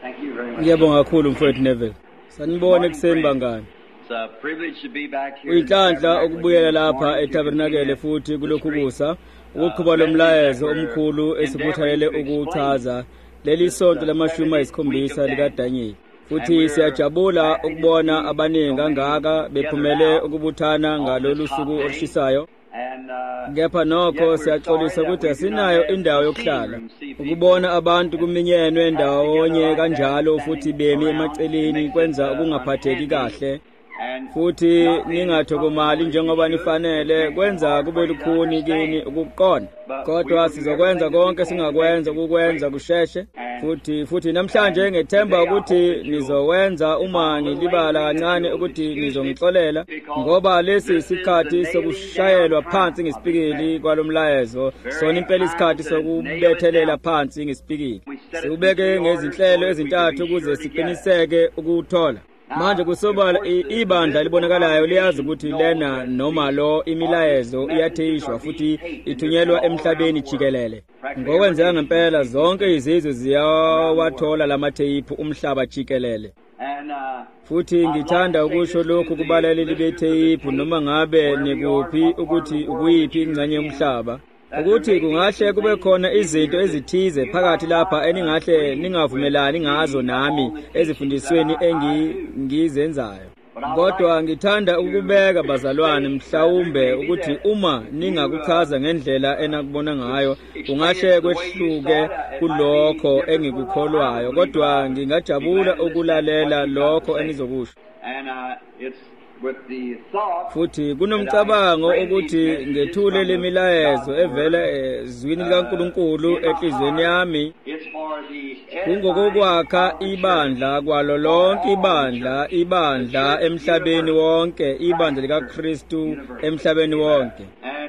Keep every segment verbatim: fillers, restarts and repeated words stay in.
Thank you very much. Ngiyabonga kakhulu mfowethu Neville. Sanibona ekuseni bangani. It's a privilege to be back here. Uyinhlanhla ukubuyela lapha eTabernakele futhi kulokhu kusa ukuqhuba lomlayezo omkhulu esibuthayele ukuchaza leli sonto lamashumi ayisikhombisa lika Daniel. Futhi siyajabula ukubona abaningi kangaka bephumele ukubuthana ngalolu suku olushisayo. Ngepha nokho siyaxolisa ukuthi asinayo indawo yokuhlala. Ukubona abantu kuminyenwe ndawonye kanjalo futhi bemi emaceleni kwenza ukungaphatheki kahle. Futhi ningathokomali njengoba nifanele kwenza kube lukhuni kini ukuqonda. Kodwa sizokwenza konke singakwenza ukukwenza kusheshe. Futhi futhi namhlanje ngethemba ukuthi nizowenza uma ngilibala kancane ukuthi nizongixolela ngoba lesi isikhathi sokushayelwa phansi ngesipikili kwalomlayezo sona impela isikhathi sokubethelela phansi ngesipikili. Siubeke ngezinhlelo ezintathu ukuze siqiniseke ukuthola. Manje kusobala ibandla libonakalayo liyazi ukuthi lena noma lo imilayezo iyathishwa futhi ithunyelwa emhlabeni jikelele. Ngokwenzeka ngempela zonke izizwe ziyawathola lamatheyiphu umhlaba jikelele. Futhi ngithanda ukusho lokhu kubalaleli betheyiphu noma ngabe nikuphi ukuthi ukuyiphi ingxenye yomhlaba. Ukuthi kungahle kube khona izinto ezithize phakathi lapha eningahle ningavumelani ngazo nami ezifundisweni engizenzayo. Kodwa ngithanda ukubeka bazalwane mhlawumbe ukuthi uma ningakuchaza ngendlela enakubona ngayo kungahle kwehluke kulokho engikukholwayo. Kodwa ngingajabula ukulalela lokho enizokusho. Futhi kunomcabango ukuthi ngethule lemilayezo evela ezwini likaNkulunkulu enhlizweni yami kungokwakha ibandla kwalo lonke ibandla ibandla emhlabeni wonke ibandla likaKristu emhlabeni wonke.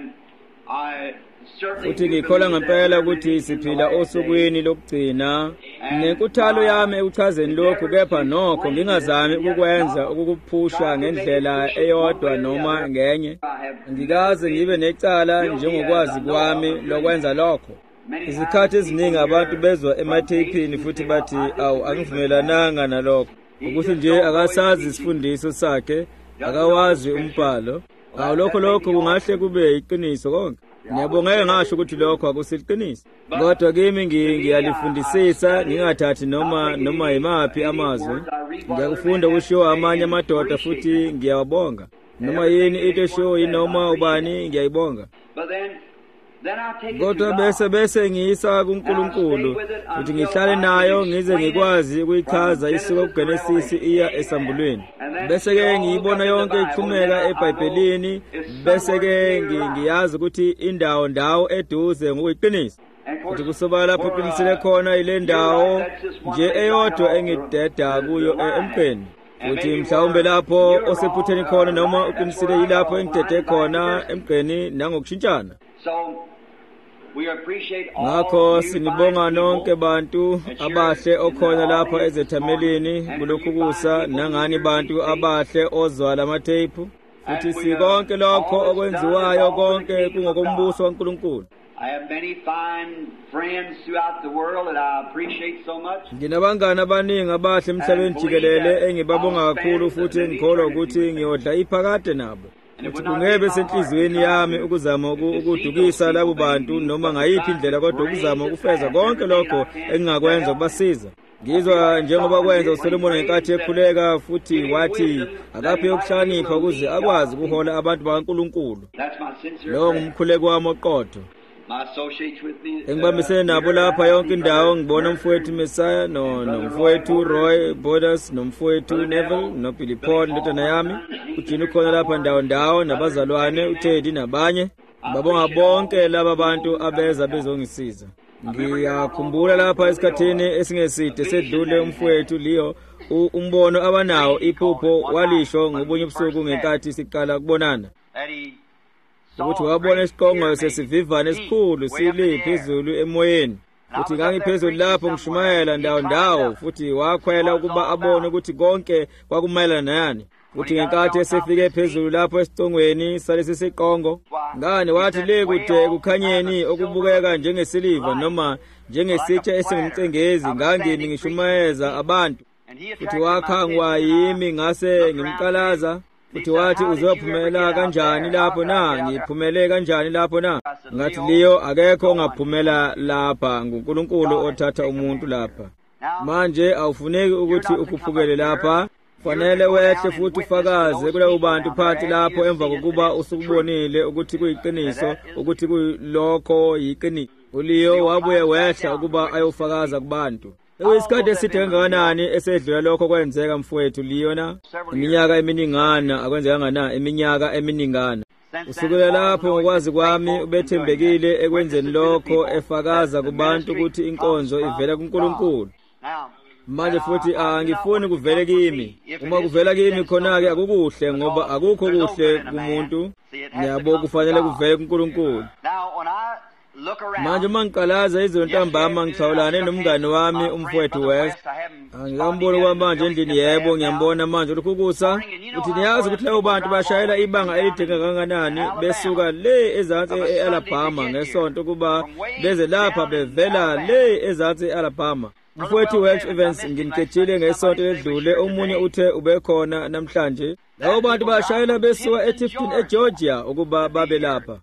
Futhi ngikholwa ngempela ukuthi siphila osukwini lokugcina. Nenkuthalo yami ekuchazeni lokhu kepha nokho ngingazami ukukwenza ukukuphusha ngendlela eyodwa noma ngenye. Ngikaze ngibe necala njengokwazi kwami lokwenza lokho. Izikhathi eziningi abantu bezwa ematheyipini futhi bathi awu angivumelananga nalokho. Ukuthi nje akasazi isifundiso sakhe, akawazi umbhalo. Awu lokho lokho kungahle kube iqiniso konke. Ngiyabongela ngasho ukuthi lokho akusiliqiniso. Kodwa kimi ngiyalifundisisa ngingathathi noma noma yimapi amazwi. Ngiyakufunda ukushiwa amanye amadoda futhi ngiyawabonga. Noma yini into show inoma ubani ngiyayibonga. Kodwa bese bese ngiyisa kuNkulunkulu futhi ngihlale nayo ngize ngikwazi ukuyichaza isuka kuGenesis iya esambulweni. Bese ke ngiyibona yonke iqhumeka eBhayibhelini bese ke ngiyazi ukuthi indawo ndawo eduze ngokuyiqinisa. Futhi kusobala lapho qinisile khona ile ndawo nje eyodwa engideda kuyo emqeni. Futhi mhlawumbe lapho osephutheni khona noma uqinisile yilapho engidede khona emqeni nangokushintshana. Ngakho sinibonga nonke bantu abahle okhona lapha ezethamelini kulokhu kusa nangani bantu abahle ozwa lamatheyiphu. Futhi sikonke lokho okwenziwayo konke kungokombuso kaNkulunkulu. I have many fine friends throughout the world that I appreciate so much. Nginabangani abaningi abahle emhlabeni jikelele engibabonga kakhulu futhi ngikholwa ukuthi ngiyodla iphakade nabo. Futhi kungebe senhlizweni yami ukuzama ukudukisa labo bantu noma ngayiphi indlela kodwa ukuzama ukufeza konke lokho engingakwenza ukubasiza. Ngizwa njengoba kwenza uSolomon ngenkathi ekhuleka futhi wathi akaphe ukuhlakanipha ukuze akwazi ukuhola abantu bakaNkulunkulu. Lo ngumkhuleko wami oqotho. Engibambisene nabo lapha yonke indawo ngibona umfowethu Messiah no nomfowethu Roy Borders nomfowethu Neville no Billy Paul ndodana yami ujini khona lapha ndawo ndawo nabazalwane uTeddy nabanye. Babonga bonke laba bantu abeza bezongisiza. Ngiyakhumbula lapha esikhathini esingeside sedlule umfowethu Leo umbono abanawo iphupho walisho ngobunye ubusuku ngenkathi siqala kubonana. Ukuthi wabona isiqongo sesivivana esikhulu sili phezulu emoyeni. Futhi ngangiphezulu lapho ngishumayela ndawo ndawo futhi wakhwela ukuba abone ukuthi konke kwakumayelana nani. Futhi ngenkathi esefike phezulu lapho esicongweni salesi siqongo ngani wathi le kude kukhanyeni okubukeka njengesiliva noma njengesitsha esingumcengezi ngangimi ngishumayeza abantu. Futhi wakhangwa yimi ngase ngimqalaza. Futhi wathi uzophumelela kanjani lapho na? Ngiphumele kanjani lapho na? Ngathi Leo akekho ongaphumela lapha, nguNkulunkulu othatha umuntu lapha. Manje awufuneki ukuthi ukuphukele lapha. Fanele wehle futhi ufakaze kuleyo bantu phansi lapho emva kokuba usukubonile ukuthi kuyiqiniso, ukuthi kuyilokho yiqiniso. uLeo wabuye wehla ukuba ayofakaza kubantu. Eyisikhathi eside kangakanani esedlula lokho kwenzeka mfowethu Leo na? Iminyaka eminingana akwenzekanga na? Iminyaka eminingana. Usukela lapho ngokwazi kwami ubethembekile ekwenzeni lokho, efakaza kubantu ukuthi inkonzo ivela kuNkulunkulu. Manje futhi angifuni kuvele kimi. Uma kuvela kimi khona-ke akukuhle, ngoba akukho kuhle kumuntu. Ngiyabo kufanele kuvele kuNkulunkulu. Manje uma ngiqalaza izinto ntambama ngihlawulane nomngane wami umfowethu West, angikamboni kwamanje endlini. Yebo ngiyambona manje lokhu kusa. Uthi niyazi ukuthi labo bantu bashayela ibanga elidinga kanganani besuka le ezansi eAlabama ngesonto kuba beze lapha bevela le ezansi eAlabama. Mfowethu Welch Evans ngimkhethile ngesonto ledlule, omunye uthe ubekhona namhlanje. Labo bantu bashayela besuka eTifton eGeorgia ukuba babe lapha.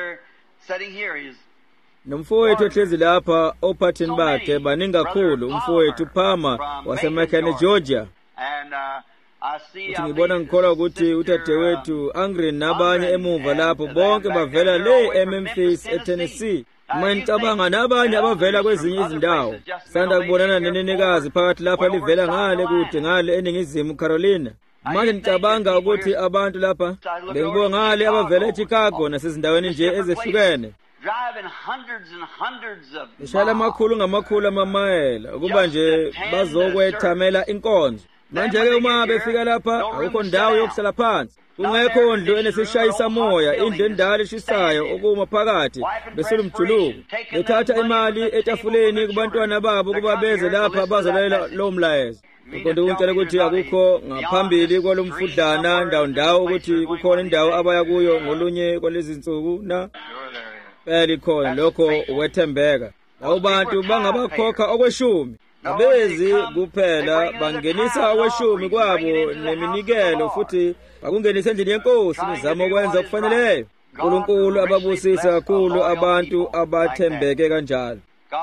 Nomfowethu ehlezi lapha ophathini bakhe baningi kakhulu, umfowethu Palmer waseMcKinney Georgia. Uthi ngibona ngikholwa ukuthi utadewethu Angren nabanye emuva lapho bonke bavela le eMemphis eTennessee. Mangicabanga nabanye abavela kwezinye izindawo. Sanda kubonana nenenekazi phakathi lapha livela ngale kude ngale eningizimu Carolina. Manje ngicabanga ukuthi abantu lapha bengibona ngale abavela eChicago nasezindaweni nje ezehlukene. Ishayela amakhulu ngamakhulu amamayela ukuba nje bazokwethamela inkonzo. Manje-ke uma befika lapha akukho ndawo yokusala phansi. Kungekho ndlu enesishayisa moya, indlu endala eshisayo okuma phakathi besula umjuluko. Bethatha imali etafuleni kubantwana babo kuba beze lapha bazolalela lo mlayezo. Ukonde untshela ukuthi akukho ngaphambili kwalomfudlana ndawo ndawo ukuthi kukhona indawo abaya kuyo ngolunye kwalezi insuku na? Phela khona lokho ukwethembeka. Labo bantu bangabakhokha okweshumi. Abezi kuphela bangenisa okweshumi kwabo neminikelo, futhi bakungenisa endlini yenkosi imizamo ukwenza okufaneleyo. uNkulunkulu ababusisa kakhulu abantu abathembeke kanjalo.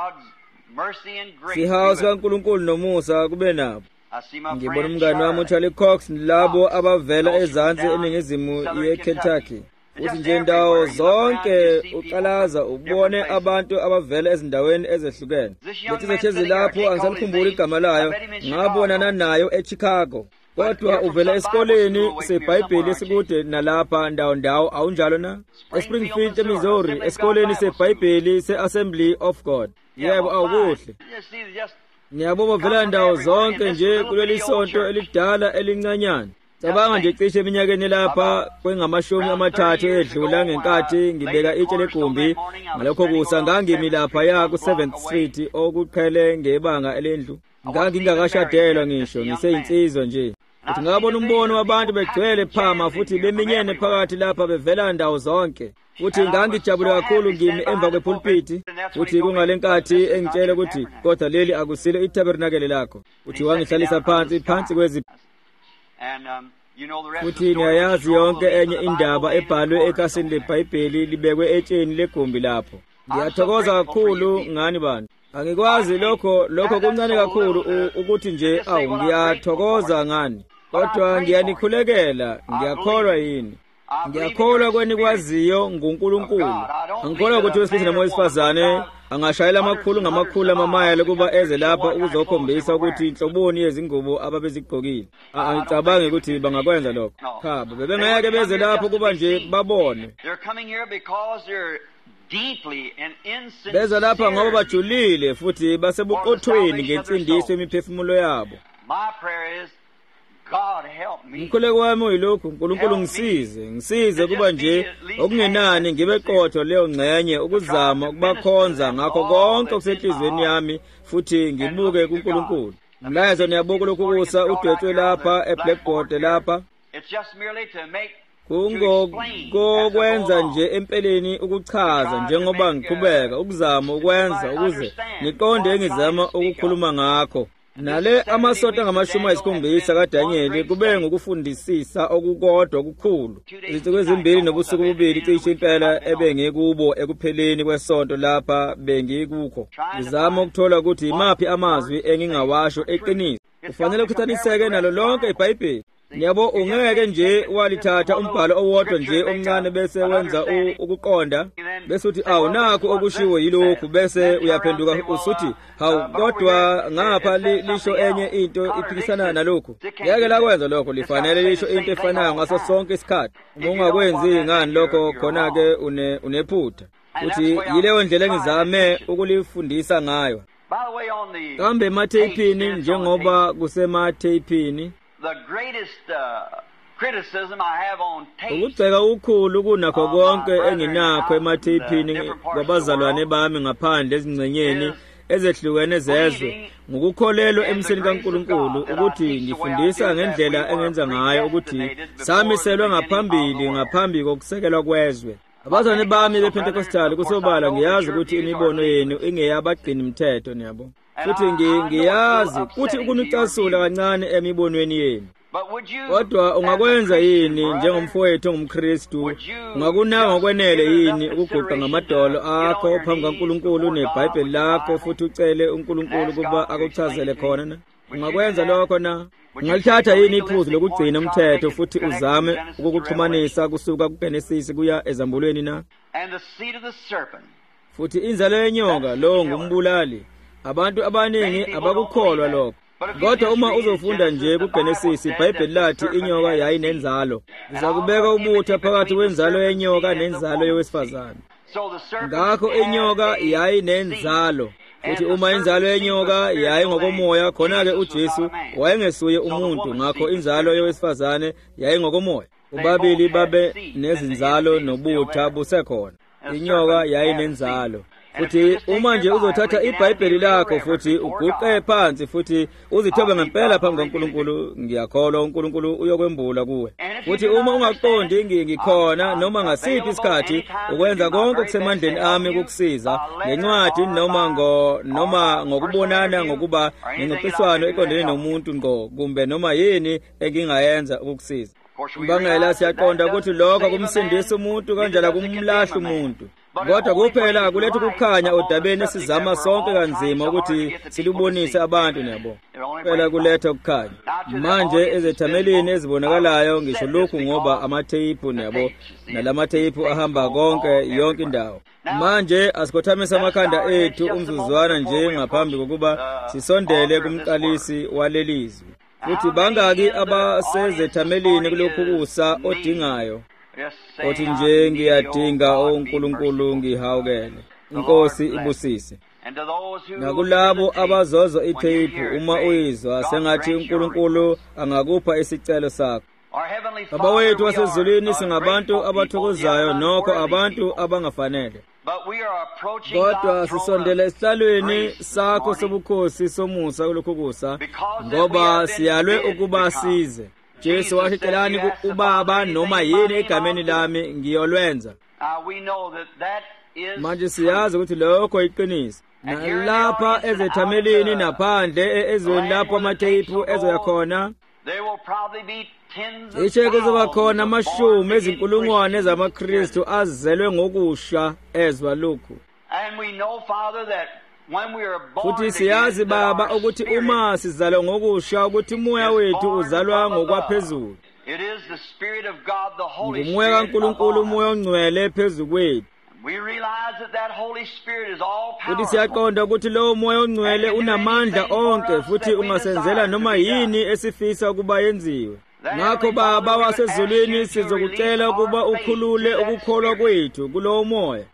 Sihawu kaNkulunkulu nomusa kube nabo. Ngibona umngane wami uCharlie Cox labo abavela ezansi eningizimu yeKentucky. Uthi nje ndawo zonke uqalaza ubone abantu abavela ezindaweni ezehlukene. Lethi sekhezi lapho angisalikhumbula igama layo, ngabonana nayo eChicago. Kodwa uvela esikoleni seBhayibheli esikude nalapha ndawo ndawo, awunjalo na? eSpringfield eMissouri esikoleni seBhayibheli seAssembly of God. Yebo awukuhle. Ngiyabona bavela ndawo zonke nje kuleli sonto elidala elincanyana. Cabanga nje cishe eminyakeni lapha kwengamashumi amathathu edlula ngenkathi ngibeka itshe legumbi, ngalokho kusa ngangimi lapha ya ku seventh Street okuqhele ngebanga elendlu. Ngangingakashadelwa ngisho ngiseyinsizwa nje. Uthi ngabona umbono wabantu begcwele phama futhi beminyene phakathi lapha bevela ndawo zonke. Futhi ngangijabule kakhulu ngimi emva kwepulpiti. Futhi kungalenkathi engitshela ukuthi kodwa leli akusilo itabernakele lakho. Uthi wangihlalisa phansi phansi kwezi futhi niyayazi yonke enye indaba ebhalwe ekhasini leBhayibheli libekwe etsheni legumbi lapho. Ngiyathokoza kakhulu ngani bantu. Angikwazi lokho lokho kuncane kakhulu ukuthi nje awu ngiyathokoza ngani. Kodwa ngiyanikhulekela, ngiyakholwa yini. Ngiyakholwa kwenikwaziyo nguNkulunkulu. Angikholwa ukuthi wesilisa nowesifazane angashayela amakhulu ngamakhulu amamayela kuba eze lapha ukuzokhombisa ukuthi inhloboni yezingubo ababezigqokile. Angicabangi ukuthi bangakwenza lokho. Cha, bebengeke beze lapho kuba nje babone. Beza lapha ngoba bajulile futhi basebuqothweni ngensindiso imiphefumulo yabo. Umkhuleko wami uyilokhu, uNkulunkulu ngisize, ngisize kuba nje okungenani ngibe qotho leyo ngcenye ukuzama ukubakhonza ngakho konke okusenhlizweni yami futhi ngibuke kuNkulunkulu. Mlayezo niyabuka lokhu kusa udwetshwe lapha eBlackboard lapha. kungokwenza nje empeleni ukuchaza njengoba ngiqhubeka ukuzama ukwenza ukuze ngiqonde engizama ukukhuluma ngakho. Nale amasonto ngamashumi ayisikhombisa kaDanyeli kube ngokufundisisa okukodwa okukhulu. Izinsuku ezimbili nobusuku bubili cishe impela ebengikubo ekupheleni kwesonto lapha bengikukho. Ngizama ukuthola ukuthi imaphi amazwi engingawasho eqiniso. Kufanele ukuthaniseke nalo lonke iBhayibheli. Yabo ungeke nje walithatha umbhalo owodwa nje omncane bese wenza ukuqonda bese uthi awu nakho okushiwo yilokhu bese uyaphenduka usuthi hawu kodwa ngapha lisho enye into iphikisana nalokho. Ngeke lakwenza lokho, lifanele lisho into efanayo ngaso sonke isikhathi. Uma ungakwenzi ngani lokho khona ke une unephutha. Uthi yileyo ndlela engizame ukulifundisa ngayo. Kambe ematheyipini njengoba kusematheyipini The greatest uh, criticism I have on tape. Ukubheka ukukhulu kunakho konke enginakho ematheyipini kwabazalwane bami ngaphandle ezingcenyeni ezehlukene zezwe ngokukholelwa emseni kaNkulunkulu ukuthi ngifundisa ngendlela engenza ngayo ukuthi samiselwe ngaphambili ngaphambi kokusekelwa kwezwe. Abazalwane bami bePentecostal kusobala ngiyazi ukuthi imibono yenu ingeyabagcini mthetho niyabo. Futhi ngiyazi ukuthi ukunicasula kancane emibonweni yenu. Kodwa ungakwenza yini njengomfowethu ongumKristu? Ungakunaka ngokwenele yini ukuguqa ngamadolo akho phambi kaNkulunkulu neBhayibheli lakho futhi ucele uNkulunkulu kuba akuchazele khona na? Ungakwenza lokho na? Ungalithatha yini iphuzu lokugcina umthetho futhi uzame ukukuxhumanisa kusuka kuGenesis kuya ezambulweni na? Futhi inzalo yenyoka lo ngumbulali. Abantu abaningi abakukholwa lokho. Kodwa uma uzofunda nje kuGenesis iBhayibheli lathi inyoka yayinenzalo. Ngizakubeka ubutha phakathi kwenzalo yenyoka nenzalo yowesifazane. Ngakho inyoka yayinenzalo. Futhi uma inzalo yenyoka yayi ngokomoya khona ke uJesu wayengesuye umuntu ngakho inzalo yowesifazane yayi ngokomoya. Ubabili babe nezinzalo nobutha busekhona. Inyoka yayinenzalo. Futhi uma nje uzothatha iBhayibheli lakho futhi uguqe phansi futhi uzithobe ngempela phambi kaNkulunkulu, ngiyakholwa uNkulunkulu uyokwembula kuwe. Futhi uma ungaqondi ngikhona noma ngasiphi isikhathi ukwenza konke okusemandleni ami ukukusiza ngencwadi noma ngo noma ngokubonana ngokuba nginophiswano eqondene nomuntu ngo kumbe noma yini engingayenza ukukusiza. Imbangela siyaqonda ukuthi lokho kumsindisa umuntu kanjalo kumlahla umuntu. Kodwa kuphela kuletha ukukhanya odabeni esizama sonke kanzima ukuthi silubonise abantu nabo. Phela kuletha ukukhanya. Manje ezethamelini ezibonakalayo ngisho lokhu ngoba amatheyiphu nabo nalamatheyiphu ahamba konke yonke indawo. Manje asikhothamisa amakhanda ethu umzuzwana nje ngaphambi kokuba sisondele kumqalisi walelizwi. Futhi bangaki abasezethamelini kulokhu kusa odingayo. Othi nje ngiyadinga uNkulunkulu ngihawukele. Inkosi ibusise. Nakulabo abazozo iphephu uma uyizwa sengathi uNkulunkulu angakupha isicelo sakho. Baba wethu wasezulwini singabantu abathokozayo nokho abantu abangafanele. Kodwa sisondele esihlalweni sakho sobukhosi somusa kulokhu kusa ngoba siyalwe ukuba size. Jesu wathi celani uBaba noma yini egameni lami ngiyolwenza. Manje siyazi ukuthi lokho iqiniso. Nalapha ezethamelini naphandle ezweni lapho amatheyiphu ezoyakhona. Ishe kuzoba khona amashumi ezinkulungwane zamaKristu azelwe ngokusha ezwa lokhu. Futhi siyazi Baba ukuthi uma sizalwa ngokusha ukuthi umoya wethu uzalwa ngokwaphezulu. Ngumoya kaNkulunkulu umoya ongcwele phezu kwethu. Futhi siyaqonda ukuthi lowo moya ongcwele unamandla onke futhi ungasenzela noma yini esifisa ukuba yenziwe. Ngakho Baba wasezulwini sizokucela ukuba ukhulule ukukholwa kwethu kulowo moya.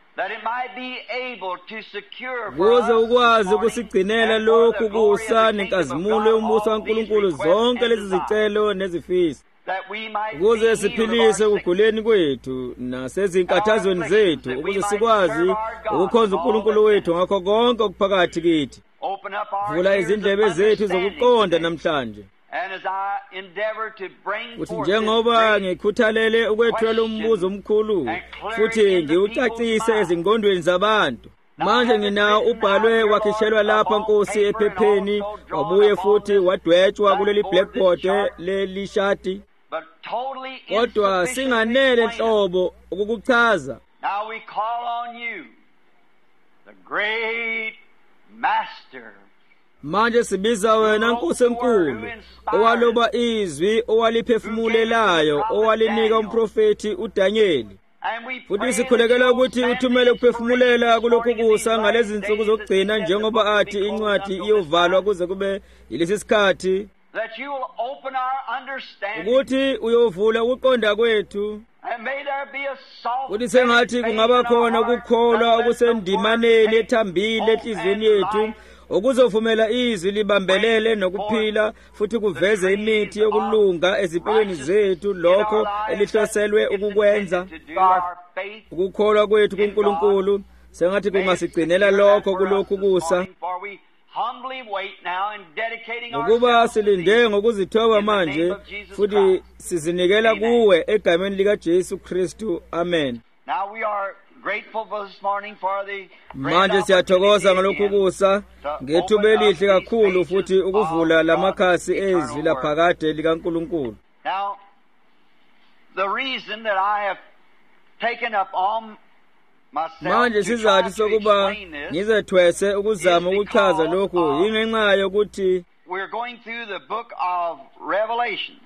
Ukuze ukwazi ukusigcinela lokhu kusa nenkazimulo yombuso kaNkulunkulu zonke lezi zicelo nezifiso. Ukuze siphilise ukuguleni kwethu nasezinkathazweni zethu ukuze sikwazi ukukhonza uNkulunkulu wethu ngakho konke okuphakathi kithi. Vula izindlebe zethu zokuqonda namhlanje. as I endeavor to bring futhi forth this njengoba great ngikhuthalele ukwethula umbuzo omkhulu futhi ngiwucacise ezingqondweni zabantu, manje nginawo ubhalwe wakhishelwa lapha Nkosi ephepheni, wabuye futhi wadwetshwa kuleli blackboard lelishadi, but totally kodwa insufficient singanele to explain it. nhlobo ukukuchaza. Now we call on you, the great Master, Manje sibiza wena Nkosi enkulu, owaloba izwi, owaliphefumulelayo, owalinika umprofeti uDanyeli. and we Futhi pray sikhulekela that ukuthi you'll uthumele send ukuphefumulela kulokhu inspiration kusa ngalezi nsuku zokugcina, njengoba athi incwadi iyovalwa kuze kube yilesi sikhathi, that you will open our understanding, ukuthi uyovula ukuqonda kwethu, and may there be a soft ukuthi sengathi kungaba khona ukukholwa okusendimaneni ethambile enhliziyweni yethu, okuzovumela izwi libambelele nokuphila futhi kuveze imithi yokulunga ezimpilweni zethu, lokho elihloselwe ukukwenza. Ukukholwa kwethu kuNkulunkulu sengathi kungasigcinela lokho kulokhu kusa, ngokuba silinde ngokuzithoba manje futhi sizinikela kuwe egameni likaJesu Kristu. Amen. Manje siyathokoza ngalokhu kusa, ngethuba elihle kakhulu futhi ukuvula lamakhasi ezwi laphakade likaNkulunkulu. Now, the reason that I have taken up on myself Manje to try sizathu to sokuba explain this, ngizethwese ukuzama ukuchaza lokhu yingenxa yokuthi we're going through the book of Revelations,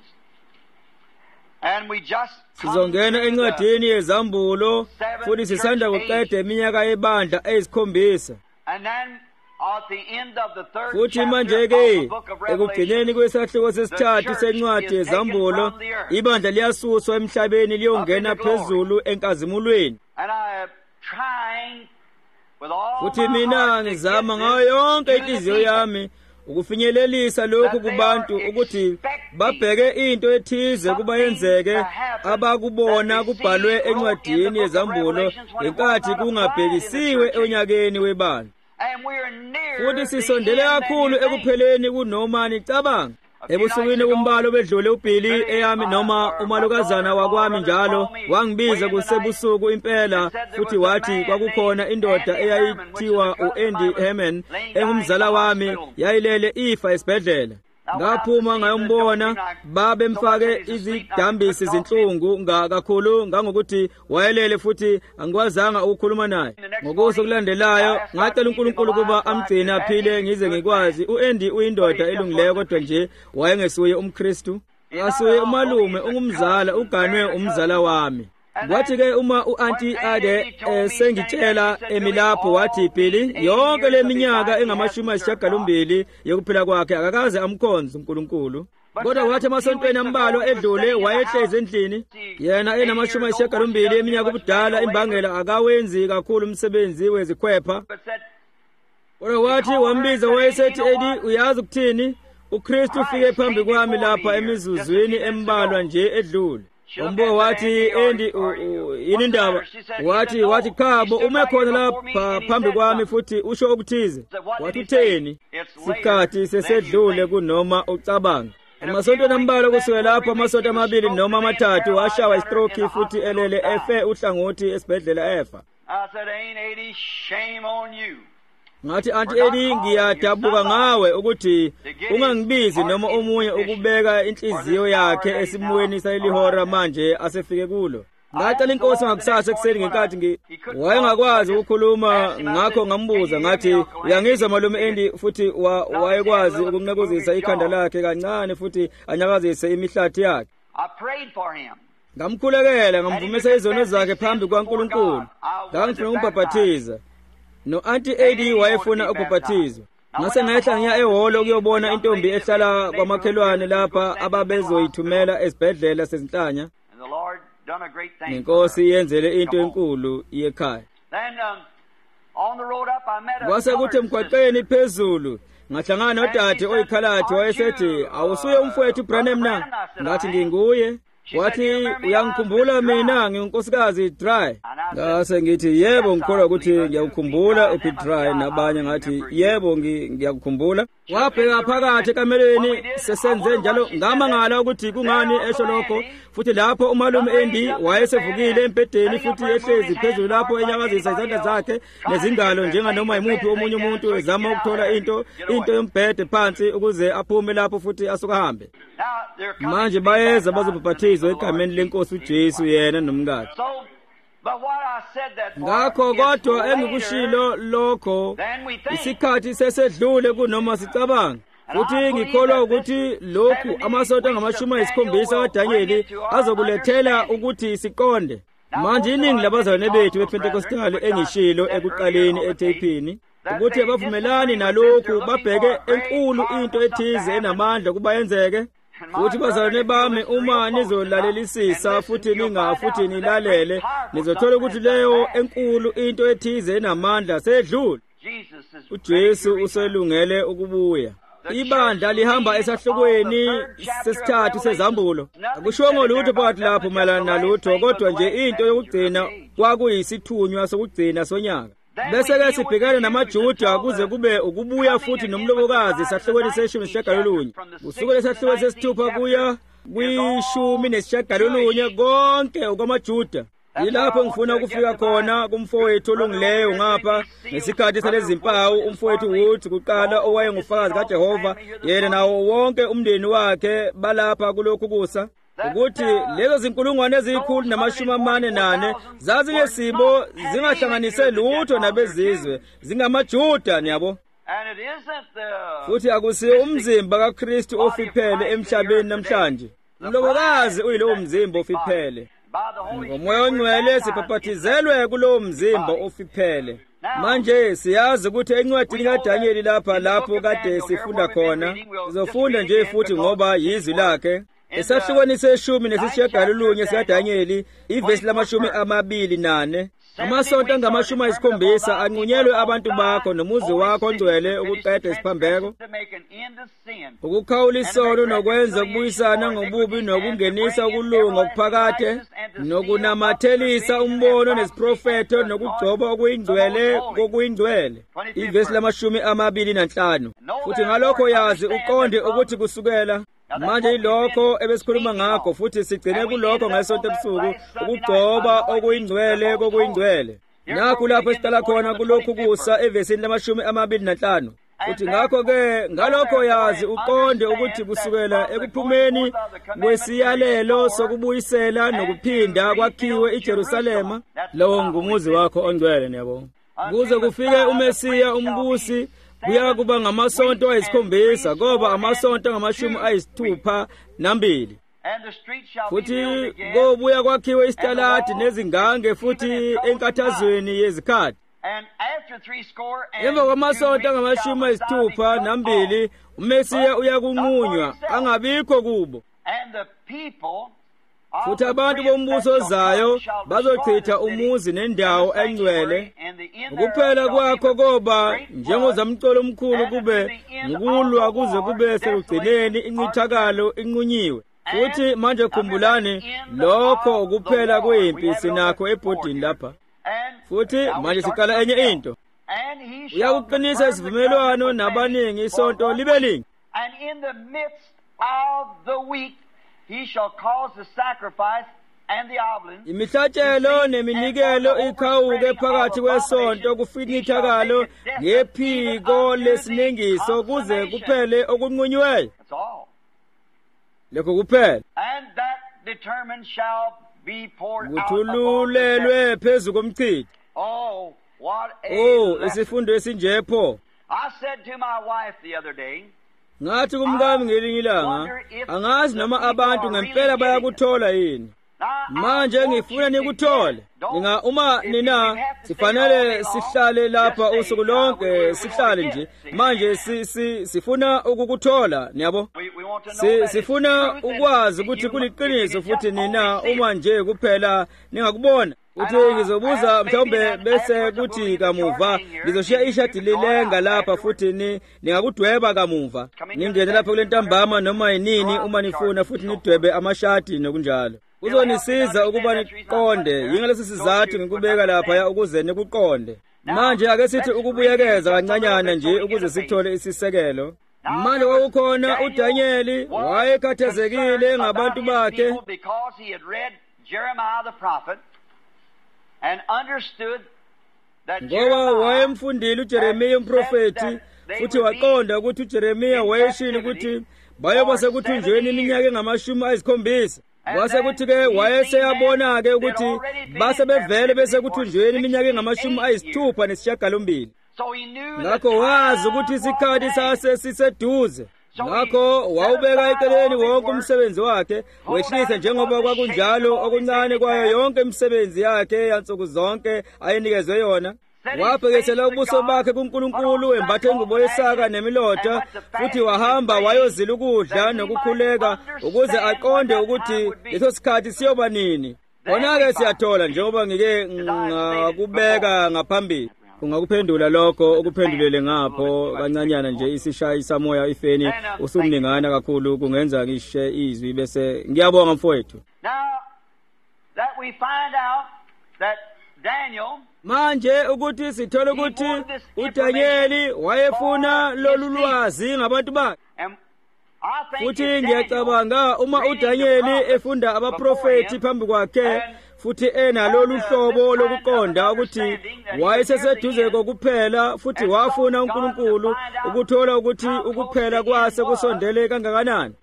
and we just come sizongena through the encwadini yezambulo futhi sisanda kuqeda iminyaka yebandla eyisikhombisa. and then at the end of the third Futhi chapter manje of ke the book of ekugcineni Revelation, kwesahluko sesithathu sencwadi yezambulo, ibandla liyasuswa emhlabeni liyongena phezulu enkazimulweni. and I am trying with all Futhi my mina heart to ngizama get ngayo this yonke to the inhliziyo people. yami ukufinyelelisa lokhu kubantu, ukuthi babheke into ethize kuba yenzeke abakubona kubhalwe encwadini yezambulo ngenkathi kungabhekisiwe onyakeni webandla. And we're near Futhi the sisondele end than kakhulu you think. ekupheleni kunoma nicabanga. Ebusukwini kumbalo bedlule uBhili eyami noma umalukazana wakwami njalo wangibiza kusebusuku impela, futhi wathi kwakukhona indoda eyayithiwa u-Andy Herman engumzala wami, yayilele ifa esibhedlela. Ngaphuma ngayombona, babemfake izidambisi zinhlungu kakhulu ngangokuthi wayelele futhi angikwazanga ukukhuluma naye. Ngokuso kulandelayo ngacela uNkulunkulu kuba amgcine aphile ngize ngikwazi. U-Andy uyindoda elungileyo kodwa nje wayengesuye umKristu. Ngasuye umalume ungumzala, uganwe umzala wami. Kwathi-ke uma u-Auntie Ade esengitshela emi lapho, wathi Bhili yonke le minyaka engamashumi ayisishiyagalombili yokuphila kwakhe akakaze amkhonze uNkulunkulu. Kodwa wathi emasontweni ambalwa edlule wayehlezi endlini, yena enamashumi ayisishiyagalombili eminyaka ubudala, imbangela akawenzi kakhulu umsebenzi wezikhwepha. Kodwa wathi wambiza wayesethi, Edi, uyazi ukuthini? uKristu ufike phambi kwami lapha emizuzwini embalwa nje edlule. Umbo wathi, Andy, yini indaba? Wathi wathi khabo ume khona lapha phambi kwami futhi usho ukuthize. Wathi utheni? Sikhathi sesedlule kunoma ucabanga. Emasontweni ambalwa kusuke lapha amasonto amabili noma amathathu washawa istroke futhi elele efe uhlangothi esibhedlela efa. Ngathi Auntie Edi, ngiyadabuka ngawe ukuthi ungangibizi noma omunye ukubeka inhliziyo yakhe esimweni salihora manje asefike kulo. Ngacela inkosi ngakusasa ekuseni ngenkathi ngi wayengakwazi ukukhuluma, ngakho ngambuza ngathi, uyangizwa malume Andy? Futhi wayekwazi ukunqekozisa ikhanda lakhe kancane futhi anyakazise imihlathi yakhe. Ngamkhulekela, ngamvumisa izono zakhe phambi kwaNkulunkulu. Ngangifuna ukumbhaphathiza. No Auntie Edi wayefuna ukubhathizwa. Ngase ngehla ngiya ehholo ukuyobona intombi ehlala kwamakhelwane lapha ababezoyithumela esibhedlela sezinhlanya. Inkosi yenzele into enkulu yekhaya. Kwase kuthi emgwaqeni phezulu ngahlangana nodade oyikhalathi wayesethi, awusuye umfowethu Branham na? Ngathi nginguye. wathi uyangikhumbula mina nginkosikazi Dry. Ngase ngithi yebo ngikholwa ukuthi ngiyakukhumbula uPetray, nabanye ngathi yebo ngiyakukhumbula. Wabheka phakathi ekamelweni sesenze njalo ngamangala ukuthi kungani esho lokho, futhi lapho umalume Andy wayesevukile empedeni futhi ehlezi phezulu lapho enyakazisa izandla zakhe nezingalo njenganoma yimuphi omunye umuntu ezama ukuthola into into yombhede phansi ukuze aphume lapho futhi asuka hambe. Manje bayeza bazobhaphathizwa egameni lenkosi uJesu yena nomkakhe. Ngakho kodwa engikushilo lokho isikhathi sesedlule kunoma sicabanga, futhi ngikholwa ukuthi lokhu amasonto angamashumi ayisikhombisa kaDanyeli azokulethela ukuthi siqonde. Manje iningi labazalwane bethu bePentekostali engishilo ekuqaleni eThephini ukuthi abavumelani nalokhu, babheke enkulu into ethize enamandla kuba yenzeke. Futhi bazalwane bami, uma nizolalelisisa futhi ninga futhi nilalele, nizothola ukuthi leyo enkulu into ethize enamandla sedlule. uJesu uselungele ukubuya. Ibandla lihamba esahlokweni sesithathu sezambulo. Akushongo lutho phakathi lapho mayelana nalutho, kodwa nje into yokugcina kwakuyisithunywa sokugcina sonyaka. Bese-ke sibhekane namaJuda kuze kube ukubuya futhi nomlobokazi esahlokweni seshumi nesishagalolunye. Kusukela esahlokweni sesithupha kuya kwishumi nesishagalolunye konke okwamaJuda. Yilapho ngifuna ukufika khona kumfowethu olungileyo ngapha ngesikhathi salezi mpawu. Umfowethu Wood kuqala owayengufakazi kaJehova, yena nawo wonke umndeni wakhe balapha kulokhu kusa, ukuthi lezo zinkulungwane ezikhulu namashumi amane nane zazingesimo zingahlanganise lutho nabezizwe zingamaJuda, niyabo. Futhi akusiyo umzimba kaKristu ofiphele emhlabeni namhlanje. Umlobokazi uyilowo mzimba ofiphele. Ngomoya oNgcwele sibhaphathizelwe kulowo mzimba ofiphele. Manje siyazi ukuthi encwadini kaDanyeli lapha lapho kade sifunda khona, sizofunda nje futhi ngoba yizwi lakhe. Esahlukweni seshumi nesishagalolunye sikaDanyeli, ivesi lamashumi amabili nane. Amasonto angamashumi ayisikhombisa anqunyelwe abantu bakho nomuzi wakho ongcwele ukuqeda isiphambeko, ukukhawula isono nokwenza ukubuyisana ngobubi nokungenisa ukulunga okuphakade, nokunamathelisa umbono nesiprofetho nokugcoba okuyingcwele kokuyingcwele. Ivesi lamashumi amabili nanhlanu. Futhi ngalokho yazi uqonde ukuthi kusukela manje ilokho ebesikhuluma ngakho futhi sigcine kulokho ngesonto ebusuku, ukugcoba okuyingcwele kokuyingcwele. Nakho lapho esiqala khona kulokhu kusa evesini lamashumi amabili nanhlanu. Futhi ngakho-ke ngalokho yazi uqonde ukuthi kusukela ekuphumeni kwesiyalelo sokubuyisela nokuphinda kwakhiwe iJerusalema, lowo ngumuzi wakho ongcwele, niyabo, kuze kufike uMesiya umbusi. Kuya kuba ngamasonto ayisikhombisa, ngoba amasonto angamashumi ayisithupha nambili. Futhi kobuya kwakhiwe isitaladi nezingange futhi enkathazweni yezikhathi. Emva kwamasonto angamashumi ayisithupha nambili uMesiya uyakunqunywa angabikho kubo. Futhi abantu bombuso ozayo bazochitha umuzi nendawo engcwele. Ukuphela kwakho koba njengozamcolo omkhulu kube ngukulwa kuze kube sekugcineni incithakalo inqunyiwe. Futhi manje khumbulani lokho ukuphela kwempi sinakho ebhodini lapha. Futhi manje siqala enye into. Uyakuqinisa isivumelwano nabaningi isonto libe lingi. And in the midst of the week he shall cause the sacrifice and the oblation. Imihlatshelo neminikelo ikhawuke phakathi kwesonto kufinithakalo ngephiko lesiningiso kuze kuphele okunqunyweyo. That's all. Lokho kuphela. And that determined shall be poured out. Kuthululelwe phezu komchithi. Oh, what a Oh, lesson. isifundo esinjepho. I said to my wife the other day, Ngathi kumkami ngelinye ilanga, angazi noma abantu ngempela bayakuthola yini. Manje ngifuna nikuthole. Ninga uma nina sifanele sihlale lapha usuku lonke, sihlale nje. Manje si, si, sifuna ukukuthola, niyabo. we, we want to know Si, that sifuna it's true ukwazi that ukuthi you look kuliqiniso pretty, futhi just nina only uma nje kuphela ningakubona. uthi ngizobuza mhlawumbe bese kuthi kamuva ngizoshiya ishadi lilenga lapha futhi ni ningakudweba kamuva ningene lapha kule ntambama noma yinini uma nifuna futhi nidwebe amashadi nokunjalo. Uzonisiza ukuba niqonde yingalesi sizathu ngikubeka lapha ukuze nikuqonde. Manje ake sithi ukubuyekeza kancanyana nje ukuze sithole isisekelo. Manje kwakukhona uDanyeli wayekhathazekile ngabantu bakhe ngoba wayemfundile uJeremiya umprofeti futhi waqonda ukuthi uJeremiya wayeshilo ukuthi bayoba sekuthunjweni iminyaka engamashumi ayisikhombisa. Kwase kuthi ke wayeseyabona-ke ukuthi base bevele bese kuthunjweni iminyaka engamashumi ayisithupha nesishiyagalombili. Ngakho wazi ukuthi isikhathi sase siseduze. Ngakho wawubeka eceleni wonke umsebenzi wakhe wehlisa njengoba kwakunjalo okuncane kwayo yonke imisebenzi yakhe yansuku zonke ayenikezwe yona. Wabhekisela ubuso bakhe kuNkulunkulu wembatha ingubo yesaka nemilotha futhi wahamba wayozila ukudla nokukhuleka ukuze aqonde ukuthi leso sikhathi siyoba nini. Khona-ke siyathola njengoba ngike ngakubeka ngaphambili. Ungakuphendula lokho ukuphendulele ngapho kancanyana nje isishayi samoya ifeni usumningana kakhulu kungenza ngishe izwi bese ngiyabonga mfowethu. Now that we find out that Daniel manje ukuthi sithole ukuthi uDanyeli wayefuna lolu lwazi ngabantu bakhe. Futhi ngiyacabanga uma uDanyeli efunda abaprofeti phambi kwakhe futhi enalolu hlobo lokuqonda ukuthi wayeseseduze kokuphela futhi wafuna uNkulunkulu ukuthola ukuthi ukuphela kwase kusondele kangakanani.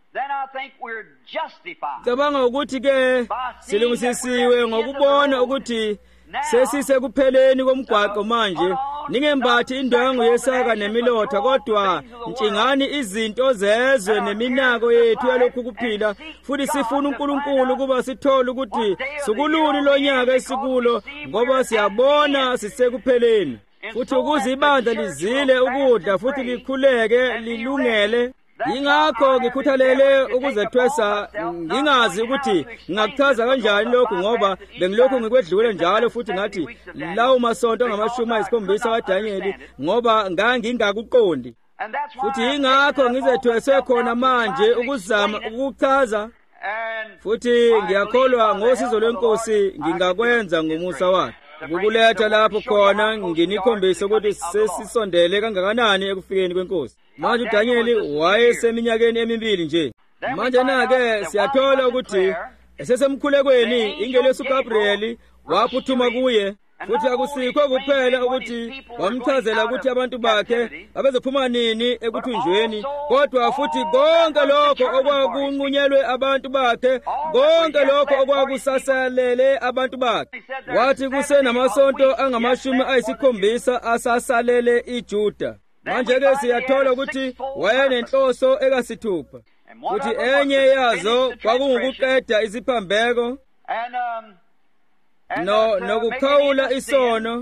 Cabanga ukuthi ke silungisisiwe ngokubona ukuthi sesisekupheleni komgwaqo manje ningembathi indwangu yesaka nemilotha kodwa ntshingani izinto zezwe neminako yethu yalokhu kuphila futhi sifuna uNkulunkulu kuba sithole ukuthi sikuluni lonyaka esikulo ngoba siyabona sisekupheleni futhi ukuze ibandla lizile ukudla futhi likhuleke lilungele. Yingakho ngikhuthalele ukuzethwesa ngingazi ukuthi ngingakuchaza kanjani lokhu ngoba bengilokhu ngikwedlule njalo futhi ngathi lawo masonto ngamashumi ayisikhombisa kaDanyeli ngoba ngangingakuqondi futhi yingakho ngizethweswe khona manje ukuzama ukuchaza futhi ngiyakholwa ngosizo lwenkosi ngingakwenza ngomusa wakhe ukukuletha lapho khona nginikhombisa ukuthi sesisondele kangakanani ekufikeni kwenkosi. Manje uDanyeli wayeseminyakeni emibili nje. Manje na-ke siyathola ukuthi esesemkhulekweni ingelosi uGabriyeli waphuthuma kuye futhi akusikho kuphela ukuthi wamchazela ukuthi abantu bakhe babezophuma nini ekuthunjweni kodwa futhi konke lokho okwakunqunyelwe abantu bakhe konke lokho okwakusasalele abantu bakhe. Wathi kusenamasonto angamashumi ayisikhombisa asasalele iJuda. Manje-ke siyathola ukuthi wayenenhloso ekasithupha futhi enye yazo kwakungukuqeda isiphambeko no nokukhawula isono,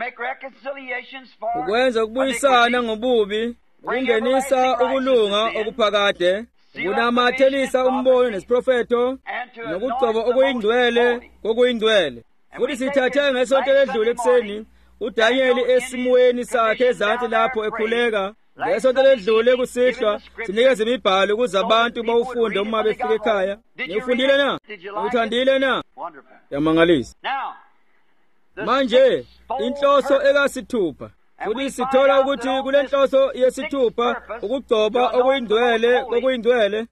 ukwenza ukubuyisana ngobubi, ukungenisa ukulunga okuphakade, ukunamathelisa umbono nesiprofeto, nokugcoba okuyingcwele kokuyingcwele. Futhi sithathe ngesonto ledlule ekuseni uDanyeli esimweni sakhe ezansi lapho ekhuleka. Ngesonto ledlule kusihlwa sinikeze imibhalo ukuze abantu bawufunde uma befika ekhaya. Nifundile na? Uthandile na? Yamangalisa. Manje inhloso ekasithupha. Futhi sithola ukuthi kule nhloso yesithupha ukugcoba okuyingcwele kokuyingcwele.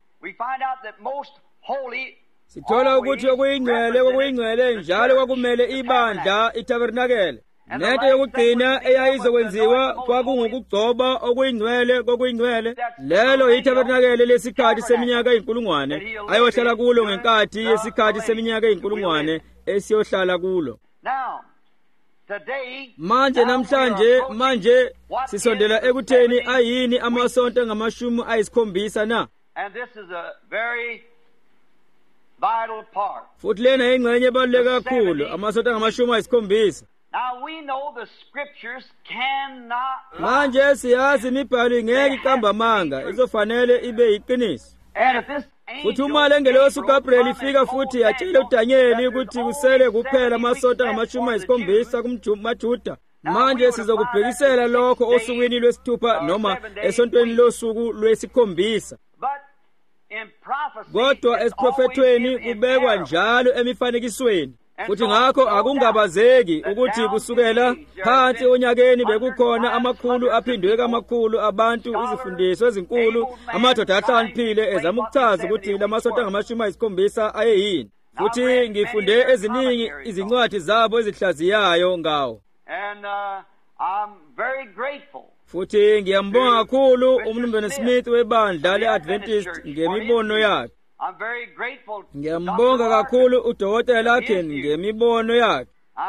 Sithola ukuthi okuyingcwele kokuyingcwele njalo kwakumele ibandla itabernakele. Nento yokugcina eyayizokwenziwa kwakungukugcoba okuyingcwele kokuyingcwele. Lelo itabernakele lesikhathi seminyaka eyinkulungwane ayohlala kulo ngenkathi yesikhathi seminyaka eyinkulungwane esiyohlala kulo. Manje namhlanje manje sisondela ekutheni ayini amasonto ngamashumi ayisikhombisa na? Futhi lena ingxenye ebaluleke kakhulu amasonto ngamashumi ayisikhombisa. Now we know the scriptures cannot lie. Manje siyazi imibhalo ingeke iqamba amanga, izofanele ibe yiqiniso. futhi uma lengelosi uGabriel ifika futhi yatshela uDanyeli ukuthi kusele kuphela amasonto angamashumi ayisikhombisa kumaJuda, manje sizokubhekisela lokho osukwini lwesithupha noma esontweni losuku lwesikhombisa. Kodwa esiprofethweni kubekwa njalo emifanekisweni, futhi ngakho akungabazeki ukuthi kusukela phansi onyakeni bekukhona amakhulu aphindwe kamakhulu abantu, izifundiso ezinkulu, amadoda ahlaniphile ezama ukuchaza ukuthi lamasonto angamashumi ayisikhombisa ayeyini, futhi ngifunde eziningi izincwadi zabo ezihlaziyayo ngawo. And uh, I'm very grateful. Futhi ngiyambonga kakhulu uMnumzane Smith webandla le-Adventist ngemibono yakhe. I'm very grateful. Ngiyambonga kakhulu uDokotela Larkin ngemibono yakhe.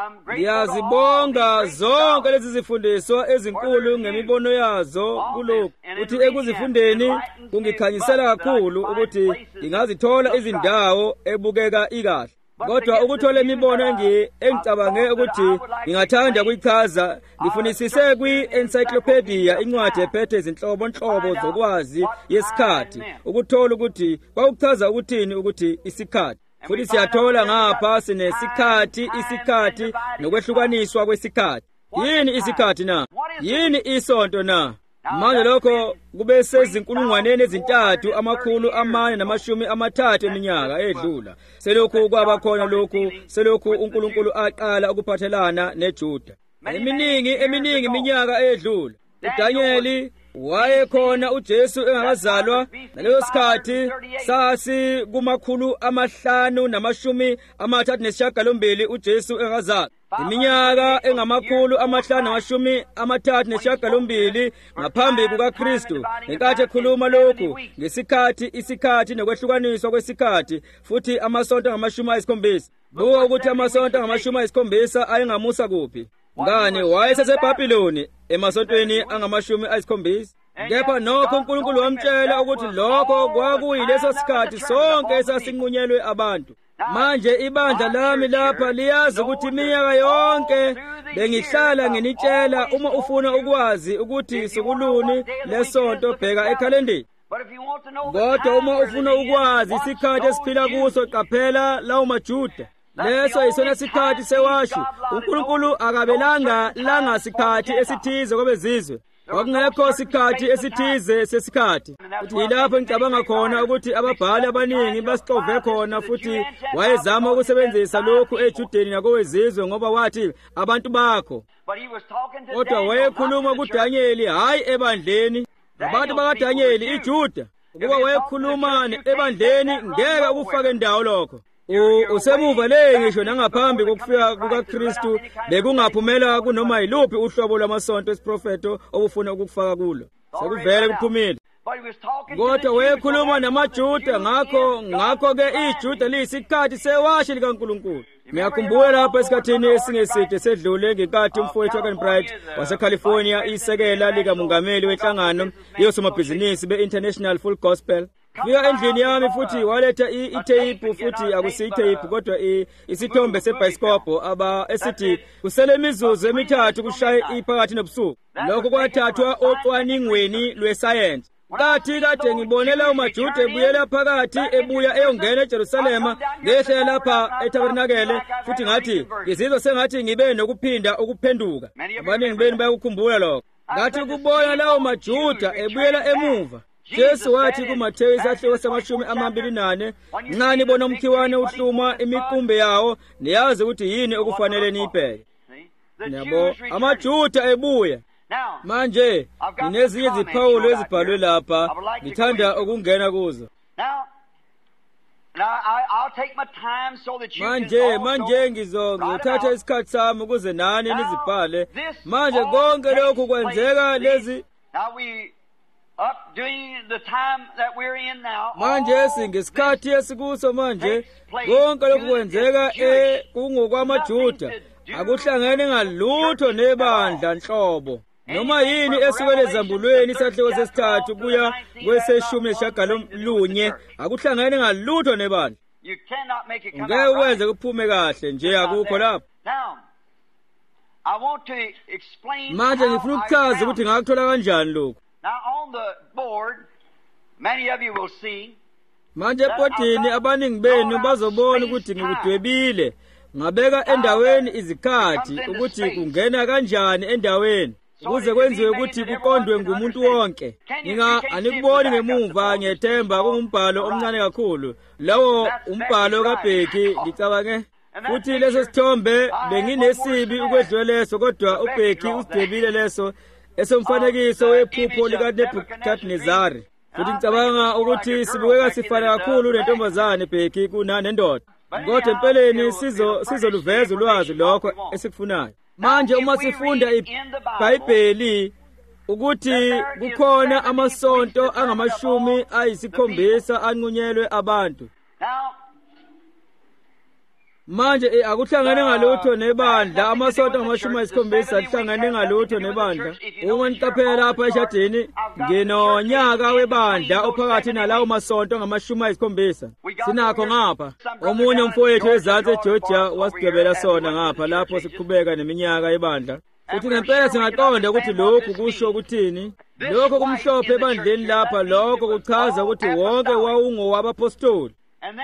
Ngiyazibonga zonke lezi zifundiswa ezinkulu ngemibono yazo kulokhu, ukuthi ekuzifundeni kungikhanyisela kakhulu ukuthi ngingazithola izindawo ebukeka ikahle. Kodwa ukuthola imibono engicabange ukuthi ngingathanda ukuyichaza, ngifunisise kwi-encyclopedia incwadi ephethe izinhlobonhlobo zokwazi yesikhathi, ukuthola ukuthi kwakuchaza ukuthini ukuthi isikhathi. Futhi siyathola ngapha sinesikhathi, isikhathi nokwehlukaniswa kwesikhathi. Yini isikhathi na? Yini isonto na? Manje lokho kube sezinkulungwaneni ezintathu amakhulu amane namashumi amathathu eminyaka edlula selokhu kwaba khona lokhu, selokhu uNkulunkulu aqala ukuphathelana neJuda. Eminingi eminingi iminyaka edlula uDanyeli wayekhona, uJesu engakazalwa, naleso sikhathi sasi kumakhulu amahlanu namashumi amathathu nesishiyagalombili uJesu engakazalwa. Iminyaka engamakhulu amahlanu namashumi amathathu nesishiyagalombili ngaphambi kukaKristu, ngenkathi ekhuluma lokhu ngesikhathi, isikhathi nokwehlukaniswa kwesikhathi, futhi amasonto angamashumi ayisikhombisa. Buka ukuthi amasonto angamashumi ayisikhombisa ayengamusa kuphi. Ngani wayeseseBhabhiloni emasontweni angamashumi ayisikhombisa? Kepha nokho uNkulunkulu wamtshela ukuthi lokho kwakuyileso sikhathi sonke esasinqunyelwe abantu. Manje ibandla lami lapha liyazi ukuthi iminyaka yonke bengihlala nginitshela uma ufuna ukwazi ukuthi sukuluni lesonto bheka ekhalendeni. Kodwa uma ufuna ukwazi isikhathi esiphila kuso qaphela lawo maJuda. Leso yisona sikhathi sewashu. uNkulunkulu akabelanga langa sikhathi esithize kwabezizwe. Kwakungekho sikhathi esithize sesikhathi. Futhi yilapho ngicabanga khona ukuthi ababhali abaningi basixove khona, futhi wayezama ukusebenzisa lokhu eJudeni nakowezizwe ngoba wathi abantu bakho. Kodwa wayekhuluma kuDanyeli, hayi ebandleni. Abantu bakaDanyeli iJuda, ukuba wayekhuluma ebandleni ngeke ukufake ndawo lokho. Usemuva le ngisho nangaphambi kokufika kukaKristu bekungaphumela kunoma yiluphi uhlobo lwamasonto esiprofeto obufuna ukufaka kulo. Sekuvele kuphumile. Kodwa wayekhuluma namaJuda, ngakho ngakho ke iJuda liyisikhathi sewashi likaNkulunkulu. Ngiyakhumbula lapho esikhathini esingeside sedlule ngenkathi umfowethu kaNbright waseCalifornia isekela likamongameli wenhlangano yosomabhizinisi be-International Full Gospel fika endlini yami, futhi waletha itape, futhi akusiyitape kodwa isithombe sebhayisikobho aba esithi kusele imizuzu emithathu kushaye iphakathi nobusuku. Lokho kwathathwa ocwaningweni lwesayensi. Kathi kade ngibonela umaJuda ebuyela phakathi ebuya eyongena eJerusalema ngehlela lapha eTabernakele, futhi ngathi ngizizwa sengathi ngibe nokuphinda ukuphenduka. Abaningi benu bayakukhumbula lokho. Ngathi ukubona lawo maJuda ebuyela emuva. Jesu wathi kuMathewu isahloko samashumi amabili nane, nxa nibona umkhiwane uhluma imiqumbe yawo niyazi ukuthi yini okufanele niyibheke. Yabo amaJuda ebuya. Manje nginezinye iziphawulo ezibhalwe lapha, ngithanda ukungena kuzo. Manje manje ngizothatha isikhathi sami ukuze nani nizibhale. Manje konke lokhu kwenzeka lezi Up during the time that we're in now. Manje singesikhathi esikuso manje, konke lokhu kwenzeka kungokwamaJuda, akuhlangene ngalutho nebandla nhlobo. Noma yini esukela ezambulweni isahloko sesithathu kuya kweseshumi neshagalolunye, akuhlangene ngalutho nebandla. You cannot make it come ngeke out ukwenze right. kuphume kahle nje akukho lapho. Now, I want to explain Manje how ngifuna I ukuchaza found ukuthi it. ngakuthola kanjani lokho. Now on the board, many of you will see Manje ebhodini abaningi benu bazobona ukuthi ngikudwebile, ngabeka endaweni izikhathi ukuthi kungena kanjani endaweni, ukuze kwenziwe ukuthi kuqondwe ngumuntu wonke. Ninga anikuboni ngemuva, ngethemba kungumbhalo omncane kakhulu. Lawo umbhalo kaBheki ngicabange. Futhi leso sithombe benginesibi ukwedlula leso, kodwa uBheki usidwebile leso esomfanekiso wephupho likaNebukadnezari. Futhi ngicabanga ukuthi sibukeka sifana kakhulu nentombazane Bheki kunanendoda. Kodwa empeleni sizo sizoluveza ulwazi lokho esikufunayo. Manje uma sifunda iBhayibheli ukuthi kukhona amasonto angamashumi ayisikhombisa anqunyelwe abantu. Manje akuhlangane ngalutho nebandla, amasonto angamashumi ayisikhombisa ahlangane ngalutho nebandla. Uma niqaphela lapha eshadini, nginonyaka webandla ophakathi nalawo masonto angamashumi ayisikhombisa. Sinakho ngapha. Omunye umfowethu ezansi eGeorgia wasidwebela sona ngapha lapho siqhubeka neminyaka yebandla. Futhi ngempela singaqonda ukuthi lokhu kusho ukuthini. Lokho kumhlophe ebandleni lapha, lokho kuchaza ukuthi wonke wawungowabapostoli.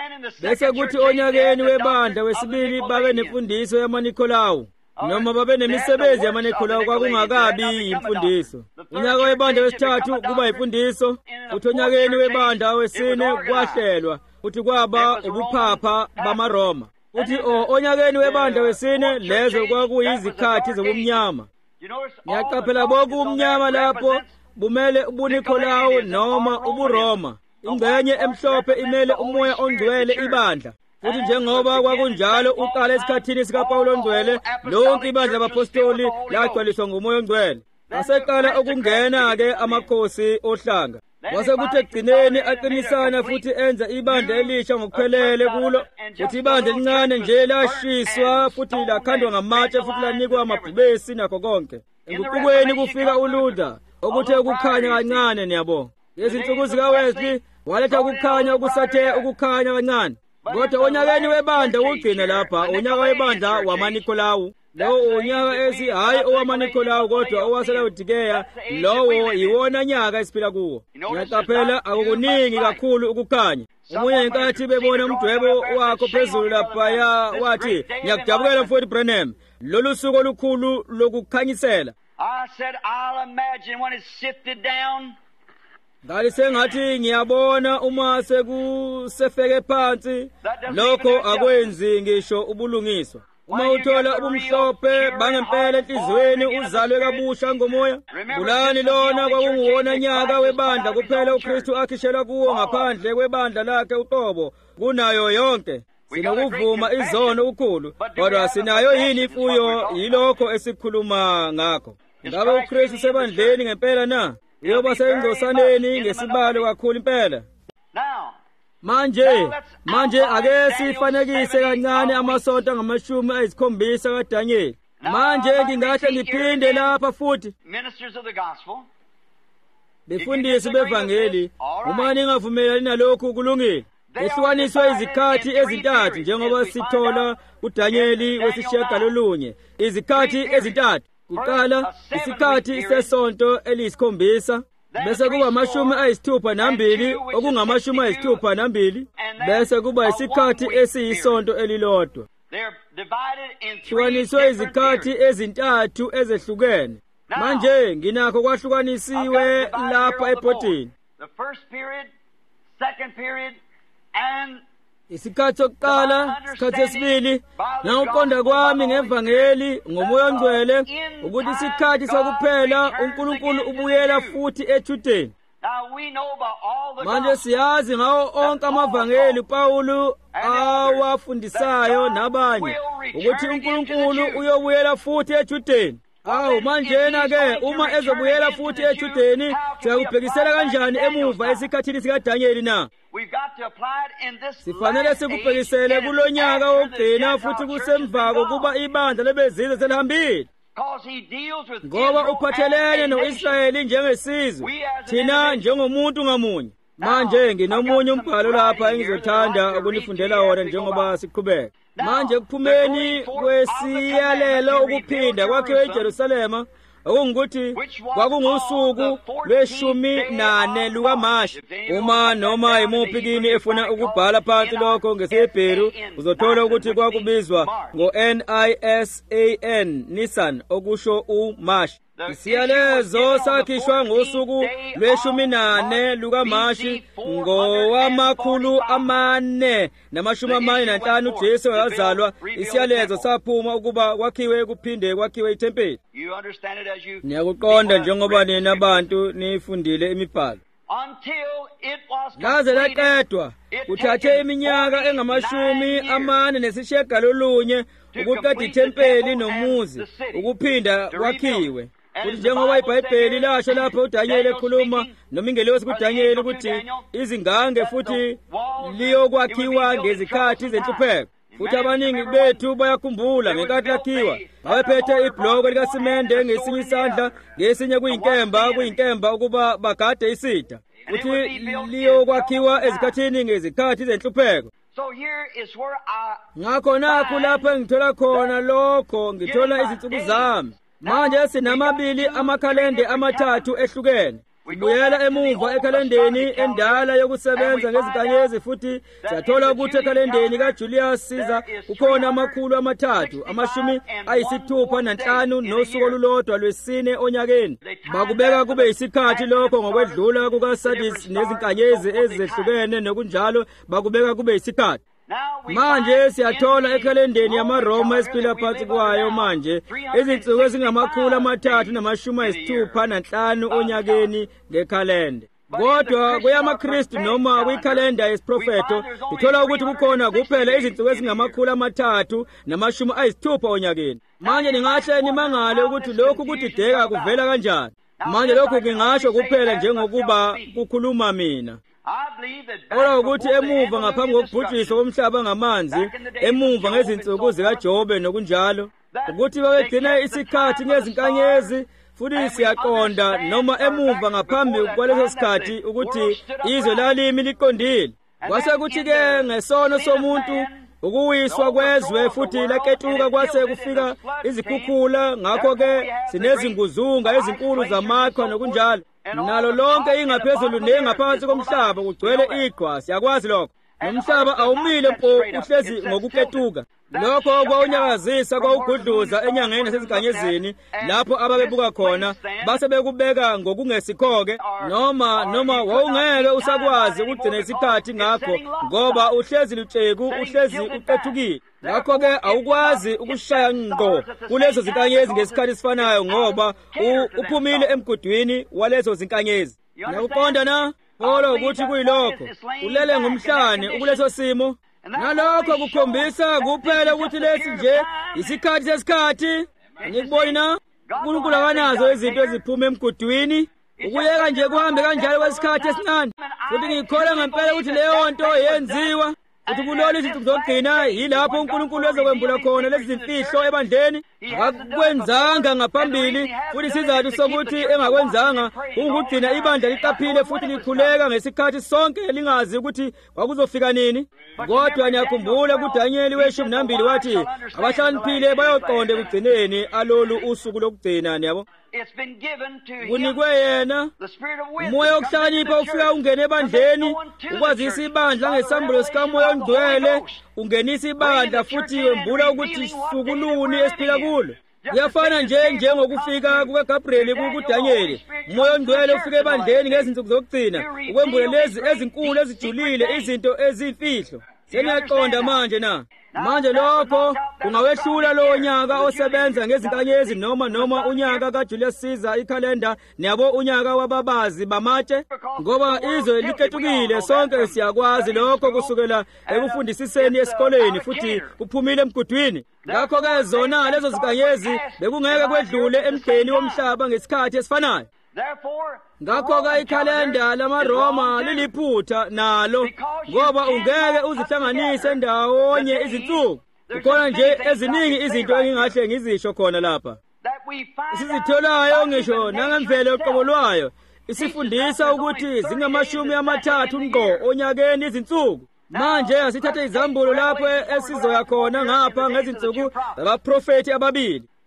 Bese kuthi onyakeni webandla wesibili babe nemfundiso yamaNikolawu, noma babe nemisebenzi yamaNikolawu kwakungakabi imfundiso. Unyaka webandla wesithathu kuba imfundiso, futhi onyakeni webandla wesine kwahlelwa futhi kwaba ubuphapha bamaRoma. Futhi onyakeni webandla wesine lezo kwakuyizikhathi zobumnyama. Ngiyaqaphela boku umnyama lapho bumele ubuNikolawu noma ubuRoma. Ingxenye emhlophe imele umoya ongcwele ibandla. Futhi njengoba kwakunjalo uqala esikhathini sikaPawulo ongcwele, lonke ibandla labapostoli lagcwaliswa ngumoya ongcwele. Aseqala ukungena-ke amakhosi ohlanga. Wase kuthi ekugcineni aqinisana futhi enza ibandla elisha ngokuphelele kulo. Futhi ibandla elincane nje lashiswa futhi lakhandwa ngamatshe futhi lanikwa amabhubesi nakho konke. Enguqukweni kufika uLuther okuthe ukukhanya kancane, niyabo. Izinsuku zikaWesley waletha ukukhanya okusathe ukukhanya kancane. Kodwa onyakeni webandla ugcina lapha, unyaka webandla wamaNikolawu. Lowo unyaka esi hayi owamaNikolawu kodwa owaseLaodikeya, lowo yiwona nyaka esiphila kuwo. Ngiyaqaphela akukuningi kakhulu ukukhanya. Omunye inkathi bebona umdwebo wakho phezulu laphaya wathi, ngiyakujabukela mfowethu Branham, lolu suku olukhulu lokukhanyisela. I said, I'll imagine when it's sifted down. Ngale sengathi ngiyabona uma sekusefeke phansi, lokho akwenzi ngisho ubulungiswa. Uma uthola ubumhlophe bangempela enhlizweni uzalwe kabusha ngomoya. Kulani lona kwakunguwona nyaka webandla kuphela uKristu akhishela kuwo ngaphandle kwebandla lakhe uqobo kunayo yonke. Sinokuvuma izono ukhulu, kodwa sinayo yini imfuyo? Yilokho esikhuluma ngakho. Ngabe uKristu sebandleni ngempela na? Uyoba sengcosaneni ngesibalo kakhulu impela. Manje, manje ake sifanekise kancane amasonto angamashumi ayisikhombisa kaDanyeli. Manje ngingahle ngiphinde lapha futhi. Befundisi bevangeli, uma ningavumelani nalokhu kulungile. Ehlukaniswe izikhathi ezintathu njengoba sithola uDanyeli wesishiyagalolunye. Izikhathi ezintathu. Kuqala isikhathi sesonto eliyisikhombisa, bese kuba amashumi ayisithupha nambili okungamashumi ayisithupha nambili, bese kuba isikhathi esiyisonto elilodwa. Hlukaniswe izikhathi ezintathu ezehlukene. Manje nginakho kwahlukanisiwe lapha ebhodini. Isikhathi sokuqala, isikhathi sesibili, ngawuqonda kwami ngevangeli ngomoya ongcwele ukuthi isikhathi sokuphela uNkulunkulu ubuyela futhi eJudeni. Manje siyazi ngawo onke amavangeli uPawulo awafundisayo nabanye ukuthi uNkulunkulu uyobuyela futhi eJudeni. Awu manjena-ke uma ezobuyela futhi eJudeni siyakubhekisela kanjani emuva esikhathini sikaDanyeli na? Sifanele sikubhekisele kulo nyaka wokugcina futhi kusemvako kuba ibandla lebezizwe selihambile. Ngoba uphathelene no-Israyeli njengesizwe, thina njengomuntu ngamunye. Manje nginomunye umbhalo lapha engizothanda ukunifundela wona njengoba siqhubeka. Manje kuphumeni kwesiyalelo ukuphinda kwakhe eJerusalema, okungukuthi kwakungusuku lweshumi nane lukaMashi. Uma noma imuphi kini efuna ukubhala phansi lokho ngesiHebheru uzothola ukuthi kwakubizwa ngo-N I S A N, Nisan, okusho uMashi. Isiyalezo sakhishwa ngosuku lweshumi nane lukaMashi ngowamakhulu amane namashumi amane nanhlanu uJesu wazalwa. Isiyalezo saphuma ukuba kwakhiwe kuphinde kwakhiwe ithempeli. Niyakuqonda njengoba nina abantu nifundile imibhalo. Laze laqedwa kuthathe iminyaka engamashumi amane nesishiyagalolunye ukuqeda ithempeli nomuzi ukuphinda kwakhiwe. Futhi njengoba iBhayibheli lasho lapho uDanyeli ekhuluma noma ingelosi kuDanyeli ukuthi izingange futhi liyokwakhiwa ngezikhathi zenhlupheko. Futhi abaningi bethu bayakhumbula ngenkathi lakhiwa babephethe ibloko likasimende ngesinye isandla ngesinye kuyinkemba kuyinkemba ukuba bagade isida. Futhi liyokwakhiwa ezikhathini ngezikhathi zenhlupheko. Ngakho nakho lapho engithola khona lokho ngithola izinsuku zami. Manje sinamabili amakhalende amathathu ehlukene. Sibuyela emuva ekhalendeni endala yokusebenza ngezinkanyezi futhi siyathola ukuthi ekhalendeni kaJulius Caesar kukhona amakhulu amathathu amashumi ayisithupha nanhlanu nosuku olulodwa lwesine onyakeni. Bakubeka kube yisikhathi lokho ngokwedlula kukaSadis nezinkanyezi ezihlukene nokunjalo bakubeka kube yisikhathi. Manje siyathola ekhalendeni yamaRoma esiphila phansi kwayo manje izinsuku ezingamakhulu amathathu namashumi ayisithupha nanhlanu onyakeni ngekhalende. Kodwa kuyamaKristu noma kwikhalenda yesiprofeto uthola ukuthi kukhona kuphela izinsuku ezingamakhulu amathathu namashumi ayisithupha onyakeni. Manje ningahle nimangale ukuthi lokhu kudideka kuvela kanjani. Manje lokhu ngingasho kuphela njengokuba kukhuluma mina. Ola ukuthi emuva ngaphambi kokubhujiswa komhlaba ngamanzi, emuva ngezinsuku zikaJobe nokunjalo, ukuthi babegcina isikhathi ngezinkanyezi, futhi siyaqonda noma emuva ngaphambi kwaleso sikhathi ukuthi izwe lalimi liqondile. Kwase kuthi-ke ngesono somuntu ukuwiswa kwezwe futhi laketuka kwase kufika izikhukhula, ngakho-ke sinezinguzunga ezinkulu zamaqhwa nokunjalo. Nalo lonke ingaphezulu nengaphansi komhlaba kugcwele iqhwa, siyakwazi lokho. Nomhlaba awumile mpo uhlezi ngokuketuka. Lokho kwawunyakazisa kwawugudluza enyangeni nasezinkanyezini lapho ababebuka khona base bekubeka ngokungesikho-ke noma noma wawungeke usakwazi ukugcina isikhathi ngakho ngoba uhlezi lutsheku uhlezi uqethukile. Ngakho-ke awukwazi ukushaya ngqo kulezo zinkanyezi ngesikhathi esifanayo ngoba uphumile emgudwini walezo zinkanyezi. Nakuqonda na? Ola ukuthi kuyilokho ulele ngomhlane ukuleso simo. Nalokho kukhombisa kuphela ukuthi lesi nje isikhathi sesikhathi. Ngikuboni na? uNkulunkulu akanazo izinto eziphuma emgudwini. Ukuyeka nje kuhambe kanjalo kwesikhathi esincane. Futhi ngikholwa ngempela ukuthi leyo nto yenziwa. Futhi kulolu izinto zokugcina yilapho uNkulunkulu ezokwembula khona lezi zimfihlo ebandleni. Akakwenzanga ngaphambili futhi isizathu sokuthi engakwenzanga ukugcina ibandla liqaphile futhi likhuleka ngesikhathi sonke lingazi ukuthi kwakuzofika nini. Kodwa niyakhumbula kuDanyeli weshumi nambili wathi abahlaniphile bayoqonda ekugcineni alolu usuku lokugcina. Niyabo kunikwe yena umoya wokuhlakanipha ufika ungene ebandleni ukwazisa ibandla ngesambulo sikamoya ongcwele ungenisa ibandla futhi wembula ukuthi sukuluni esiphila kulo. Kuyafana nje njengokufika kukaGabriyeli kuDanyeli. Umoya ongcwele ufike ebandleni ngezinsuku zokugcina ukwembula lezi ezinkulu ezijulile izinto ezimfihlo. Seniyaqonda manje na? Manje lokho kungawehlula lo nyaka osebenza ngezinkanyezi noma noma unyaka kaJulius Caesar ikhalenda niyabo unyaka wababazi bamatshe ngoba izwe liketukile. Sonke siyakwazi lokho kusukela ekufundisiseni esikoleni futhi kuphumile emgudwini. Ngakho-ke zona lezo zinkanyezi bekungeke kwedlule emgqeni womhlaba ngesikhathi esifanayo. Ngakho-ke ikhalenda lamaRoma liliphutha nalo ngoba ungeke uzihlanganise ndawonye izinsuku. Kukhona nje eziningi izinto engingahle ngizisho khona lapha. Isizitholayo ngisho nangemvelo yoqobo lwayo isifundisa ukuthi zingamashumi amathathu ngqo onyakeni izinsuku. Manje asithathe izambulo lapho esizoya khona ngapha ngezinsuku zabaprofeti ababili.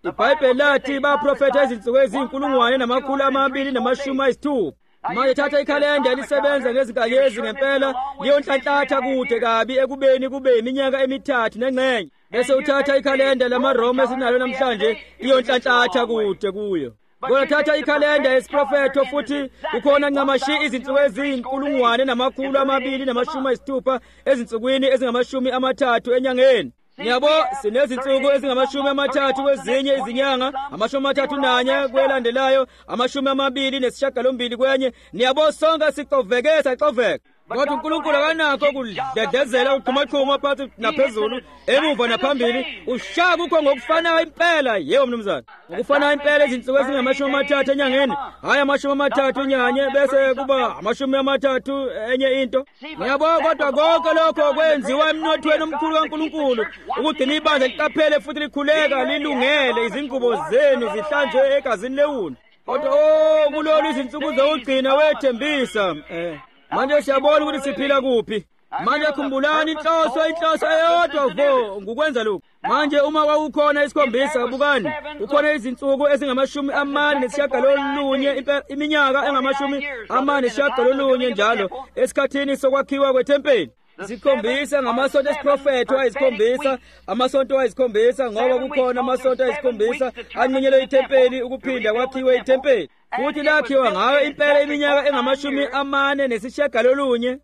iBhayibheli lathi baprofetha izinsuku ezinkulungwane namakhulu amabili namashumi ayisithupha. Manje thatha ikhalenda elisebenza ngezinkanyezi ngempela liyonhlanhlatha kude kabi ekubeni kube iminyaka emithathu nengxenye. Bese uthatha ikhalenda lamaRoma esinalo namhlanje iyonhlanhlatha kude kuyo. Kodwa thatha ikhalenda yesiprofetho futhi kukhona ncamashi izinsuku ezinkulungwane namakhulu amabili namashumi ayisithupha ezinsukwini ezingamashumi amathathu enyangeni. Ngiyabo sinezinsuku ezingamashumi amathathu kwezinye izinyanga, amashumi amathathu nanye kwelandelayo, amashumi amabili nesishiyagalombili kwenye. Niyabo sonke sixoveke saxoveka. Kodwa uNkulunkulu akanakho ukudedezela uqhumaqhuma phansi naphezulu, emuva naphambili. Ushaya kukho ngokufanayo impela, yebo mnumzane. Ngokufanayo impela izinsuku ezingamashumi amathathu enyangeni, hayi amashumi amathathu nyanye bese kuba amashumi amathathu enye into. Ngiyabo kodwa konke lokho kwenziwa emnothweni omkhulu kaNkulunkulu, ukugcina ibandla liqaphele futhi likhuleka lilungele, izingubo zenu zihlanjwe egazini lewundlu. Kodwa oh kulolu izinsuku zokugcina wethembisa eh manje siyabona ukuthi siphila kuphi. Manje khumbulani inhloso inhloso eyodwa vo ngukwenza lokho. Manje uma kwakukhona isikhombisa bukani kukhona izinsuku ezingamashumi amane nesishiyagalolunye iminyaka engamashumi amane nesishiyagalolunye njalo esikhathini sokwakhiwa kwethempeli. Isikhombisa ngamasonto esiprofetho ayisikhombisa, amasonto ayisikhombisa ngoba kukhona amasonto ayisikhombisa anqinyelwe ithempeli ukuphinda kwakhiwe ithempeli. Futhi lakhiwa ngayo impela iminyaka engamashumi amane nesishiyagalolunye.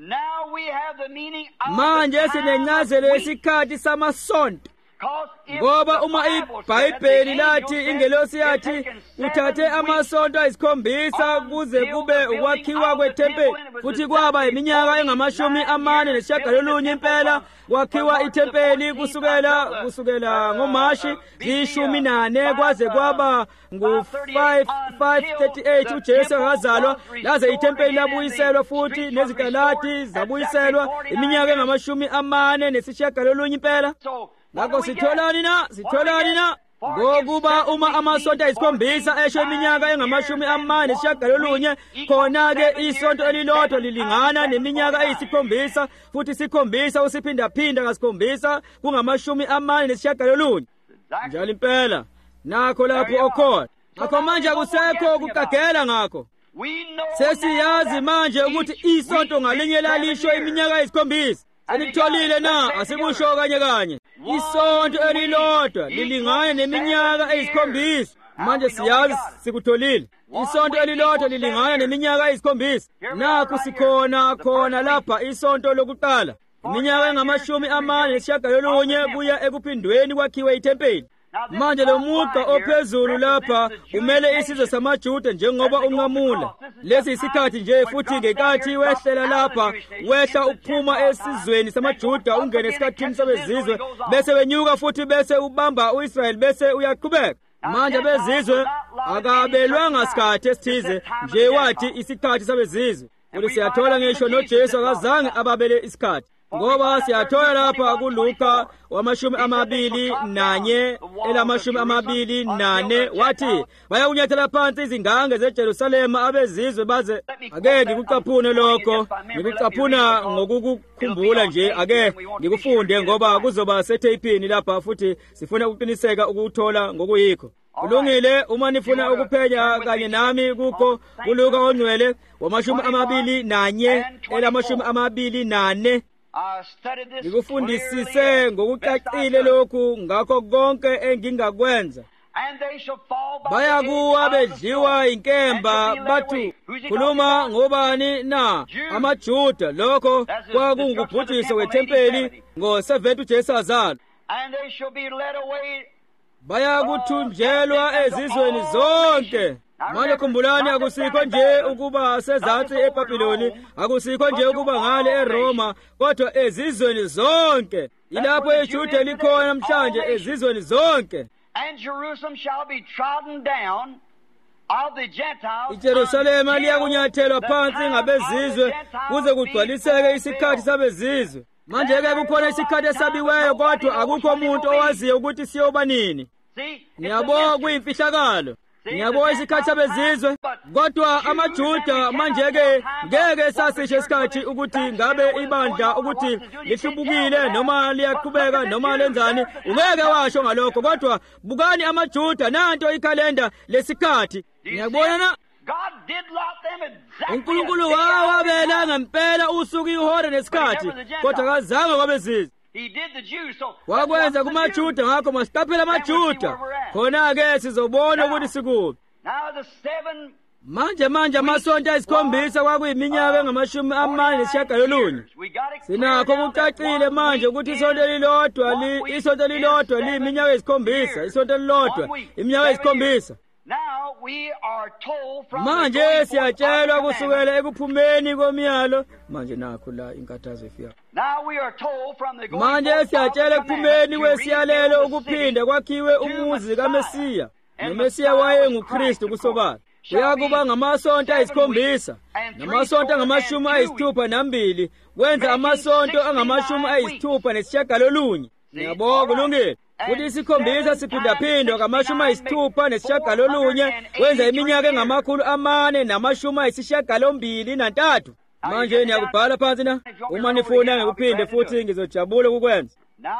Manje sinencazelo yesikhathi samasonto. Ngoba uma iBhayibheli lathi ingelosi yathi uthathe amasonto ayisikhombisa kuze kube ukwakhiwa kwethempeli, futhi kwaba iminyaka engamashumi amane nesishiyagalolunye impela kwakhiwa ithempeli kusukela kusukela ngoMashi ziyishumi nane kwaze kwaba ngu-five thirty-eight uJesu wazalwa, laze ithempeli labuyiselwa futhi nezitalati zabuyiselwa iminyaka engamashumi amane nesishiyagalolunye impela. Ngakho sitholani na sitholani na ngokuba uma amasonto ayisikhombisa esho iminyaka engamashumi amane nesishiyagalolunye, khona-ke isonto elilodwa lilingana neminyaka eyisikhombisa, futhi isikhombisa usiphindaphinda ngasikhombisa kungamashumi amane nesishiyagalolunye njalo impela. Nakho lapho okhona. Ngakho manje akusekho ukugagela ngakho. Sesiyazi manje ukuthi isonto ngalinye lalisho iminyaka eyisikhombisa. Senikutholile na asikusho kanye kanye. Isonto elilodwa lilingana neminyaka eyisikhombisa. Manje siyazi sikutholile. Isonto elilodwa lilingana neminyaka eyisikhombisa. Nakho sikhona khona lapha isonto lokuqala iminyaka engamashumi amane nesishiyagalolunye kuya ekuphindweni kwakhiwe ithempeli. Manje lo mugqa ophezulu lapha umele isizwe samaJuda njengoba unqamula. Lesi isikhathi nje futhi ngekathi wehlela lapha wehla ukuphuma esizweni samaJuda ungene esikhathini sabezizwe bese wenyuka futhi bese ubamba uIsrayeli bese uyaqhubeka. Manje bezizwe akabelwanga isikhathi esithize nje wathi isikhathi sabezizwe. Futhi siyathola ngisho noJesu akazange ababele isikhathi. Ngoba siyathola lapha kuLuka wamashumi amabili nanye elamashumi amabili nane wathi bayakunyathela phansi izingange zeJerusalema abezizwe baze. Ake ngikucaphune lokho, ngikucaphuna ngokukukhumbula nje, ake ngikufunde ngoba kuzoba setapini lapha futhi sifuna ukuqiniseka ukuthola ngokuyikho. Kulungile uma nifuna ukuphenya kanye nami kukho kuLuka ongcwele wamashumi amabili nanye elamashumi amabili nane. Ngikufundisise ngokucacile lokhu ngakho konke engingakwenza. Bayakuwa bedliwa inkemba bathu khuluma ngobani na amaJuda. Lokho kwakungubhujiswa wethempeli ngo-seventy uJesu azalwa. Bayakuthunjelwa ezizweni zonke. Manje khumbulani akusikho nje ukuba sezansi eBhabhiloni, akusikho nje ukuba ngale eRoma, kodwa ezizweni zonke. Ilapho iJuda likhona namhlanje ezizweni zonke. iJerusalema liyakunyathelwa phansi ngabezizwe kuze kugcwaliseke isikhathi sabezizwe. Manje-ke kukhona isikhathi esabiweyo kodwa akukho umuntu owaziyo ukuthi siyoba nini. Ngiyabona kuyimfihlakalo. ngiyabona isikhathi abezizwe kodwa amaJuda manje-ke ngeke sasisho isikhathi ukuthi ngabe ibandla ukuthi lihlubukile noma liyaqhubeka noma lenzani, ungeke washo ngalokho. Kodwa bukani amaJuda, nanto ikhalenda lesikhathi. Ngiyabona na uNkulunkulu wawabela ngempela usuku ihora nesikhathi, kodwa kazange kwabezizwe. Wakwenza kumaJuda, ngakho masiqaphele amaJuda, khona-ke sizobona ukuthi sikuphi. Manje manje amasonto ayisikhombisa kwakuyiminyaka engamashumi amane nesishiyagalolunye. Sinakho kucacile manje ukuthi isonto elilodwa li isonto elilodwa liyiminyaka eyisikhombisa, isonto elilodwa iminyaka eyisikhombisa. Manje siyatshelwa kusukela ekuphumeni komyalo. Manje nakho la inkathazo ifika. Manje siyatshelwa ekuphumeni kwesiyalelo ukuphinda kwakhiwe umuzi kaMesiya. noMesiya wayenguKristu kusobala. Kuyakuba ngamasonto ayisikhombisa namasonto angamashumi ayisithupha nambili, wenza amasonto angamashumi ayisithupha nesishiyagalolunye. Ngiyabonga kulungile. Futhi isikhombisa siphindaphindwa ngamashumi ayisithupha nesishiyagalolunye, wenza iminyaka engamakhulu amane namashumi ayisishiyagalombili nantathu. Manje niyakubhala phansi na, uma nifuna ngikuphinde futhi ngizojabula ukukwenza.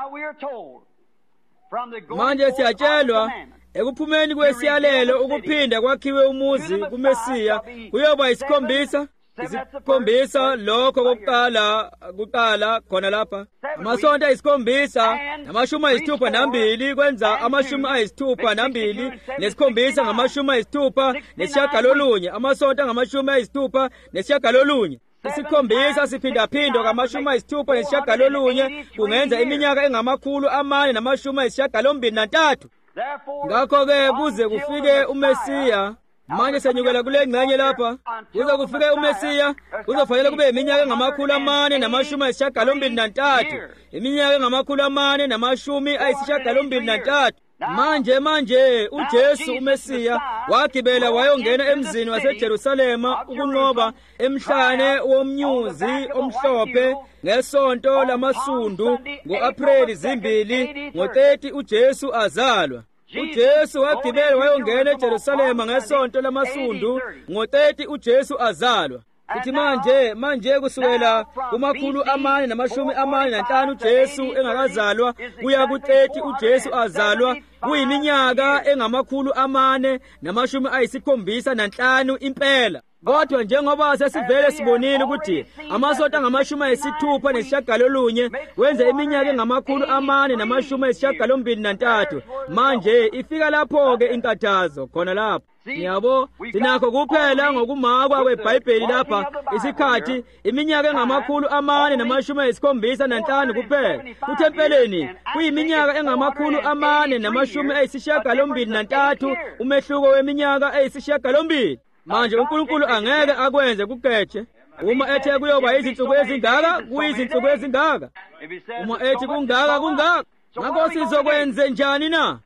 Manje siyatshelwa ekuphumeni kwesiyalelo ukuphinda kwakhiwe umuzi kuMesiya kuyoba isikhombisa. Isikhombisa lokho kokuqala kuqala khona lapha. Amasonto ayisikhombisa namashumi ayisithupha nambili, kwenza amashumi ayisithupha nambili nesikhombisa ngamashumi ayisithupha nesishiyagalolunye, amasonto angamashumi ayisithupha nesishiyagalolunye. Isikhombisa siphindaphindwa ngamashumi ayisithupha nesishiyagalolunye, kungenza iminyaka engamakhulu amane namashumi ayisishiyagalombili nantathu. Ngakho-ke kuze kufike uMesiya, manje senyukela kule ngxenye lapha, kuze kufike uMesiya kuzofanele kube iminyaka engamakhulu amane namashumi ayisishiyagalombili nantathu, iminyaka engamakhulu amane namashumi ayisishiyagalombili nantathu. Manje manje uJesu uMesiya wagibela wayongena emzini waseJerusalema ukunqoba emhlane womnyuzi omhlophe ngesonto lamasundu ngo-Apreli zimbili ngo-thirty uJesu azalwa. uJesu wagibela wayongena eJerusalema ngesonto lamasundu ngo-thirty uJesu azalwa. Kuthi manje manje kusukela kumakhulu amane namashumi amane nanhlanu uJesu engakazalwa kuya ku-thirty uJesu azalwa, kuyiminyaka engamakhulu amane namashumi ayisikhombisa nanhlanu impela. Kodwa njengoba sesivele sibonile ukuthi amasonto angamashumi ayisithupha nesishiyagalolunye wenza iminyaka engamakhulu amane namashumi ayisishiyagalombili nantathu, manje ifika lapho-ke inkathazo khona lapho. Ngiyabo sinakho kuphela ngokumakwa kweBhayibheli lapha isikhathi iminyaka engamakhulu amane namashumi ayisikhombisa nanhlanu kuphela. Kuthempeleni kuyiminyaka engamakhulu amane namashumi ayisishiyagalombili nantathu, umehluko weminyaka eyisishiyagalombili. Manje uNkulunkulu angeke akwenze kukeche. Uma ethe kuyoba izinsuku ezingaka kuyizinsuku ezingaka, uma ethi kungaka kungaka. Ngakho sizokwenze njani na?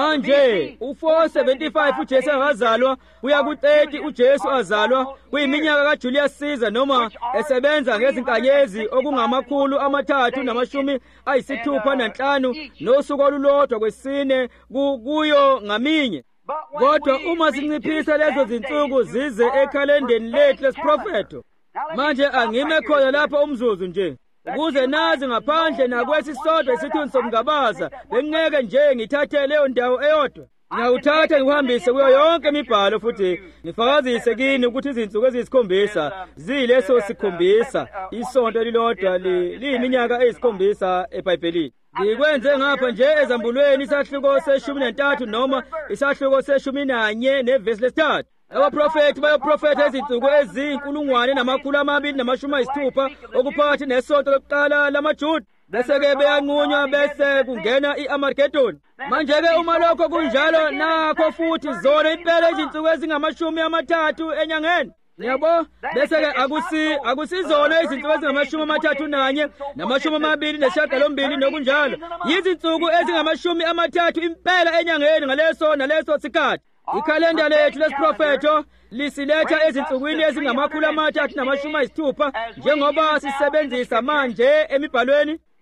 Manje u-four seventy-five uJesu akazalwa kuya ku-thirty uJesu azalwa, kuyiminyaka kaJulius Caesar noma esebenza ngezinkanyezi okungamakhulu amathathu namashumi ayisithupha nanhlanu nosuku olulodwa kwesine kuyo ngaminye. Kodwa uma sinciphisa lezo zinsuku zize ekhalendeni lethu lesiprofeto, manje angime khona lapha umzuzu nje, ukuze nazi ngaphandle nakwesisodwa isithunzi somngabaza bengeke nje ngithathe leyo ndawo eyodwa. Ngiyawuthatha ngikuhambise kuyo yonke imibhalo futhi ngifakazise kini ukuthi izinsuku eziyisikhombisa ziyileso sikhombisa, isonto elilodwa liyiminyaka eyisikhombisa eBhayibhelini. Ngikwenze ngapha nje ezambulweni isahluko seshumi nantathu noma isahluko seshumi nanye nevesi lesithathu. Abaprofethi bayoprofetha izinsuku eziyinkulungwane namakhulu amabili namashumi ayisithupha okuphakathi nesonto lokuqala lamaJuda, bese-ke beyanqunywa bese kungena i-Armageddon. Manje-ke uma lokho kunjalo, nakho futhi zona impela izinsuku ezingamashumi amathathu enyangeni. Yabo bese-ke akusi akusizona izinsuku ezingamashumi amathathu nanye namashumi amabili nesishiyagalombili nokunjalo, yizinsuku ezingamashumi amathathu impela enyangeni ngaleso naleso sikhathi. Ikhalenda lethu lesiprofeto lisiletha ezinsukwini ezingamakhulu amathathu namashumi ayisithupha njengoba sisebenzisa manje emibhalweni.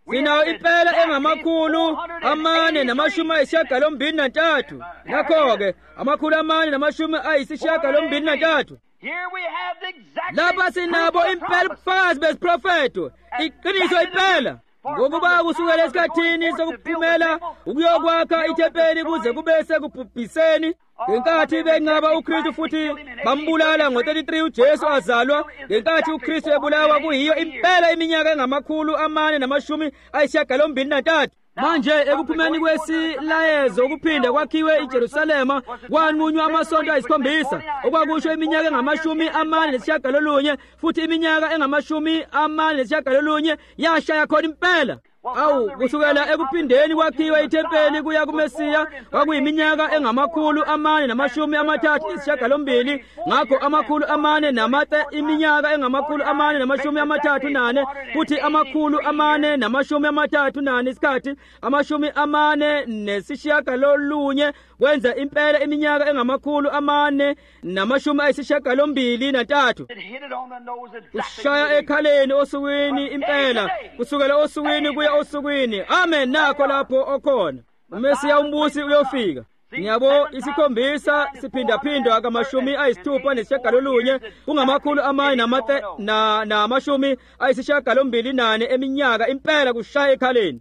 sinawo impela engamakhulu amane namashumi ayisishiyagalombili nantathu. Nakho-ke amakhulu amane namashumi ayisishiyagalombili nantathu. Lapha sinabo impela ubufakazi besiprofeto, iqiniso impela, ngokuba kusukela esikhathini sokuphumela ukuyokwakha ithempeli kuze kube sekubhubhiseni, ngenkathi benqaba uKristu futhi bambulala ngo-thirty-three uJesu azalwa, ngenkathi uKristu ebulawa kuyiyo impela iminyaka engamakhulu amane namashumi ayisishiyagalombili nantathu. Manje ekuphumeni kwesilayezo ukuphinda kwakhiwe iJerusalema kwanqunywa amasonto ayisikhombisa, okwakusho iminyaka engamashumi amane nesishiyagalolunye, futhi iminyaka engamashumi amane nesishiyagalolunye yashaya khona impela. Awu, kusukela ekuphindeni kwakhiwe ithempeli kuya kuMesiya kwakuyiminyaka engamakhulu amane namashumi amathathu nesishiyagalombili. Ngakho amakhulu amane namate iminyaka engamakhulu amane namashumi amathathu nane, futhi amakhulu amane namashumi amathathu nane isikhathi amashumi amane nesishiyagalolunye kwenza impela iminyaka engamakhulu amane namashumi ayisishiyagalombili nantathu. Kushaya ekhaleni osukwini impela, kusukela osukwini kuya osukwini. Amen. Nakho lapho okhona uMesiya umbusi uyofika. Ngiyabo isikhombisa siphindaphindwa kamashumi ayisithupha nesishiyagalolunye kungamakhulu amane namate na namashumi ayisishiyagalombili nane eminyaka impela kushaya ekhaleni.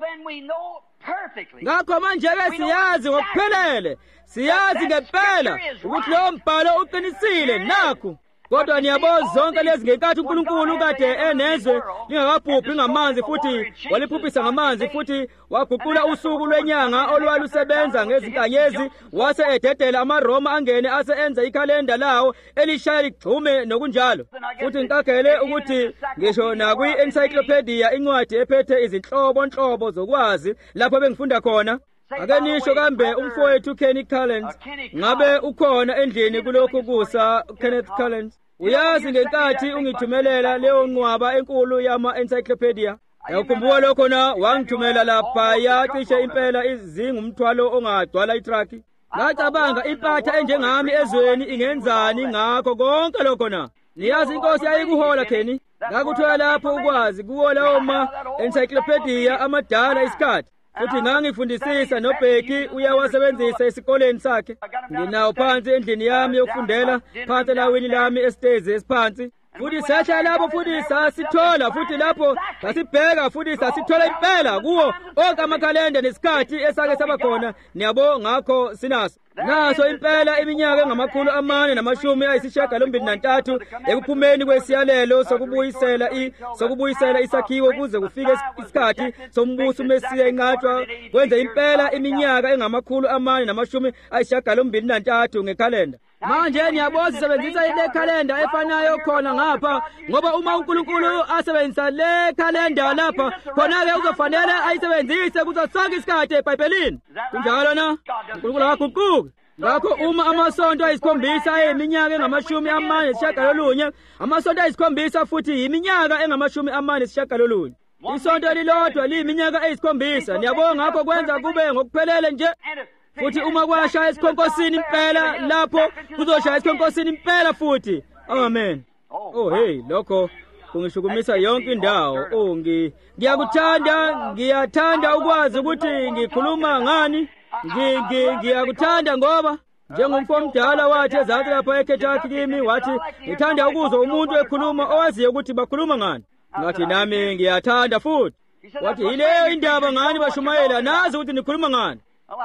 Ngakho manje-ke siyazi ngokuphelele, siyazi ngempela ukuthi lowo mbhalo uqinisile. Nakho kodwa niyabona zonke lezi ngenkathi uNkulunkulu kade enezwe lingakabhubhi ngamanzi, futhi waliphuphisa ngamanzi, futhi waguqula usuku lwenyanga olwalusebenza ngezinkanyezi, wase ededela amaRoma angene ase enza ikhalenda lawo elishaya ligxume nokunjalo. Futhi ngikagele ukuthi ngisho nakwi-encyclopedia incwadi ephethe izinhlobonhlobo zokwazi lapho bengifunda khona. Ake nisho kambe umfowethu Kenny Collins ngabe ukhona endlini kulokhu kusa Kenneth Collins. Uyazi ngenkathi ungithumelela leyo nqwaba enkulu yama-encyclopedia, yakukhumbula lokho na wangithumela lapha yacishe impela izingumthwalo ongagcwala itraki. Ngacabanga impatha enjengami ezweni ingenzani ngakho konke lokho na. Niyazi inkosi yayikuhola Kenny. Ngakuthola lapho ukwazi kuwo lawo ma-encyclopedia amadala isikhathi. Futhi ngangifundisisa noBheki uyawasebenzisa esikoleni sakhe. Nginawo phansi endlini yami yokufundela, phansi elawini lami esitezi esiphansi. Futhi sehla lapho futhi sasithola, futhi lapho sasibheka futhi sasithola impela kuwo onke amakhalenda nesikhathi esake saba khona. Niyabo ngakho sinaso naso impela iminyaka engamakhulu amane namashumi ayisishiyagalombili nantathu ekuphumeni kwesiyalelo sokubuyisela i sokubuyisela isakhiwo kuze kufike isikhathi sombuso uMesiya enqatshwa, kwenze impela iminyaka engamakhulu amane namashumi ayisishiyagalombili nantathu ngekhalenda. Manje niyabona sisebenzisa ile khalenda efanayo khona ngapha, ngoba uma uNkulunkulu asebenzisa le khalenda lapha, khona-ke uzofanele ayisebenzise kuzo sonke isikhathi eBhayibhelini. Kunjalo na? uNkulunkulu akaguquki. Ngakho uma amasonto ayisikhombisa ayiminyaka engamashumi amane nesishiyagalolunye, amasonto ayisikhombisa futhi yiminyaka engamashumi amane nesishiyagalolunye. Isonto elilodwa liyiminyaka eyisikhombisa. Niyabona ngakho kwenza kube ngokuphelele nje. Futhi uma kwashaya isikhonkosini impela, lapho kuzoshaya isikhonkosini impela futhi. Amen. Oh hey, lokho kungishukumisa yonke indawo. Oh ngi ngiyakuthanda, ngiyathanda ukwazi ukuthi ngikhuluma ngani. Ngi ngiyakuthanda ngoba njengomfomdala wathi ezathi lapha eKentucky kimi wathi ngithanda ukuzwa umuntu ekhuluma owaziyo ukuthi bakhuluma ngani. Ngathi nami ngiyathanda futhi. Wathi yileyo indaba ngani bashumayela, nazi ukuthi nikhuluma ngani.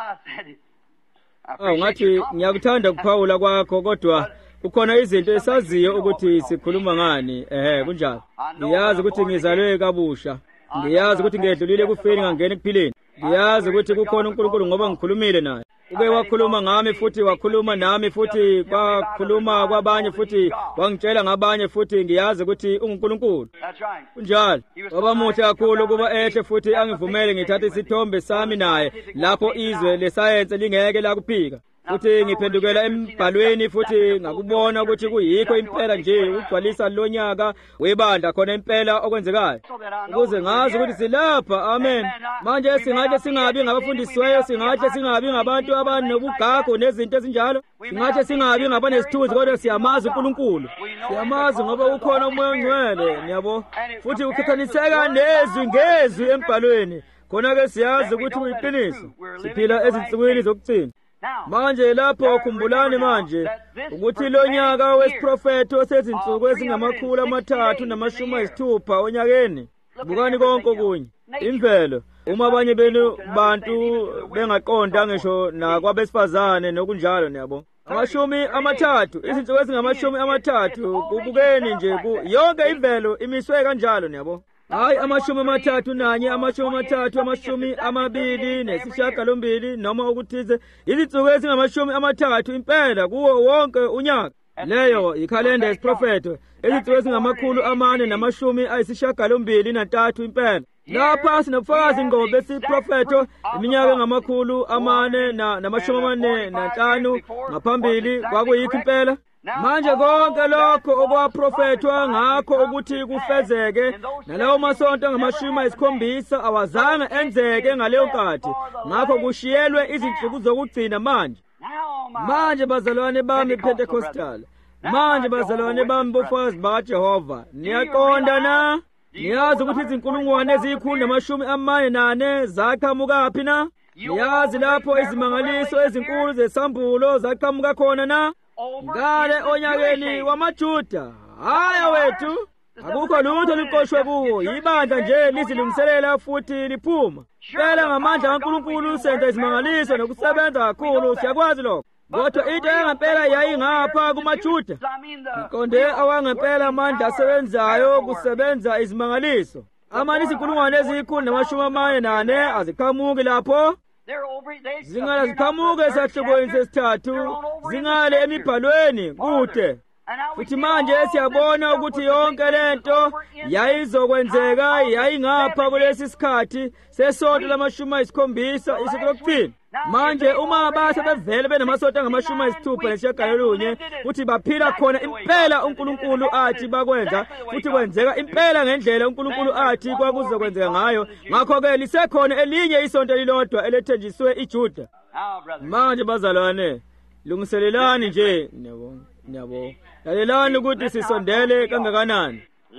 Oh ngathi ngiyakuthanda kuphawula kwakho, kodwa kukhona izinto esaziyo ukuthi sikhuluma ngani. Ehe kunjalo. Ngiyazi ukuthi ngizalwe kabusha. Ngiyazi ukuthi ngedlulile kufeni ngangena ekuphileni. Ngiyazi ukuthi kukhona uNkulunkulu ngoba ngikhulumile naye. Ube wakhuluma ngami futhi wakhuluma nami futhi kwakhuluma kwabanye futhi wangitshela ngabanye futhi ngiyazi ukuthi unguNkulunkulu. Kunjalo. Waba muhle kakhulu kuba ehle futhi angivumele ngithathe isithombe sami naye lapho izwe lesayense lingeke lakuphika. futhi ngiphendukela embhalweni futhi ngakubona ukuthi kuyikho impela nje ukugcwalisa lo nyaka webandla khona impela okwenzekayo, ukuze ngazi ukuthi silapha. Amen. Manje singahle singabi ngabafundisiweyo, singahle singabi ngabantu abanobugagu nezinto ezinjalo, singahle singabi ngabanesithunzi, kodwa siyamazi uNkulunkulu, siyamazi ngoba ukhona umoya ongcwele, niyabo, futhi ukhithaniseka nezwi ngezwi embhalweni, khona-ke siyazi ukuthi uyiqiniso. Siphila ezinsukwini zokugcina. Manje lapho khumbulani manje ukuthi lo nyaka wesiprofethi osezinsuku ezingamakhulu amathathu namashumi ayisithupha onyakeni. Bukani konke okunye imvelo. Uma abanye benu bantu bengaqonda ngisho nakwabesifazane nokunjalo, niyabo, amashumi amathathu, izinsuku ezingamashumi amathathu, kubukeni nje yonke imvelo imiswe kanjalo, niyabo. Hayi amashumi amathathu nanye, amashumi amathathu, amashumi amabili nesishiyagalombili noma okuthize, izinsuku ezingamashumi amathathu impela kuwo wonke unyaka. Leyo ikhalenda yesiprofethi, izinsuku ezingamakhulu amane namashumi ayisishiyagalombili nantathu impela. Lapha sinobufakazi ngqo besiprofethi iminyaka engamakhulu amane namashumi amane nanhlanu ngaphambili kwakuyikho impela. Manje konke lokho okwaprofethwa ngakho ukuthi kufezeke nalawo masonto ngamashumi ayisikhombisa awazange enzeke ngaleyo nkathi, ngakho kushiyelwe izinsuku zokugcina manje. Manje bazalwane bami Pentecostal, manje bazalwane bami bofakazi bakaJehova, niyaqonda na? Niyazi ukuthi izinkulungwane eziyikhulu namashumi amane nane zaqhamukaphi na? Niyazi lapho izimangaliso ezinkulu zesambulo zaqhamuka khona na? Ngale onyakeni wamaJuda. Haya wethu, akukho lutho liqoshwe kuwo, ibandla nje lizilungiselela futhi liphuma. Phela ngamandla kaNkulunkulu senza izimangaliso nokusebenza kakhulu, siyakwazi lokho. Kodwa into engempela yayingapha kumaJuda. Ngiqonde awangempela amandla asebenzayo kusebenza izimangaliso. Amani izinkulungwane eziyikhulu namashumi amane nane aziqhamuki lapho. Zingala ziqhamuke esahlukwini sesithathu, zingale emibhalweni kude. Futhi manje siyabona ukuthi yonke lento yayizokwenzeka yayingapha kulesi sikhathi sesonto lamashumi ayisikhombisa isonto lokugcina. Manje uma abase bevele benamasonto angamashumi ayisithupha nesishiyagalolunye futhi baphila khona impela uNkulunkulu athi bakwenza, futhi kwenzeka impela ngendlela uNkulunkulu athi kwakuzokwenzeka ngayo, ngakho-ke lisekhona elinye isonto elilodwa elethenjiswe iJuda. Manje bazalwane, lungiselelani nje, niyabo, niyabo, lalelani ukuthi sisondele kangakanani.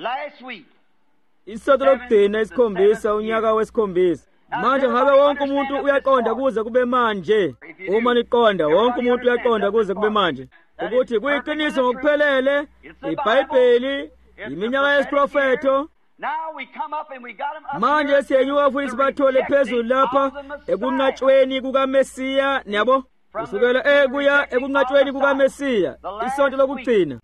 Isonto lokugcina isikhombisa, unyaka wesikhombisa. Manje ngabe wonke umuntu uyaqonda kuze kube manje. Uma niqonda wonke umuntu uyaqonda kuze kube manje ukuthi kuyiqiniso ngokuphelele iBhayibheli iminyaka yesiprofethi. Manje siyenyuka futhi sibathole phezulu lapha ekunqatshweni kukaMesiya, niyabo, kusukela ekuya ekunqatshweni kukaMesiya, isonto lokugcina.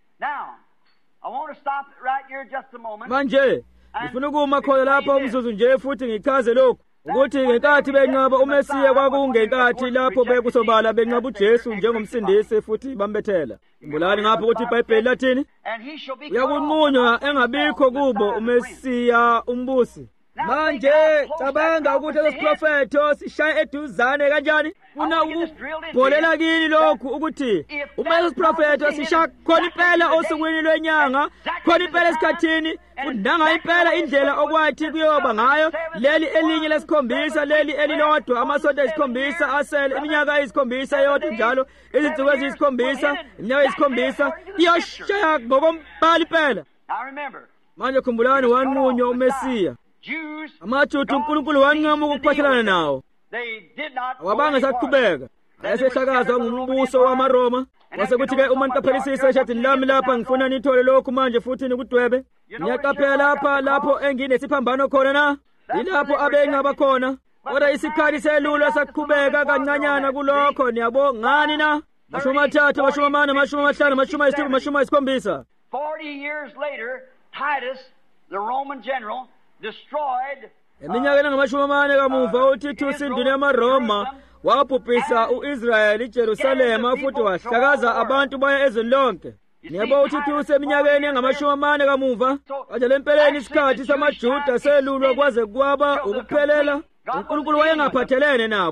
Manje ngifuna ukuma khona lapha umzuzu nje futhi ngichaze lokho ukuthi ngenkathi benqaba uMesiya kwakungenkathi lapho bekusobala benqaba uJesu njengomsindisi futhi bambethela. Mbulani ngapho ukuthi iBhayibheli lathini? Uyakunqunywa engabikho kubo uMesiya umbusi. Manje cabanga ukuthi lesiprofethi sishaye eduzane kanjani? Funa ukubholela kini lokhu ukuthi uma lesiprofethi sisha khona impela osukwini lwenyanga, khona impela esikhathini, nanga impela indlela okwathi kuyoba ngayo leli elinye lesikhombisa, leli elilodwa, amasonto esikhombisa asele iminyaka eyisikhombisa yodwa njalo, izinsuku eziyisikhombisa, iminyaka eyisikhombisa iyoshaya ngokombala impela. Manje khumbulani wanqunywa uMesiya. AmaJuda uNkulunkulu wanqama ukuphathelana nawo. Awabanga saqhubeka. Ayesehlakazwa ngumbuso wamaRoma. Kwase kuthi-ke uma niqaphelisisa eshadini lami lapha ngifuna nithole lokhu manje futhi nikudwebe. Niyaqaphela lapha lapho enginesiphambano khona na? Yilapho abenqaba khona. Kodwa isikhathi selula saqhubeka kancanyana kulokho, niyabo, ngani na? Mashumi amathathu, mashumi amane, mashumi amahlanu, mashumi ayisithupha, mashumi ayisikhombisa. Forty years later, Titus, the Roman general, destroyed eminyakeni ngamashumi amane kamuva uTitus induna yamaRoma wabhubhisa u-Israyeli iJerusalema futhi wahlakaza abantu baya ezweni lonke. Niyabo uTitus eminyakeni engamashumi amane kamuva, kanjalo empeleni isikhathi samaJuda selulwa kwaze kwaba ukuphelela. uNkulunkulu wayengaphathelene nabo.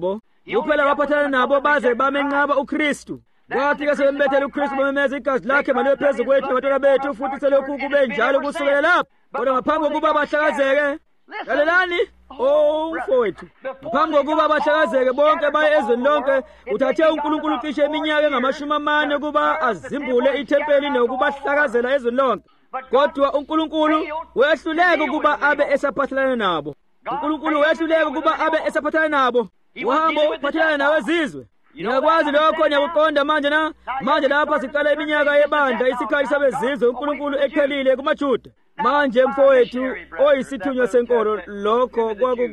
kuphela baphathana nabo baze bamenqaba uKristu. Kwathi-ke sebembethele uKristu bamemeza igazi lakhe maliwe phezu kwethu nabantwana bethu, futhi selokhu kube njalo kusukela lapho. Kodwa ngaphambi kokuba bahlakazeke, lalelani, oh mfowethu, ngaphambi kokuba bahlakazeke bonke baye ezweni lonke, uthathe uNkulunkulu cishe iminyaka engamashumi amane ukuba azimbule ithempeli nokubahlakazela ezweni lonke. Kodwa uNkulunkulu wehluleka ukuba abe esaphathelana nabo. uNkulunkulu wehluleka ukuba abe esaphathelana nabo. Uhambo uphathelana nawezizwe. Ngiyakwazi lokho, ngiyakuqonda manje na. Manje lapha siqala iminyaka yebandla, isikhathi sabezizwe uNkulunkulu ekhelile kumaJuda. Manje mfowethu oyisithunywa senkolo, lokho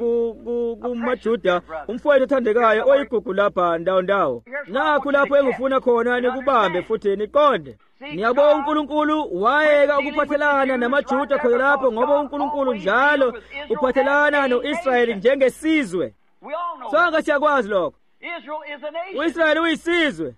kwakumaJuda, umfowethu othandekayo oyigugu lapha ndawo ndawo. Nakho lapho engifuna khona nikubambe futhi niqonde. Ngiyabonga uNkulunkulu wayeka ukuphathelana namaJuda khona lapho, ngoba uNkulunkulu njalo uphathelana no-Israyeli njengesizwe. Sonke siyakwazi lokho. U-Israyeli uyisizwe,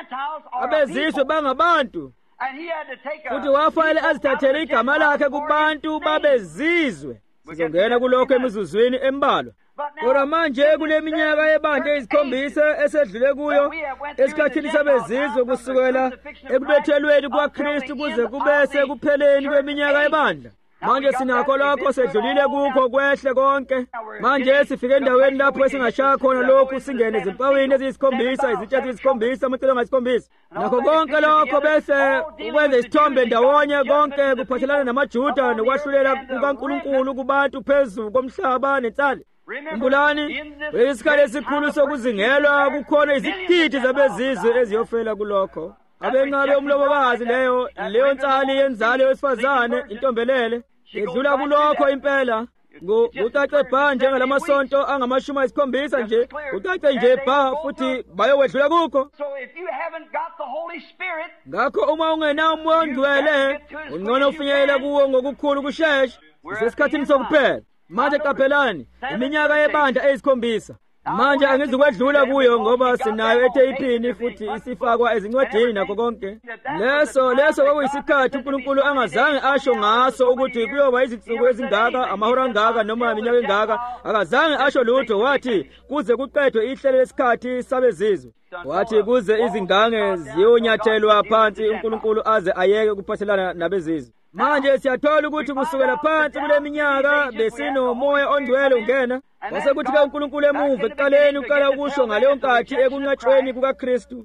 abezizwe bangabantu, futhi wafanele azithathele igama lakhe kubantu babezizwe. Sizongena kulokho emizuzwini embalwa. Kodwa manje kule minyaka yebandla eyisikhombisa esedlule kuyo, esikhathini sabezizwe kusukela ekubethelweni kwaKristu kuze kube sekupheleni kweminyaka yebandla. Manje sinakho lokho, sedlulile kukho kwehle konke. Manje sifike endaweni lapho esingashaya khona lokhu, singene ezimpawini eziyisikhombisa, izitsha eziyisikhombisa, amacele angayisikhombisa. Nakho konke lokho bese ukwenza isithombe ndawonye, konke kuphathelana namaJuda nokwahlulela kukaNkulunkulu kubantu phezu komhlaba nenhlali. Umbulani, isikhathi esikhulu sokuzingelwa, kukhona izigidi zabezizwe eziyofela kulokho. Abengabe umlobokazi leyo, leyo ntsali yenzalo yesifazane, intombelele, edlula kulokho impela. Utace bha njengalamasonto angamashumi ayisikhombisa nje, utace nje bha futhi bayowedlula kukho. Ngakho uma ungenawo umoya ongcwele, ungcono ufinyelela kuwo ngokukhulu kushesha. Isesikhathini sokuphela. Manje qaphelani, iminyaka yebandla eyisikhombisa. Manje angizukwedlula kuyo ngoba sinayo etheyiphini futhi isifakwa ezincwadini nakho konke. Leso leso kwakuyisikhathi uNkulunkulu angazange asho ngaso ukuthi kuyoba izinsuku ezingaka, amahora angaka noma iminyaka engaka. Akazange asho lutho. Wathi kuze kuqedwe ihlelo lesikhathi sabezizwe. Wathi kuze izingange ziyonyathelwa phansi uNkulunkulu aze ayeke ukuphathelana nabezizwe. Manje siyathola ukuthi kusukela phansi kule minyaka besinomoya ongcwele ungena. Base kuthi ka uNkulunkulu emuva ekuqaleni uqala ukusho ngaleyo nkathi ekunqatshweni kukaKristu.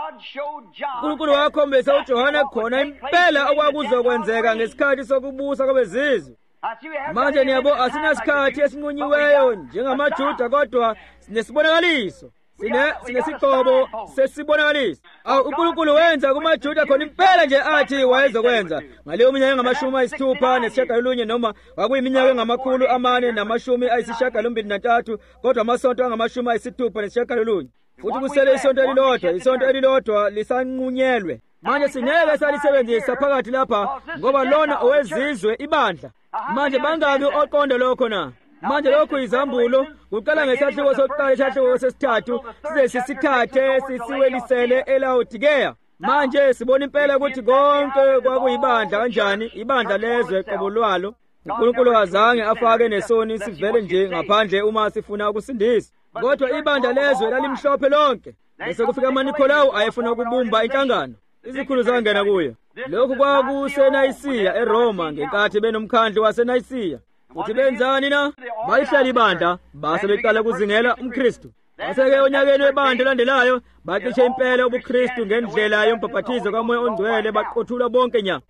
uNkulunkulu wakhombisa uJohane khona impela okwakuzokwenzeka ngesikhathi sokubusa kwabezizwe. Manje niyabo asinasikhathi esinqunyiweyo njengamaJuda, kodwa sinesibonakaliso. Sine sinesiqobo sesibonakaliso. Awu uNkulunkulu wenza kumaJuda khona impela nje athi wayezokwenza ngaleyo minyaka engamashumi ayisithupha nesishagalolunye, noma kwakuyiminyaka engamakhulu amane namashumi ayisishagalombili nantathu, kodwa amasonto angamashumi ayisithupha nesishagalolunye. Futhi kusele isonto elilodwa, isonto elilodwa lisanqunyelwe. Manje singeke salisebenzisa phakathi lapha ngoba lona owezizwe ibandla. Manje bangaki oqonda lokho na? Manje lokhu izambulo kuqala ngesahluko sokuqala isahluko sesithathu size sisithathe sisiwelisele eLaodikeya. Manje sibona impela ukuthi konke kwakuyibandla kanjani, ibandla lezwe qobo lwalo. uNkulunkulu azange afake nesoni sivele nje ngaphandle uma sifuna ukusindisa. Kodwa ibandla lezwe lalimhlophe lonke. Bese kufika amaNikolawu ayefuna ukubumba inhlangano. Izikhulu zangena kuyo. Lokhu kwakuseNayisiya eRoma ngenkathi benomkhandlu waseNayisiya. Uthi benzani na? Bayihlala ibandla base beqala kuzingela umKristu. Base-ke onyakeni webandla landelayo bacishe impela ubuKristu ngendlela yombhaphathizo kaMoya oNgcwele, baqothula bonke nya.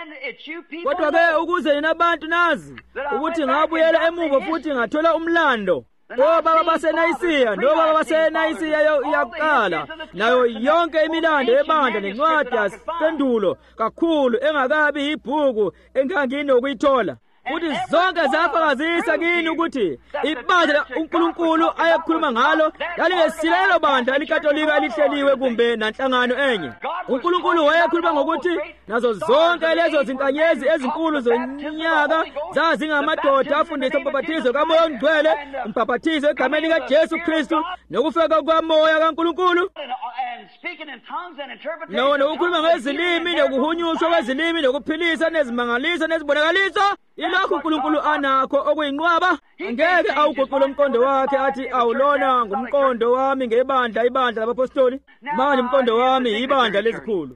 Kodwa-ke ukuze nina abantu nazi ukuthi ngabuyela emuva futhi ngathola umlando obaba baseNayisiya nobaba baseNayisiya yakuqala, nayo yonke imilando yebandla nencwadi yasendulo kakhulu engakabi ibhuku enganginokuyithola. Futhi zonke zafakazisa kini ukuthi ibandla uNkulunkulu ayekhuluma ngalo lalingesilelo bandla likatolika elihleliwe kumbe nanhlangano enye. uNkulunkulu wayekhuluma ngokuthi nazo zonke lezo zinkanyezi ezinkulu zonyaka zazingamadoda afundisa umbhaphathizo kaMoya oNgcwele, umbhaphathizo egameni likaJesu Kristu nokufeka kwaMoya kaNkulunkulu. Nawo ukukhuluma ngezilimi nokuhunyushwa kwezilimi nokuphilisa nezimangaliso nezibonakaliso. Ilo lokhu uNkulunkulu anakho okuyinqwaba. Angeke awuguqule umqondo wakhe athi awulona ngumqondo wami ngebandla ibandla labapostoli, manje umqondo wami ibandla lezikhulu.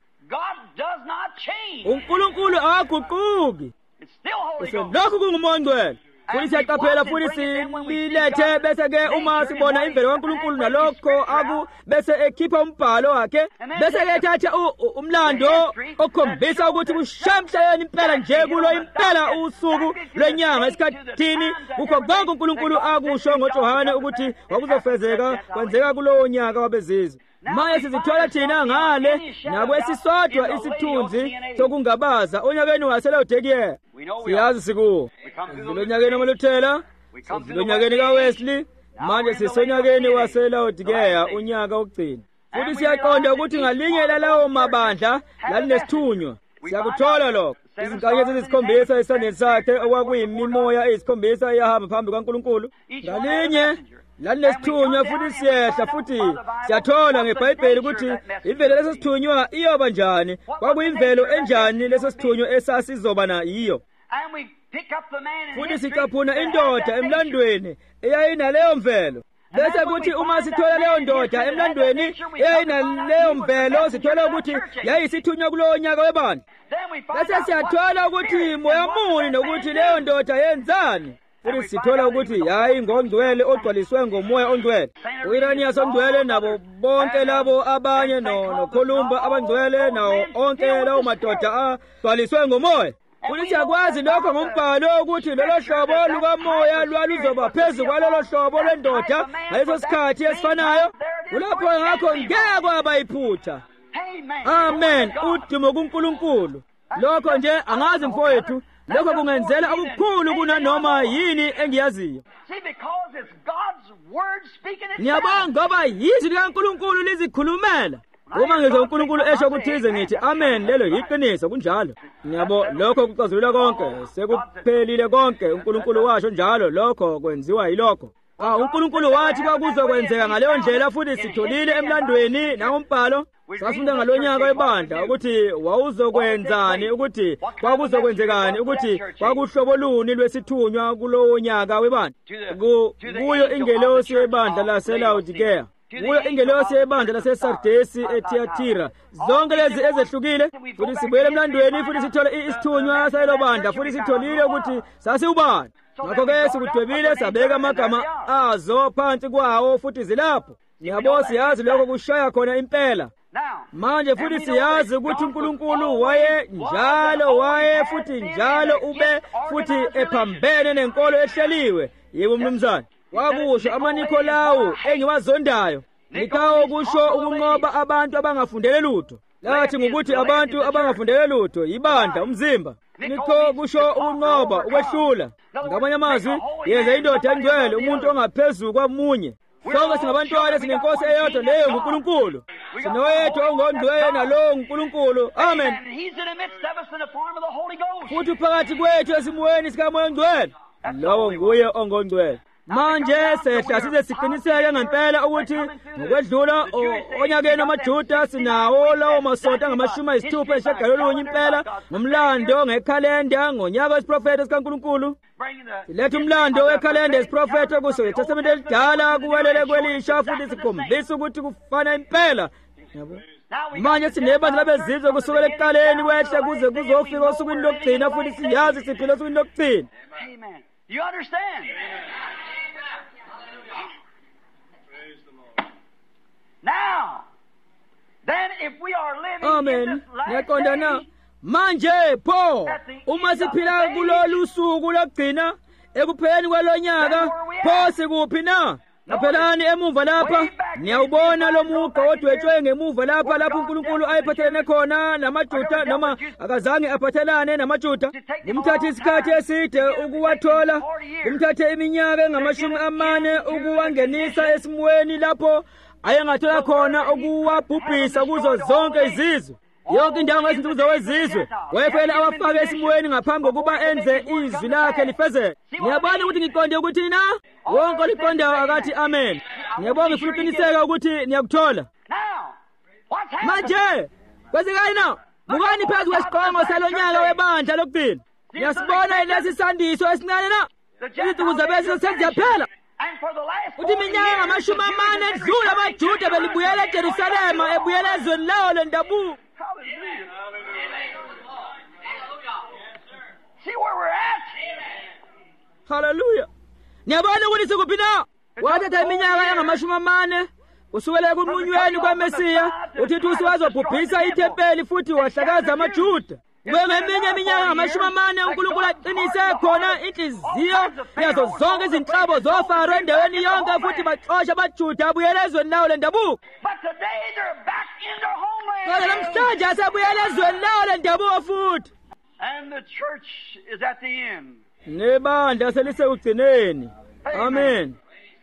uNkulunkulu akaguquki, lokhu kungumongcwele. Futhi siyaqaphela futhi silethe bese-ke uma sibona imvelo kaNkulunkulu nalokho aku bese ekhipha umbhalo wakhe, bese-ke ethatha umlando okhombisa ukuthi kushamshayeni impela nje kulo impela usuku lwenyanga esikhathini kukho konke uNkulunkulu akusho ngoJohane ukuthi wakuzofezeka kwenzeka kulowo nyaka wabezizwe. Manje sizithola thina ngale nakwesisodwa isithunzi sokungabaza onyakeni waseLaodikiya. Siyazi sikuwo silonyakeni wamaLuthela, silonyakeni kaWesley, manje sisonyakeni waseLaodikiya unyaka wokugcina. Futhi siyaqonda ukuthi ngalinye lalawo mabandla lalinesithunywa. Siyakuthola lokho. Izinkanyezi ezisikhombisa esandleni sakhe okwakuyimimoya eyisikhombisa eyahamba phambi kaNkulunkulu. Ngalinye lalinesithunywa futhi siyehla futhi siyathola ngeBhayibheli ukuthi imvelo leso sithunywa iyoba njani, kwakuyimvelo enjani leso sithunywa esasizoba na yiyo. Futhi sicaphuna indoda emlandweni eyayinaleyo mvelo. Bese kuthi uma sithola leyo ndoda emlandweni eyayinaleyo mvelo sithola ukuthi yayisithunywa kulowo nyaka webandla. Bese siyathola ukuthi moya muni nokuthi leyo ndoda yenzani. Futhi sithola ukuthi yayi ngongcwele ogcwaliswe ngomoya ongcwele. U-Irenaeus ongcwele nabo bonke labo abanye noColumba abangcwele nawo onke lawo madoda agcwaliswe ngomoya. Futhi siyakwazi lokho ngombhalo ukuthi lolo hlobo lukamoya lwaluzoba phezu kwalolo hlobo lwendoda ngaleso sikhathi esifanayo. Kulapho ngakho ngeke kwaba iphutha. Amen. Udumo kuNkulunkulu. Lokho nje angazi mfowethu, lokho kungenzela okukhulu kunanoma yini engiyaziyo. Ngiyabonga ngoba yizwi likaNkulunkulu lizikhulumela. Uma ngizwe uNkulunkulu esho ukuthize ngithi amen, lelo yiqiniso kunjalo. Ngiyabo lokho kucazulula konke, sekuphelile konke. uNkulunkulu washo njalo, lokho kwenziwa yilokho. Ah, uNkulunkulu wathi kwakuzokwenzeka ngaleyo ndlela futhi sitholile emlandweni nangombhalo. Sasifunda ngalonyaka webandla ukuthi wawuzokwenzani, ukuthi kwakuzokwenzekani, ukuthi kwakuhlobo luni lwesithunywa kulowo nyaka webandla. Kuyo ingelosi yebandla laseLaodikiya, kuyo ingelosi yebandla laseSardesi eThiatira, zonke lezi ezehlukile. Futhi sibuyele emlandweni futhi sithole isithunywa salelo bandla futhi sitholile ukuthi sasiwubani. Ngakho-ke sikudwebile sabeka amagama azo phansi kwawo futhi zilapho. Ngiyabo siyazi lokho kushaya khona impela. Manje futhi siyazi ukuthi uNkulunkulu waye njalo waye futhi njalo ube futhi ephambene nenkolo ehleliwe. Yebo mnumzane, wakusho amaNikolawu engiwazondayo. Nikawo kusho ukunqoba abantu abangafundele lutho. Lathi ngokuthi abantu abangafundele lutho ibandla umzimba. Nikho kusho ukunqoba ukwehlula. Ngamanye amazwi yeza indoda engcwele, umuntu ongaphezulu kwamunye. Sonke singabantwana sinenkosi eyodwa leyo nguNkulunkulu. Sinoyedwa ongongcwele nalowo nguNkulunkulu. Amen. Futhi phakathi kwethu esimweni sikamoya ongcwele, lowo nguye ongongcwele. Manje sehla size siqiniseke ngempela ukuthi ngokwedlula onyakeni wamaJuda sinawo lawo masonto angamashumi ayisithupha eshagalolunye impela ngomlando ngekhalenda ngonyaka wesiprofetho sikaNkulunkulu. Siletha umlando wekhalenda yesiprofetho kuso iTestament elidala kuwelele kwelisha futhi sikhombisa ukuthi kufana impela. Yabo. Manje sinebandla labezizwe kusukela ekuqaleni kwehle kuze kuzofika osukwini lokugcina futhi siyazi siphila osukwini lokugcina. Amen. You understand? Now, then if we are living Amen. in this last Ngiyaqonda na. day, Manje pho uma siphila kulolu suku lokugcina ekupheleni kwalonyaka, pho sikuphi na? Ngaphelani emuva lapha niyawubona lo muga odwetshwe ngemuva lapha lapho uNkulunkulu ayephathelene khona namaJuda noma akazange aphathelane namaJuda. Kumthatha isikhathi eside ukuwathola, kumthatha iminyaka engamashumi amane ukuwangenisa esimweni lapho ayengathola khona ukuwabhubhisa kuzo zonke izizwe. Yonke indawo ngezinsuku zowezizwe wayefela awafake esimweni ngaphambi kokuba enze izwi lakhe lifezeke. Ngiyabona ukuthi ngiqonde ukuthi na wonke liqondayo akathi amen. Ngiyabonga ngifuna uqiniseka ukuthi niyakuthola. now, what's happening? Manje kwenzekani na? Bukani phezu kwesiqongo salonyaka webandla lokugcina. Yasibona lesi sandiso esincane na. Izinsuku zabezizwe seziyaphela. Uthi iminyaka ngamashumi amane edlula amaJuda belibuyela eJerusalema ebuyela ezweni lawo lendabuko. See where we're at? Hallelujah. Niyabona ukuthi sikuphi na? Wathatha iminyaka engamashumi amane usukela kunqunyweni kwaMesiya uthi usazobhubhisa ithempeli futhi wahlakaza amaJuda. Ngeminye iminyaka ngamashumi amane uNkulunkulu aqinise khona inhliziyo yazo zonke izinhlabo zoFaro endaweni yonke futhi baxosha abaJuda abuyela ezweni lawo lendabuko. But today they're back in their homeland. Kodwa namhlanje asebuyela ezweni lawo lendabuko futhi. And the church is at the end. Nebandla selisekugcineni. Amen.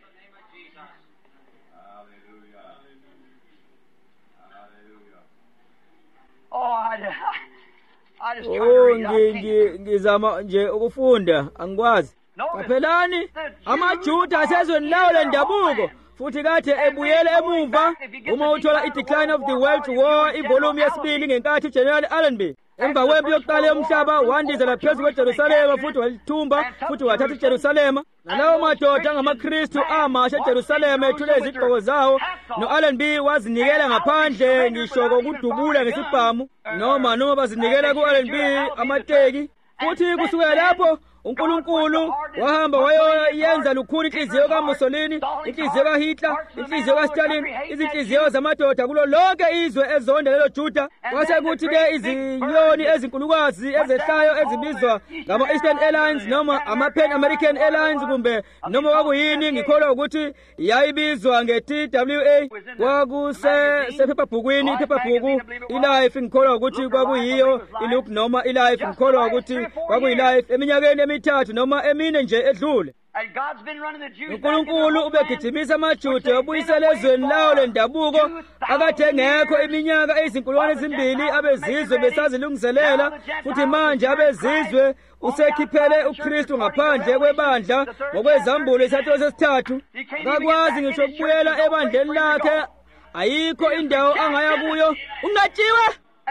Oh, I, I just try to Oh, read. I can't. ngizama nje ukufunda angikwazi. Kaphelani amaJuda asezweni lawo lendabuko futhi kade ebuyele emuva uma uthola i-Decline of the World War ivolume yesibili ngenkathi General Allenby emva kwempi yokuqala yomhlaba wandizela phezu kweJerusalema futhi walithumba futhi wathatha iJerusalema. Nalawo madoda angamaKristu amasha eJerusalema ethule izigqoko zawo no-Allenby wazinikela ngaphandle ngisho kokudubula ngesibhamu noma noma bazinikela ku-Allenby amateki. Futhi kusukela lapho uNkulunkulu wahamba wayoyenza lukhulu inhliziyo kaMussolini, inhliziyo kaHitler, inhliziyo kaStalin, izinhliziyo zamadoda kulo lonke izwe ezonda lelo Juda. Kwase kuthi ke izinyoni ezinkulukazi ezehlayo ezibizwa ngama-Eastern Airlines noma ama-Pan American Airlines kumbe noma kwakuyini ngikholwa ukuthi yayibizwa nge-T W A. Kwakusephephabhukwini iphephabhuku iLife ngikholwa ukuthi kwakuyiyo iLook noma iLife ngikholwa ukuthi kwakuyiLife eminyakeni emithathu noma emine nje edlule. uNkulunkulu ubegijimisa amaJuda wabuyisela ezweni lawo lendabuko akade ngekho iminyaka eyizinkulungwane ezimbili abezizwe besazilungiselela futhi manje abezizwe usekhiphele uKristu ngaphandle kwebandla ngokwezambulo isathulo sesithathu. Akakwazi ngisho ukubuyela ebandleni lakhe, ayikho indawo angaya kuyo. Ungatshiwe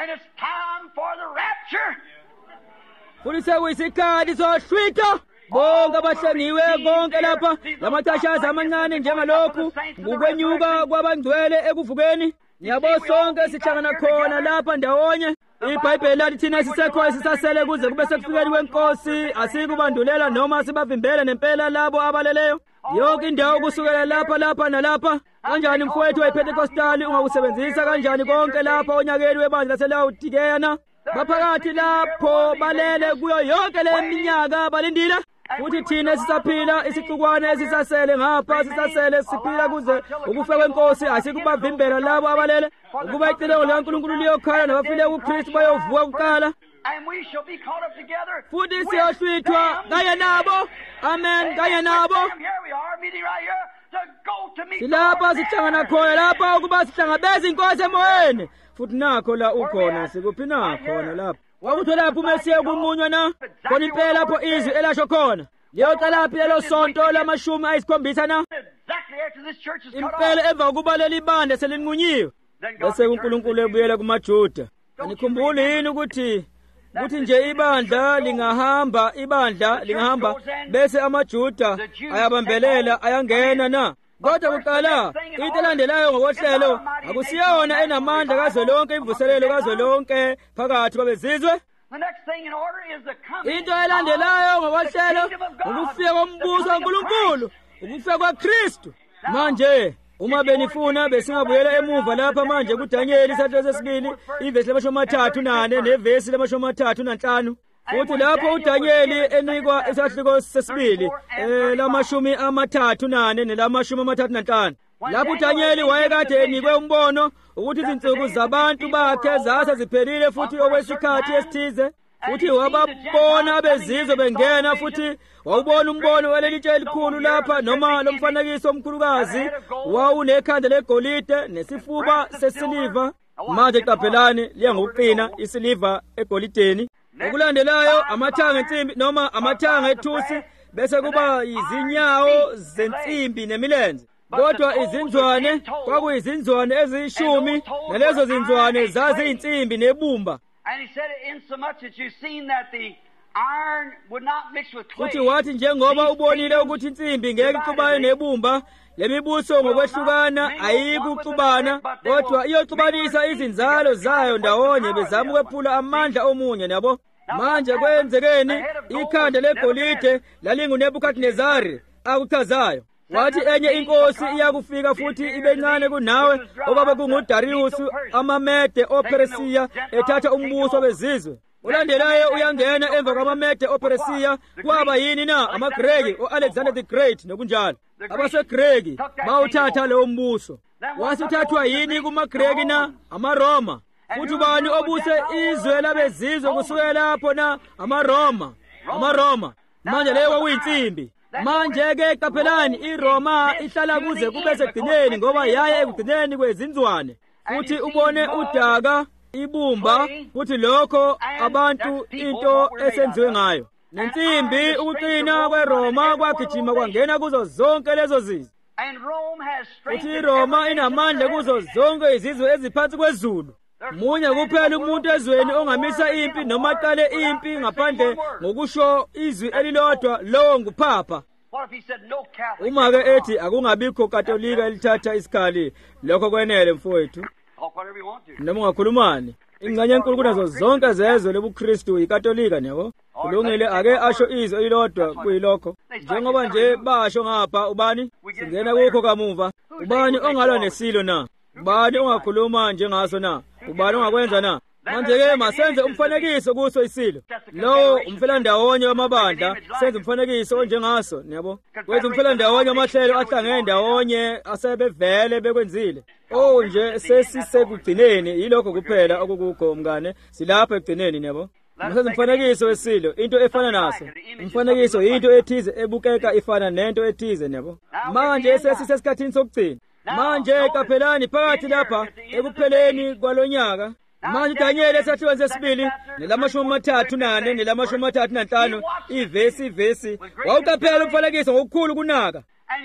futhi sekuyisikhathi sohlwitho. Bonke abahlengiwe konke lapha lamachashazi amancane njengalokhu ngukwenyuka kwabangcwele ekuvukeni. Nyabo sonke sihlangana khona lapha ndawonye. iBhayibheli lathi thina sisekho sisasele kuze kube sekufikeni kwenkosi asikubandulela noma sibavimbele nempela labo abaleleyo. Yonke indawo kusukela lapha lapha nalapha. Kanjani mfowethu wePentecostali ungakusebenzisa kanjani konke lapha onyakeni webandla laseLaodikeya na? Baphakathi lapho balele kuyo yonke le minyaka balindile. Futhi thina sisaphila isixukwana esisasele ngapha sisasele siphila kuze ukufa kwenkosi asikubavimbela labo abalele ukuba icilongo likaNkulunkulu liyokhala nabafile kuKristu bayovuka kuqala. Futhi siyohlwithwa kanye nabo. Amen kanye nabo. Silapha sihlangana khona lapha ukuba sihlangabeze inkosi emoyeni. Futhi nakho la ukhona sikuphi na khona lapha. Wakuthola lapho uMesiya kumunywa na? Khona impela lapho izwi elasho khona. Liyocala lapho lelo sonto lamashumi ayisikhombisa na? Impela emva kokuba leli bande selinqunyiwe. Bese uNkulunkulu ebuyela kumaJuda. Anikhumbuli yini ukuthi ukuthi nje ibandla lingahamba ibandla lingahamba bese amaJuda ayabambelela ayangena na? Kodwa kuqala into elandelayo ngokohlelo akusiyona enamandla kazwelonke imvuselelo kazwelonke phakathi kwabezizwe. Into elandelayo ngokohlelo ukufika kombuso kaNkulunkulu, ukufika kwaKristu. Manje uma benifuna besingabuyela emuva lapha manje kuDanyeli isathulo sesibili ivesi lamashumi amathathu nane nevesi lamashumi amathathu nanhlanu. Futhi lapho uDanyeli enikwa isahluko sesibili eh lamashumi amathathu nane nelamashumi amathathu nanhlanu. Lapho uDanyeli wayekade enikwe umbono ukuthi izinsuku zabantu bakhe zase ziphelile futhi okwesikhathi esithize. Futhi wababona abezizwe bengena futhi wawubona umbono welelitshe elikhulu lapha noma lomfanekiso omkhulukazi wawunekhanda legolide nesifuba sesiliva. Manje qaphelani liya ngokuqina isiliva egolideni. Okulandelayo amathanga ensimbi noma amathanga ethusi bese kuba izinyawo zensimbi nemilenze. Kodwa izinzwane kwakuyizinzwane eziyishumi nalezo zinzwane zaziyinsimbi nebumba. And he said, insomuch that you've seen that the iron would not mix with clay. futhi wathi njengoba ubonile ukuthi insimbi ngeke ixubane nebumba, lemibuso ngokwehlukana ayikuxubana, kodwa iyoxubanisa izinzalo zayo ndawonye bezama ukwephula amandla omunye nabo. Manje kwenzekeni ikhanda legolide lalinguNebukadnezari akuchazayo. Wathi enye inkosi iyakufika futhi ibencane kunawe okwabe kunguDarius amaMede oPeresiya ethatha umbuso wezizwe. Ulandelayo uyangena emva kwamaMede oPeresiya kwaba yini na? AmaGreki o-Alexander the Great nokunjalo. AbaseGreki bawuthatha lowo mbuso. Wasithathwa yini kumaGreki na? AmaRoma. Futhi bani obuse izwe labezizwe kusukela lapho na? AmaRoma. AmaRoma. Manje leyo kwakuyinsimbi. Manje ke qaphelani, iRoma ihlala kuze kube sekugcineni ngoba yaye ekugcineni kwezinzwane. Futhi ubone udaka, ibumba, futhi lokho abantu into esenziwe ngayo. Nensimbi ukuqina kweRoma kwagijima kwangena kuzo zonke lezo zizwe. Futhi iRoma inamandla kuzo zonke izizwe eziphansi kwezulu. Munye kuphela umuntu ezweni ongamisa impi noma aqale impi ngaphandle ngokusho izwi elilodwa, lowo nguPhapa. Uma ke ethi akungabikho katolika elithatha isikhali, lokho kwenele mfowethu. Noma ungakhulumani, ingxenye enkulu kunazo zonke zezwe lobuKristu ikatolika nabo. Kulungile ake asho izwi elilodwa kuyilokho. Njengoba nje basho ngapha, ubani singena kukho kamuva. Ubani ongalwa nesilo na? Ubani ongakhuluma njengaso na? Ubani ongakwenza na? Manje ke masenze umfanekiso kuso isilo. Lo umfelandawonye wamabandla senze umfanekiso onjengaso, yabo. Kwenza umfelandawonye amahlelo ahlangene ndawonye asebevele bekwenzile. Oh nje sesisekugcineni, yilokho kuphela okukukho mngane, silapha ekugcineni, yabo. Masenze umfanekiso wesilo, into efana naso. Umfanekiso into ethize ebukeka ifana nento ethize, yabo. Manje sesisesikhathini sokugcina. Manje qaphelani phakathi lapha ekupheleni kwalonyaka. Manje uDaniel esathiwa sesibili nelamashumi amathathu nane nelamashumi amathathu nanhlanu ivesi ivesi wawuqaphela umfanekiso ngokukhulu kunaka.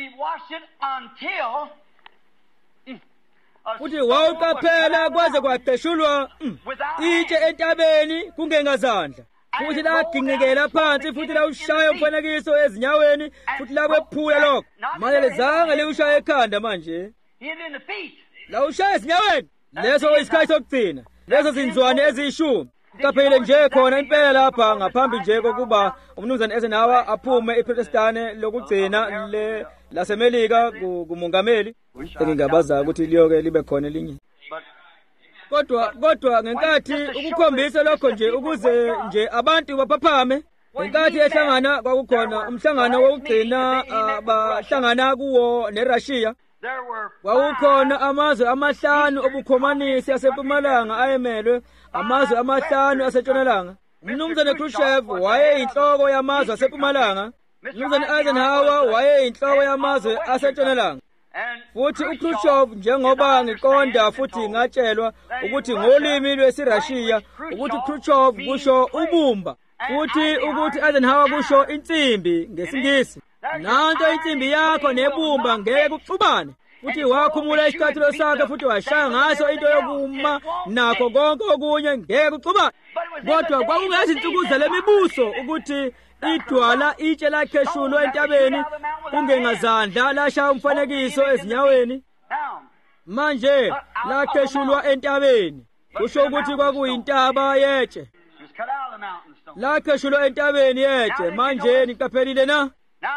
Futhi wawuqaphela kwaze kwaqeshulwa itshe entabeni kungengazandla. Futhi laginqikela phansi futhi lawushaya umfanekiso ezinyaweni futhi lakwephula lokho. Manje lezange liwushaya ekhanda manje. Lawushaya ezinyaweni. Leso isikhathi sokugcina. Lezo zinzwane eziyishumi. Qaphele nje khona impela lapha ngaphambi nje kokuba umnumzane Eisenhower aphume iProtestane lokugcina le laseMelika kumongameli. Engingabaza ukuthi liyoke libe khona elinye. Kodwa kodwa ngenkathi ukukhombisa lokho nje ukuze nje abantu baphaphame, ngenkathi ehlangana kwakukhona umhlangano wokugcina abahlangana kuwo neRussia. Kwakukhona amazwe amahlanu obukhomanisi aseMpumalanga ayemelwe amazwe amahlanu asentshonalanga. Umnumzane Khrushchev wayeyinhloko yamazwe aseMpumalanga. Umnumzane Eisenhower wayeyinhloko yamazwe asentshonalanga. Futhi uKhrushchev njengoba ngiqonda futhi ngatshelwa ukuthi ngolimi lwesiRussia ukuthi uKhrushchev kusho ubumba, futhi ukuthi Eisenhower kusho insimbi ngesingisi. Nanto insimbi yakho nebumba ngeke kuxubane. Futhi wakhumula isicathulo sakhe futhi washaya ngaso into yokuma nakho konke okunye ngeke kuxubane. Kodwa kwakungezinsuku zalemibuso ukuthi idwala itshe lakheshulwa entabeni kungengazandla lashaya umfanekiso ezinyaweni. Manje lakheshulwa entabeni kusho ukuthi kwakuyintaba yetshe. Lakheshulwa entabeni yetshe. Manje niqaphelile na?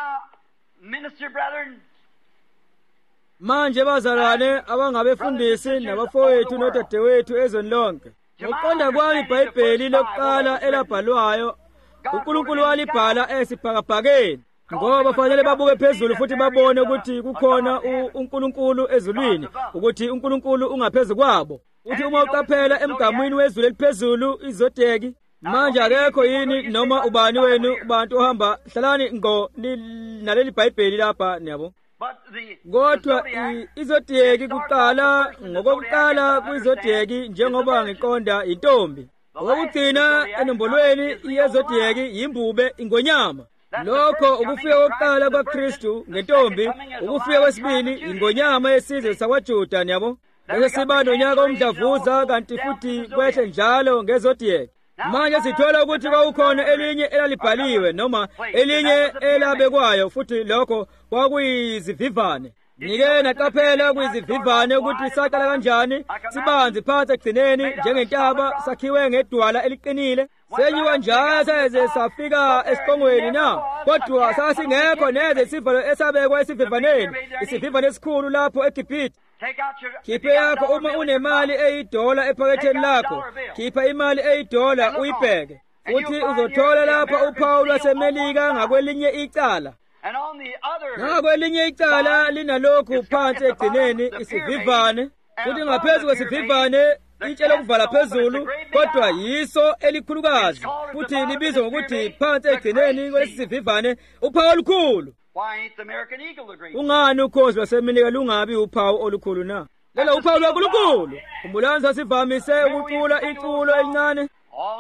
Manje bazalwane abangabefundisi nabafowethu nodadewethu ezweni lonke, ngokuqonda kwami iBhayibheli lokuqala elabhalwayo uNkulunkulu walibhala esibhakabhakeni, ngoba fanele babuke phezulu futhi babone ukuthi kukhona uNkulunkulu ezulwini, ukuthi uNkulunkulu ungaphezulu kwabo. Uthi uma uqaphela emgamweni wezulu eliphezulu izodeki, manje akekho yini noma ubani wenu abantu ohamba hlalani ngo naleli iBhayibheli lapha niyabo. Kodwa izodeki kuqala ngokokuqala kwizodeki njengoba ngiqonda intombi. Okugcina enombolweni yezodeki yimbube ingonyama. Lokho ukufika kokuqala kwaKristu ngentombi, ukufika kwesibili ingonyama yesizwe sakwaJuda niyabo. Bese siba nonyaka omdlavuza kanti futhi kwehle njalo ngezodeki. manje sithola ukuthi kwakukhona elinye elalibhaliwe noma elinye elabekwayo, futhi lokho kwakuyizivivane. Nike naqaphela kuyizivivane ukuthi saqala kanjani, sibanzi phansi ekugcineni njengentaba, sakhiwe ngedwala eliqinile, senyuka njalo saze safika esiqongweni na, kodwa sasingekho neze isivalo esabekwa esivivaneni, isivivane esikhulu lapho eGibhithe. Khiphe yakho uma unemali eyidola ephaketheni lakho, khipha imali eyidola uyibheke, futhi uzothola lapha uphawu lwaseMelika ngakwelinye icala. Ngakwelinye icala linalokhu phansi egcineni isivivane, futhi ngaphezu kwesivivane itshe lokuvala phezulu, kodwa yiso elikhulukazi, futhi libizwa ngokuthi phansi egcineni kwesivivane uphawu olukhulu. Ungani ukhozi lwaseMelika lungabi uphawu olukhulu na? Lelo uphawu lwakhulukhulu. Khumbulani sasivamise ukucula iculo elincane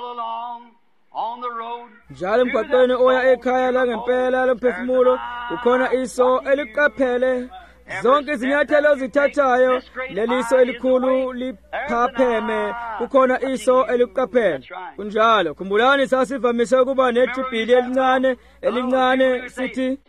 njalo emgwaqweni oya ekhaya langempela lomphefumulo, kukhona iso eliqaphele. Zonke izinyathelo zithathayo leliso elikhulu liphapheme, kukhona iso eliqaphele. Kunjalo khumbulani sasivamise ukuba nejubhili elincane elincane sithi,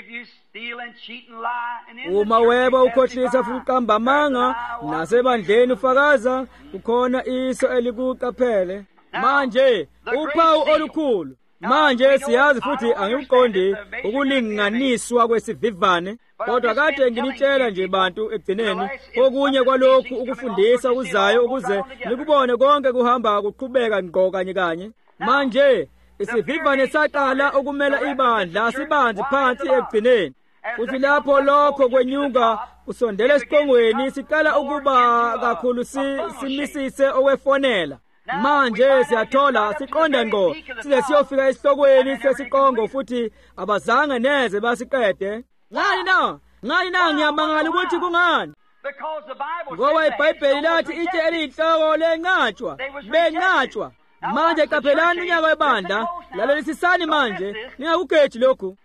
uma weba ukhohlisa futhi uqamba amanga nasebandleni ufakaza, kukhona iso elikuqaphele. Manje uphawu olukhulu. Manje siyazi futhi angikuqondi ukulinganiswa kwesivivane, kodwa kade nginitshela nje bantu ekugcineni okunye kwalokhu ukufundisa ukuzayo ukuze nikubone konke kuhamba kuqhubeka ngqo kanye kanye. Manje isivivane saqala ukumela ibandla sibanzi phansi ekugcineni, futhi lapho lokho kwenyuka kusondela esiqongweni siqala ukuba kakhulu simisise okwefonela. Manje siyathola siqonda ngqo size siyofika esihlokweni sesiqongo, futhi abazange neze basiqede. Ngani na? Ngani na ngiyamangala ukuthi kungani? Ngoba iBhayibheli lathi itshe eliyinhloko lenqatshwa, benqatshwa. Manje qaphelani unyaka webandla, lalelisisani manje, ningakugeji lokhu.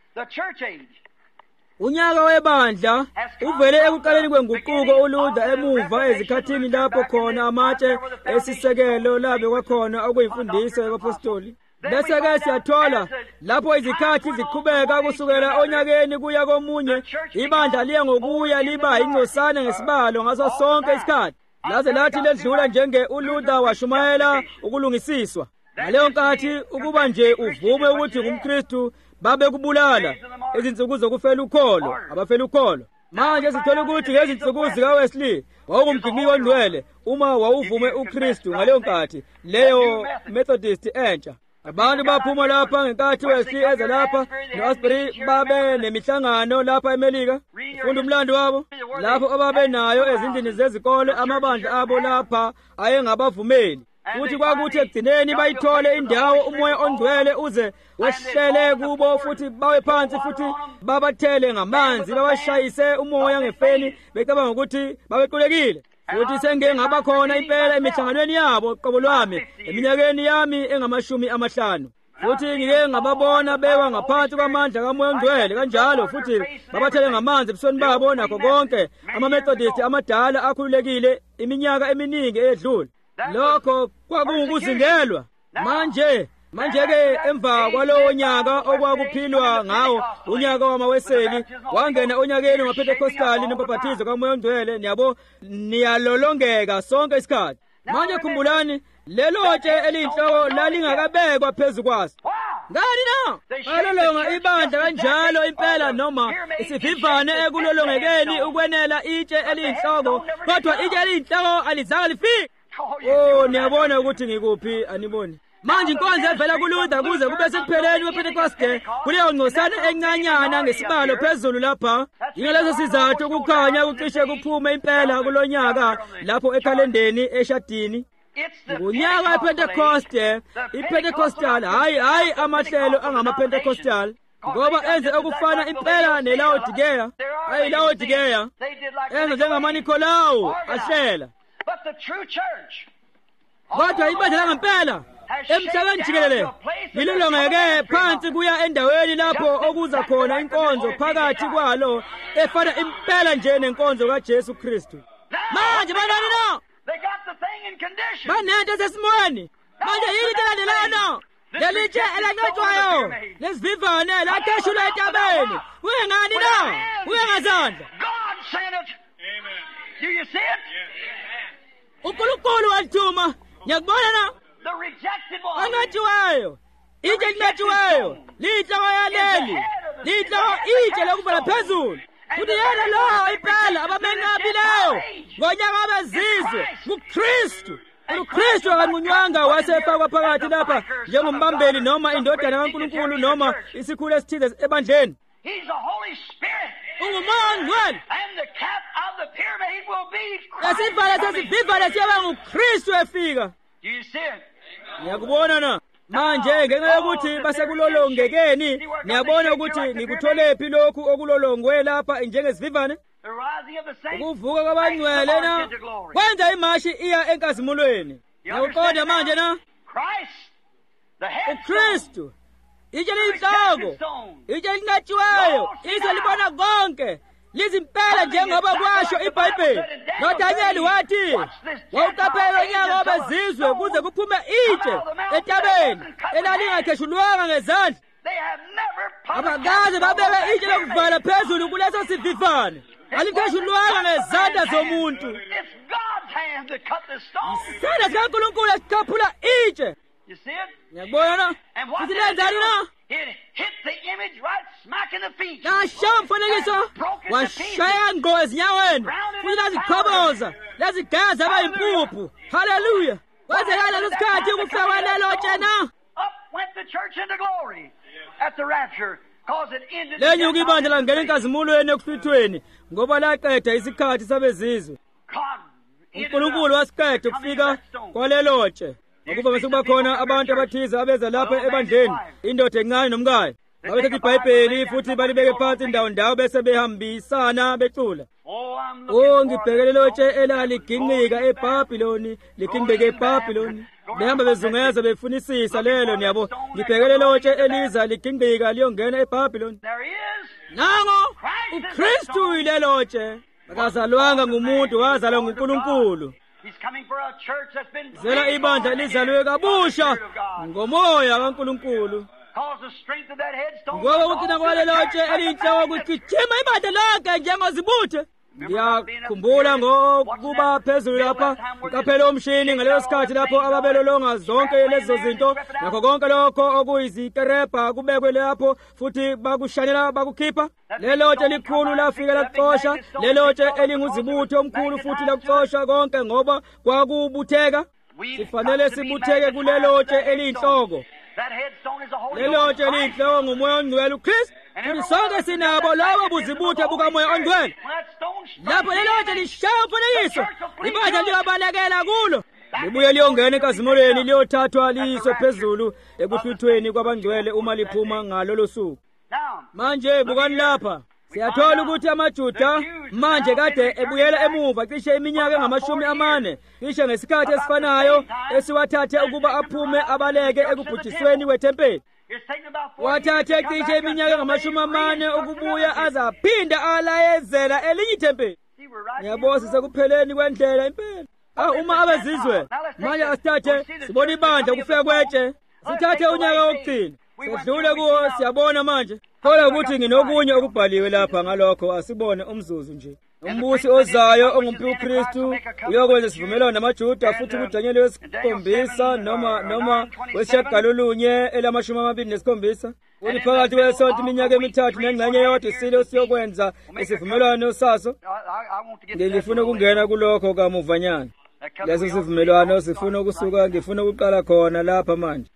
Unyaka webandla uvele ekuqaleni kwenguquko uluza emuva ezikhathini lapho khona amatshe esisekelo labe kwakhona okuyimfundiso yabapostoli. Bese-ke siyathola lapho izikhathi ziqhubeka kusukela onyakeni kuya komunye, ibandla liya ngokuya liba ingcosana ngesibalo ngaso sonke isikhathi, laze lathi ledlula njenge uLuther washumayela ukulungisiswa. Ngaleyo nkathi ukuba nje uvume ukuthi ngumKristu babe kubulala izinsuku zokufela ukholo, abafela ukholo. Manje sithola ukuthi lezi zinsuku zikaWesley wawungumgcini ongcwele uma wawuvume uKristu. Ngaleyo nkathi leyo Methodist entsha, abantu baphuma lapha ngenkathi Wesley eza lapha noAsbury babe nemihlangano lapha eMelika. Funda umlando wabo lapho ababe nayo ezindlini zezikole, amabandla abo lapha ayengabavumeli, futhi kwakuthi ekugcineni bayithole indawo umoya ongcwele uze wehlele kubo, futhi bawe phansi, futhi babathele ngamanzi, babashayise umoya ngefeni becabanga ukuthi babequlekile. Futhi sengeke ngaba khona impela emihlanganweni yabo qobo lwami eminyakeni yami engamashumi amahlanu, futhi ngike ngababona bewa ngaphansi kwamandla kamoya ongcwele kanjalo, futhi babathele ngamanzi ebusweni babo nakho konke amaMethodist amadala akhululekile iminyaka eminingi edlule. Lokho kwakungukuzingelwa. Manje manje-ke emva kwalowo nyaka okwakuphilwa ngawo unyaka wamaweseli, wangena onyakeni wamaPentekostali nobhaphathizo kamoya ongcwele. Niyabo niyalolongeka sonke isikhathi. Manje khumbulani lelo tshe eliyinhloko lalingakabekwa phezu kwaso. Ngani na? Alolonga ibandla kanjalo impela, noma isivivane ekulolongekeni ukwenela itshe eliyinhloko, kodwa itshe eliyinhloko alizange lifike. Oh, niyabona ukuthi ngikuphi? Aniboni? Manje inkonzo evela kuLuther kuze kube sekupheleni kwePentekoste kuleyo ngcosana encanyana ngesibalo phezulu lapha. Ingaleso sizathu ukukhanya kucishe kuphume impela kulonyaka lapho ekhalendeni eshadini. Ngunyaka wePentekoste, iPentecostal, hayi hayi amahlelo angamaPentecostal, ngoba enze okufana impela neLaodikeya. Hayi Laodikeya enze njengamaNikolao ahlela. Kodwa ibandla langempela emhlabeni jikelele lilolongeke phansi kuya endaweni lapho okuza khona inkonzo phakathi kwalo efana impela nje nenkonzo kaJesu Kristu. Manje banani na? Banento sesimweni. manje yini itelandelana lelitshe elanqetshwayo lesivivane lakheshulwa entabeni kuyengani na kuyengazandla God sent it. Amen. Do you see it? uNkulunkulu walithuma ngiyakubona na The rejected one. anqetshiweyo itshe linqetshiweyo liyinhloko yaleli liyinhloko itshe lokuvala phezulu futhi yena lo impela abamenqabileyo ngonyaka wabezizwe nguKristu uKristu akanqunywanga wasefakwa phakathi lapha njengombambeli noma indodana kaNkulunkulu noma isikhulu esithize ebandleni He's the Holy Spirit. ungumoya ongcwele And the cap of the pyramid will be Christ. lesivalo sesivivane siyaba nguKristu efika Do you see it? ngiyakubona na manje ngenxa yokuthi basekulolongekeni niyabona ukuthi ngikutholephi lokhu okulolongwe lapha njengesivivane The rising of the saints. ukuvuka kwabangcwele na kwenza imashi iya enkazimulweni ngiyaqonda manje na Christ, the head uKristu itshe liyinhloko itshe linqetshiweyo izwe libona konke lizimpela njengoba kwasho iBhayibheli noDanyeli wathi wawuqaphela unyaka wabezizwe kuze kuphume itshe entabeni elalingakheshulwanga ngezandla They have never abakaze babeke itshe lokuvala phezulu kuleso sivivane alikheshulwanga ngezandla zomuntu It's God's hand that cut the stone. isandla sikaNkulunkulu esikhaphula itshe You see it? ngiyakubona na And what futhi did it lenzani do? na It hit the image right smack in the feet. lashaya umfanekiso washaya ngqo ezinyaweni futhi laziqhoboza lazigaza abayimpuphu haleluya kwenzekala lesikhathi ukufika kwalelo tshena Up went the church into glory at the rapture, because it ended. lenyuka ibandla langena enkazimulweni ekuhlithweni ngoba laqeda isikhathi sabezizwe God ended uNkulunkulu up wasiqeda coming ukufika to that stone. kwalelo tshe ukuba mesekuba khona abantu abathize abeza lapha ebandleni indoda encane nomkayo babethatha iBhayibheli futhi balibeke phansi indawo ndawo bese behambisana becula Oh, I'm oh looking for ngibhekele lo tshe elaliginqika eBhabhiloni liginqike eBhabhiloni behamba bezungeza befunisisa lelo niyabo ngibhekele lo tshe eliza liginqika liyongena eBhabhiloni There he is. nango uKristu yilelo tshe akazalwanga ngumuntu wazalwa nguNkulunkulu He's coming for a church that's been zela ibandla lizalwe kabusha ngomoya kaNkulunkulu Cause the strength of that headstone. ngoba ukuqina kwalelo tshe eliyinhloko kugijima ibandla lonke njengozibuthe ngiyakhumbula ngokuba phezulu lapha uqaphela umshini ngaleso sikhathi lapho ababelolonga zonke lezo zinto nakho konke lokho okuyizikerebha kubekwe lapho futhi bakushanela bakukhipha lelo tshe likhulu lafika lakuxosha lelo tshe elinguzibuthe omkhulu futhi lakuxosha konke ngoba kwakubutheka sifanele sibutheke kulelo tshe eliyinhloko That headstone is a holy lelo tshe liyinhloko ngumoya ongcwele uKristu futhi sonke sinabo labo buzibuthe bukamoya ongcwele lapho lelo tshe lishaya umfanekiso ibandla liyabalekela kulo libuye liyongena enkazimulweni liyothathwa liyiswe phezulu ekuhlithweni kwabangcwele uma liphuma ngalolo suku manje bukani lapha siyathola ukuthi amaJuda manje kade ebuyela emuva cishe iminyaka engamashumi amane cishe ngesikhathi esifanayo esiwathathe ukuba aphume abaleke ekubhujisweni kwethempeli wathathe cishe iminyaka engamashumi amane ukubuya azaphinda alayezela elinye ithempeli ngiyabona sisekupheleni kwendlela impela ah uma abezizwe manje asithathe sibona ibandla kufika kwetshe sithathe unyaka wokugcina sedlule kuwo siyabona manje kodwa ukuthi nginokunye okubhaliwe lapha ngalokho asibone umzuzu nje umbusi ozayo ongumphi uKristu uyokwenza isivumelwano namaJuda futhi kuDanyeli wesikhombisa noma noma wesishagalolunye elamashumi amabili nesikhombisa uthi phakathi kwesonto iminyaka emithathu nengxenye yodwa isilo siyokwenza isivumelwano saso ngifuna ukungena kulokho kamuvanyana leso sivumelwano sifuna ukusuka ngifuna ukuqala khona lapha manje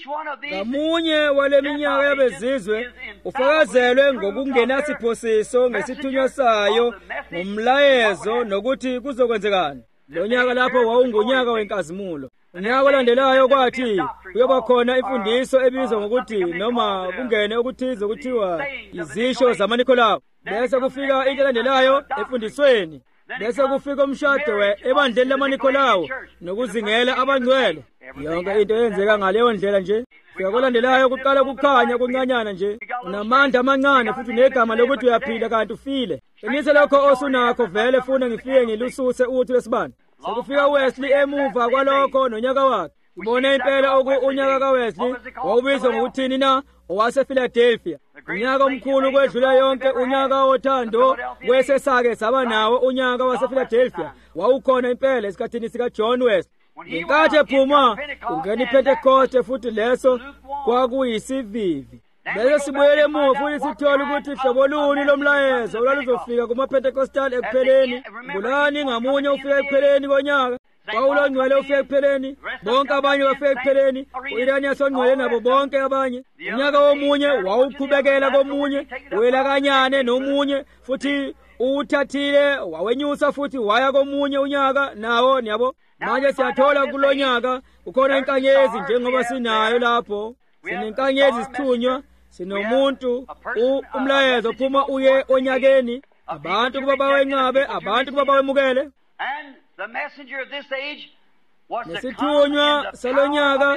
ngamunye wale minyaka yabezizwe ufakazelwe ngokungenasiphosiso ngesithunywa sayo ngomlayezo nokuthi kuzokwenzekani lo nyaka lapho wawungunyaka wenkazimulo unyaka olandelayo kwathi kuyoba khona imfundiso ebizwa ngokuthi noma kungene okuthize okuthiwa izisho zamaNikolao bese kufika into elandelayo efundisweni bese kufika umshado we ebandleni lamaNikolao nokuzingela abangcwele yonke into yenzeka ngaleyo ndlela nje fika kolandelayo kuqala kukhanya kuncanyana nje unamandla amancane futhi negama lokuthi uyaphila kanti ufile enise lokho osunakho vele funa ngifike ngilususe uthi lesibani sekufika Wesley emuva kwalokho nonyaka wakhe Sibone impela oku unyaka kaWesley wawubizwa ngokuthini na? OwasePhiladelphia. Unyaka omkhulu kwedlula yonke, unyaka wothando kwesesake saba nawo unyaka wasePhiladelphia. Wawukhona impela esikhathini sika John Wesley. Ngenkathi ephuma ungena iPentecost futhi leso kwakuyisivivi. Bese sibuyele emuva futhi sithola ukuthi hlobo luni lomlayezo olwaluzofika kumaPentecostal ekupheleni. Mbulani ngamunye ufika ekupheleni konyaka. Pawulo ongcwele ufika ekupheleni, bonke abanye bafika ekupheleni, uIranius ongcwele nabo bonke abanye. Unyaka womunye wawuqhubekela komunye, welakanyane nomunye futhi uthathile wawenyusa futhi waya komunye unyaka nawo niyabo. Manje siyathola kulonyaka ukhona inkanyezi njengoba sinayo lapho. Sinenkanyezi sithunywa, sinomuntu umlayezo phuma uye onyakeni, abantu kuba bawenqabe, abantu kuba bawemukele. The messenger of this age was the nesithunywa salonyaka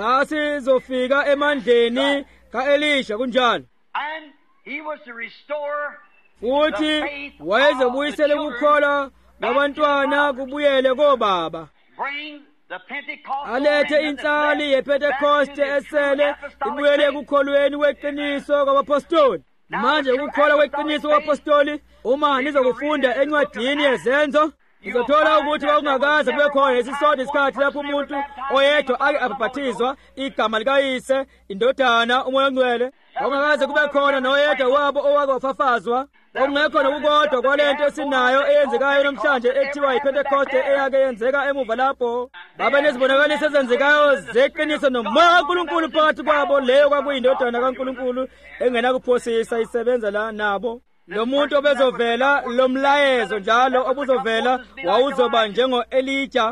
sasizofika emandleni kaElisha kunjalo. And he was to restore futhi wayezobuyisela ukukholwa kwabantwana kubuyele kobaba. Bring the Pentecost alethe insali yePentecost esele ibuyele ekukholweni kweqiniso kwabapostoli. Manje ukukholwa kweqiniso kwabapostoli uma nizokufunda encwadini yezenzo uzothola ukuthi kwakungakaze kube khona isisodwa isikhathi lapho umuntu oyedwa ake abhaphathizwa igama likayise, indodana, umoya ongcwele. Kwakungakaze kube khona noyedwa wabo owake wafafazwa. Kwakungekho nokukodwa kwalento esinayo eyenzekayo namhlanje ethiwa yiPentecost eyake yenzeka emuva lapho. Babe nezibonakaliso ezenzekayo zeqiniso nomoya kaNkulunkulu phakathi kwabo. Leyo kwakuyindodana kaNkulunkulu engenakuphosisa isebenza la nabo. Lo muntu obezovela lo mlayezo njalo obuzovela wawuzoba njengo Elijah.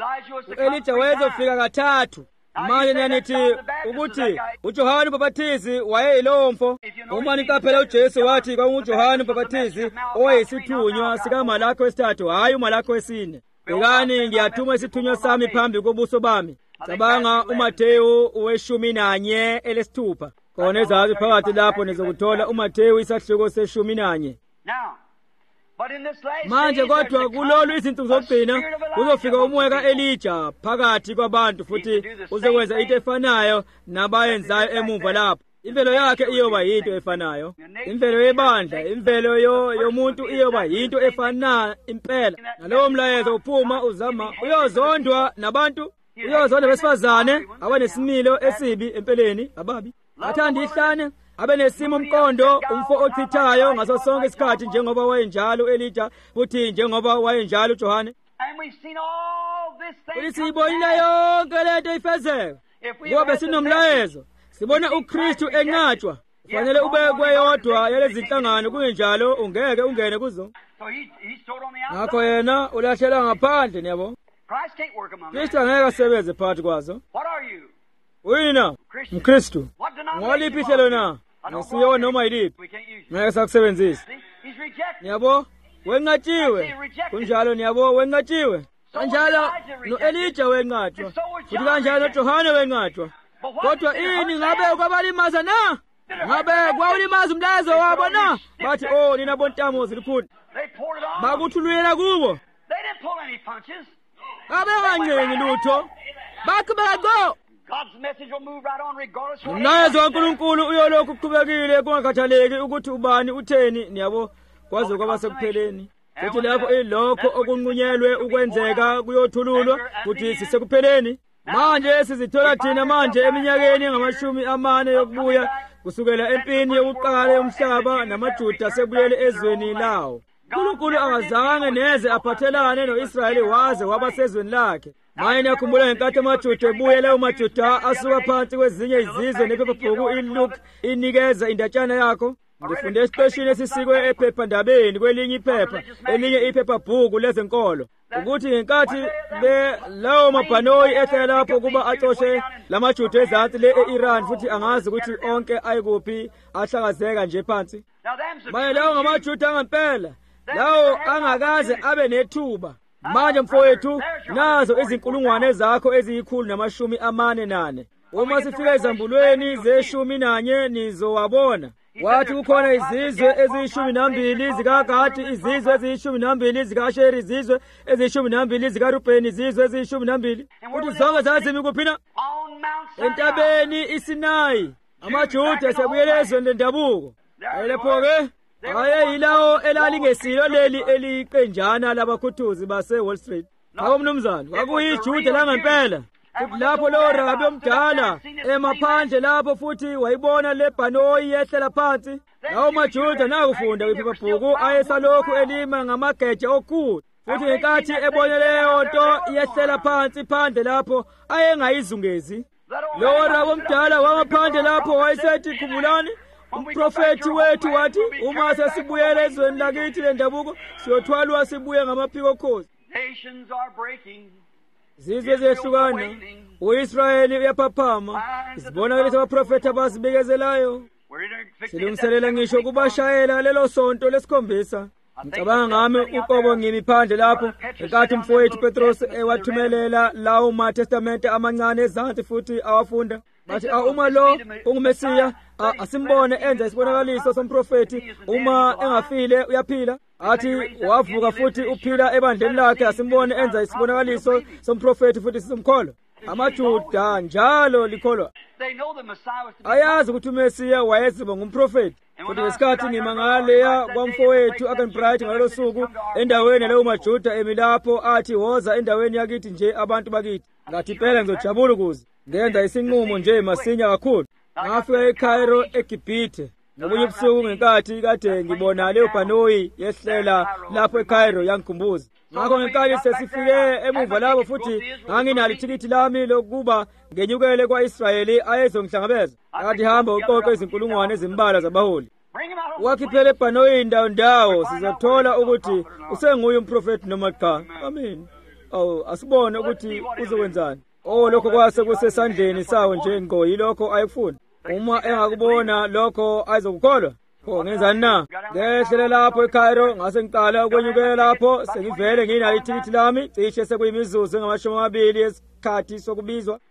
Elijah wayezofika kathathu. Manje nanithi ukuthi uJohane uMbhaphathizi wayeyilomfo. Uma niqaphela uJesu wathi kwakunguJohane uMbhaphathizi owayisithunywa sikaMalaki wesithathu, hayi uMalaki wesine. Bekani ngiyathuma isithunywa sami phambi kobuso bami. Cabanga uMateyu weshumi nanye elesithupha. Khona ezazi phakathi lapho nizokuthola uMateyu isahluko seshumi nanye. Manje kodwa kulolu izinto zokugcina uzofika umoya kaElijah phakathi kwabantu futhi uzokwenza into efanayo nabayenzayo emuva lapho. Imvelo yakhe iyoba yinto efanayo. Imvelo yebandla, imvelo yomuntu iyoba yinto efanayo impela. Nalowo mlayezo uphuma uzama uyozondwa nabantu, uyozondwa besifazane abanesimilo esibi empeleni, ababi. Athanda ihlane, abe nesimo umqondo, umfo ochithayo ngaso sonke isikhathi njengoba wayenjalo Elijah futhi njengoba wayenjalo uJohane. Futhi siyibonile yonke lento ifezeka. Ngoba sinomlayezo. Sibona uKristu enqatshwa. Kufanele ubekwe yodwa yalezi zinhlangano kungenjalo ungeke ungene kuzo. Ngakho yena ulahlela ngaphandle niyabo. Kristu angeke asebenze phakathi kwazo. Uyina mKristu ngoliphi ihlelo na nesiyo noma yiliphi ngeke sakusebenzisa. Niyabo wenqatshiwe kunjalo, niyabo wenqatshiwe kanjalo noElijah wenqatshwa futhi kanjalo noJohane wenqatshwa. Kodwa ini ngabe kwabalimaza na? Ngabe kwawulimaza umlayezo wabo na? Bathi oh nina bontamo ziliphula bakuthuluyela kubo. Ngabe kancengi lutho bakhubeka go. Umlayezo kaNkulunkulu uyolokhu uqhubekile kungakhathaleki ukuthi ubani utheni niyabo kwaze kwaba sekupheleni. Futhi lapho ilokho okunqunyelwe ukwenzeka kuyothululwa futhi sisekupheleni. Manje sizithola thina manje eminyakeni engamashumi amane yokubuya kusukela empini yokuqala yomhlaba namaJuda asebuyele ezweni lawo. uNkulunkulu angazange neze aphathelane noIsrayeli waze waba sezweni lakhe. Manje niyakhumbula ngenkathi amaJuda ebuye lawo maJuda asuka phansi kwezinye izizwe nephephabhuku iLuke inikeza indatshana yakho. Ngifunde esipeshini esisikwe ephephandabeni kwelinye iphepha elinye iphephabhuku lezenkolo ukuthi ngenkathi be lawo mabhanoyi ehlela lapho kuba axoshe lamaJuda ezansi le eIran futhi angazi ukuthi onke ayikuphi ahlakazeka nje phansi. Baye lawo ngamaJuda ngempela lawo angakaze abe nethuba. Manje mfowethu nazo izinkulungwane zakho eziyikhulu namashumi amane nane. Uma sifika ezambulweni zeshumi nanye nizowabona. wathi kukhona izizwe eziyishumi nambili zikaGadi, izizwe eziyishumi nambili zikaAsheri, izizwe eziyishumi nambili zikaRubheni, izizwe eziyishumi nambili, futhi zonke zazimi kuphina entabeni iSinayi. AmaJuda sebuyele ezweni lendabuko. Lapho-ke ayeyilawo elalingesilo leli eliqenjana labakhuthuzi base-Wall Street. Ngakho mnumzane, kwakuyiJuda langempela. Futhi lapho lowo rabi omdala emaphandle lapho futhi wayibona leBhanoyi yehlela phansi. Lawo maJuda nakufunda kwiphephabhuku ayesalokhu elima ngamageja okukhulu. Futhi ngenkathi ebone leyo nto yehlela phansi phandle lapho ayengayizungezi. Lowo rabi omdala wamaphandle lapho wayesethi, khumbulani, umprofethi wethu wathi uma sesibuyela ezweni lakithi lendabuko siyothwalwa sibuye ngamaphiko okhozi. Zizwe ziyehlukana, u-Israyeli uyaphaphama. Sibona lezi abaprofethi abasibikezelayo. Silungiselela ngisho kubashayela lelo sonto lesikhombisa. Ngicabanga ngami uqobo ngimi phandle lapho ngenkathi umfowethu Petros ewathumelela lawo maTestamente amancane ezansi futhi awafunda. Bathi uma lo ungumesiya asimbone enza isibonakaliso somprofeti, uma engafile uyaphila. Athi wavuka futhi uphila ebandleni lakhe, asimbone enza isibonakaliso somprofeti futhi sizomkholwa. AmaJuda njalo likholwa. Ayazi ukuthi uMesiya wayeziba ngumprofeti. Futhi ngesikhathi ngimangaleya kwamfowethu Akenbright ngalelo suku endaweni leyo maJuda emilapho athi woza endaweni yakithi nje abantu bakithi. Ngathi phela ngizojabula ukuze ngenza isinqumo nje masinya kakhulu. Ngafika eCairo eGibhithe. Ngobunye ubusuku ngenkathi kade ngibona leyo Bhanoyi yehlela lapho eCairo yangikhumbuza. Ngakho ngenkathi sesifike emuva lapho futhi nganginalo ithikithi lami lokuba ngenyukele kwa-Israyeli ayezongihlangabeza. Ngathi hamba uqoqe izinkulungwane ezimbala zabaholi. Wakhiphele eBhanoyi ndawo ndawo sizothola ukuthi usenguye umprofeti noma cha. Amen. Awu asibone ukuthi uzokwenzani. Oh lokho kwase kusesandleni sawo nje ngo yilokho ayekufuna. Uma engakubona lokho ayizokukholwa. Pho ngenzani na? Ngehlela lapho eCairo ngase ngiqala ukwenyukela lapho sengivele nginalo ithikithi lami cishe sekuyimizuzu engamashumi amabili esikhathi sokubizwa.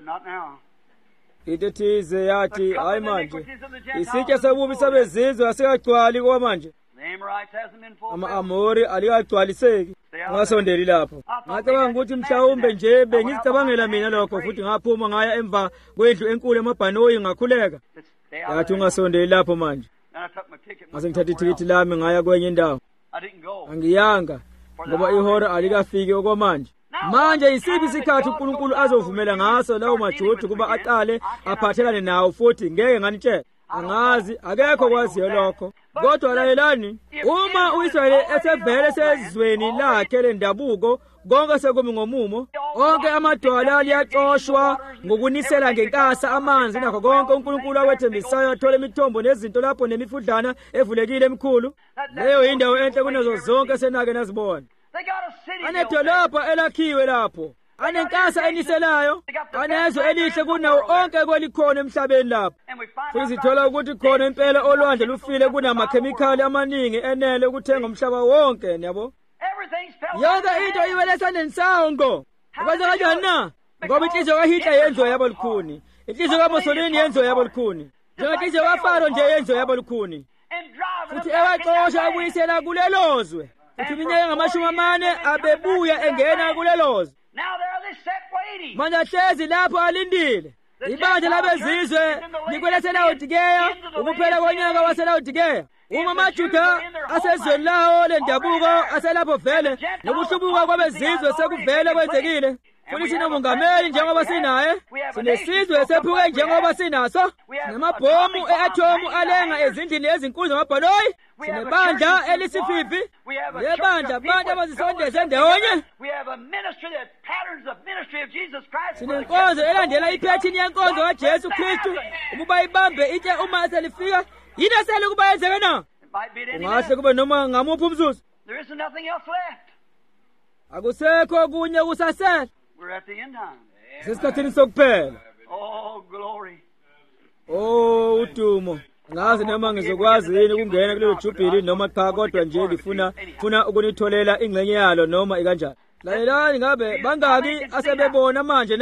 Ithethize yathi hayi manje isitsha sobubi sabezizwe asikagcwali kwamanje. Ama-Amori alikagcwaliseki. Ngasondeli lapho ngacabanga ukuthi mhlawumbe nje bengizicabangela mina lokho futhi ngaphuma ngaya emva kwendlu enkulu emaBhanoyi ngakhuleka. Yathi ungasondeli lapho manje. Ngase ngithatha ithikithi lami ngaya kwenye indawo. Angiyanga ngoba ihora alikafiki okwamanje. Manje isiphi isikhathi uNkulunkulu azovumela ngaso lawo maJuda kuba aqale aphathelane nawo futhi ngeke nganitshela. Angazi akekho kwaziyo lokho. Kodwa lalelani, uma uIsrayeli esevele sezweni lakhe lendabuko konke sekumi ngomumo, onke amadwala aliyaxoshwa ngokunisela ngenkasa amanzi nakho konke uNkulunkulu awethembisayo athola imithombo nezinto lapho nemifudlana evulekile emikhulu. Leyo indawo enhle kunazo zonke senake nazibona. Anedolobha elakhiwe lapho, anenkasa eniselayo, anezwe elihle kunawo onke kwelikhona emhlabeni lapho. Sizithola ukuthi khona impela olwandle lufile kunamakhemikhali amaningi enele ukuthenga umhlaba wonke, yabo. Yonke into iwele esandleni sawo ngo. Ukwenza kanjani na? Ngoba inhliziyo kaHitler yenziwa yaba lukhuni, inhliziyo kaMussolini yenziwa yaba lukhuni, njengenhliziyo kaFaro nje yenziwa yaba lukhuni. Futhi ewaxosha abuyisela kulelozwe. Futhi iminyaka engamashumi amane abebuya engena kulelozwe. Manje ahlezi lapho alindile. Ibandla labezizwe likweleselaodikeya ukuphela konyaka waselaodikeya. Uma amaJuda asezweni lawo lendabuko aselapho vele nokuhlubuka kwabezizwe sekuvele kwenzekile. Futhi sinomongameli njengoba sinaye, sinesizwe esephuke njengoba sinaso, sinamabhomu e-atomu alenga ezindlini ezinkulu zamaBhanoyi, sinebandla elisififi, lebandla abantu abazisondeza ndawonye, sinenkonzo elandela iphethini yenkonzo kaJesu Kristu ukuba ibambe itshe uma eselifika. Yini asele ukuba yenzeke na? Ungahle kube noma ngamuphi umzuzu. Akusekho okunye kusasela. We're at the end time. Sesikhathini sokuphela. Oh, glory. Oh, udumo. Ngazi noma ngizokwazi yini ukungena kulelo jubhili noma cha, kodwa nje ngifuna funa ukunitholela ingxenye yalo noma ikanjani. Lalelani, ngabe bangaki asebebona manje na?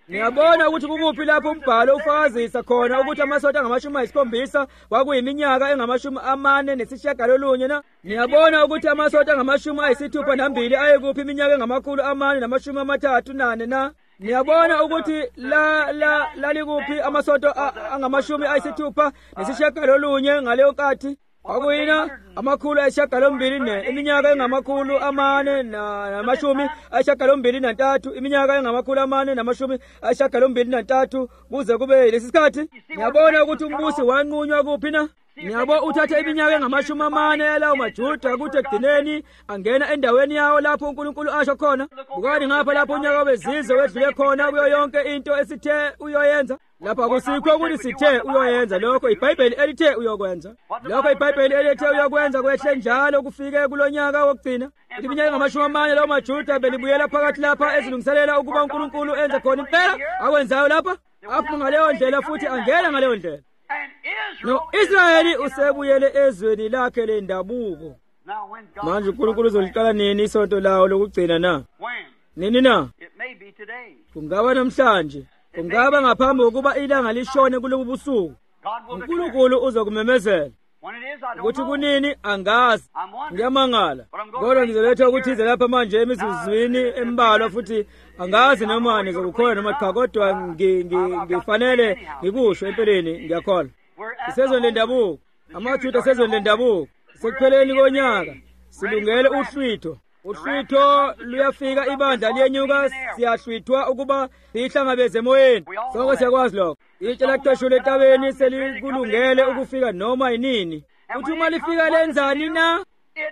Niyabona ukuthi kukuphi lapho umbhalo ufakazisa khona ukuthi amasonto angamashumi ayisikhombisa kwakuyiminyaka engamashumi amane nesishiyagalolunye na? Niyabona ukuthi amasonto angamashumi ayisithupha nambili ayekuphi iminyaka engamakhulu amane namashumi amathathu nane na? Niyabona ukuthi la la lalikuphi amasonto angamashumi ayisithupha nesishiyagalolunye ngaleyo nkathi? Kwakuyina amakhulu ayishagalombili ne iminyaka engamakhulu amane namashumi ayishagalombili nantathu iminyaka engamakhulu amane namashumi ayishagalombili nantathu kuze kube lesi sikhathi. Niyabona ukuthi umbusi wanqunywa kuphi na? Niyabo uthatha iminyaka engamashumi amane yalawo maJuda kuthi ekugcineni angena endaweni yawo lapho uNkulunkulu asho khona. Bukani ngapha lapho unyaka wezizwe wedlule khona kuyo yonke into esithe uyoyenza. Lapha kusikho ukuthi sithe uyoyenza lokho iBhayibheli elithe uyokwenza. Lokho iBhayibheli elithe uyokwenza kwehle njalo kufike kulonyaka wokugcina. Iminyaka engamashumi amane lawo maJuda belibuyela phakathi lapha ezilungiselela ukuba uNkulunkulu enze khona impela akwenzayo lapha. Apho ngaleyo ndlela futhi angena ngaleyo ndlela. No Israyeli usebuyele ezweni lakhe lendabuko. Manje uNkulunkulu uzoliqala nini isonto lawo lokugcina na? Nini na? Kungaba namhlanje. Kungaba ngaphambi kokuba ilanga lishone kulobu busuku. uNkulunkulu uzokumemezela. Ukuthi kunini angazi. Ngiyamangala. Kodwa ngizoletha ukuthize lapha manje emizuzwini embalwa futhi angazi noma nizokukhona noma cha kodwa ngifanele ngikusho empeleni ngiyakholwa. Isezweni lendabuko. AmaJuda sezweni lendabuko. Sekupheleni konyaka silungele uhlwitho. Uhlwitho luyafika ibandla liyenyuka siyahlwithwa ukuba sihlangabeze emoyeni. Sonke siyakwazi lokho. Itshe lakutheshula etabeni selikulungele ukufika noma yinini. Uthi uma lifika lenzani na?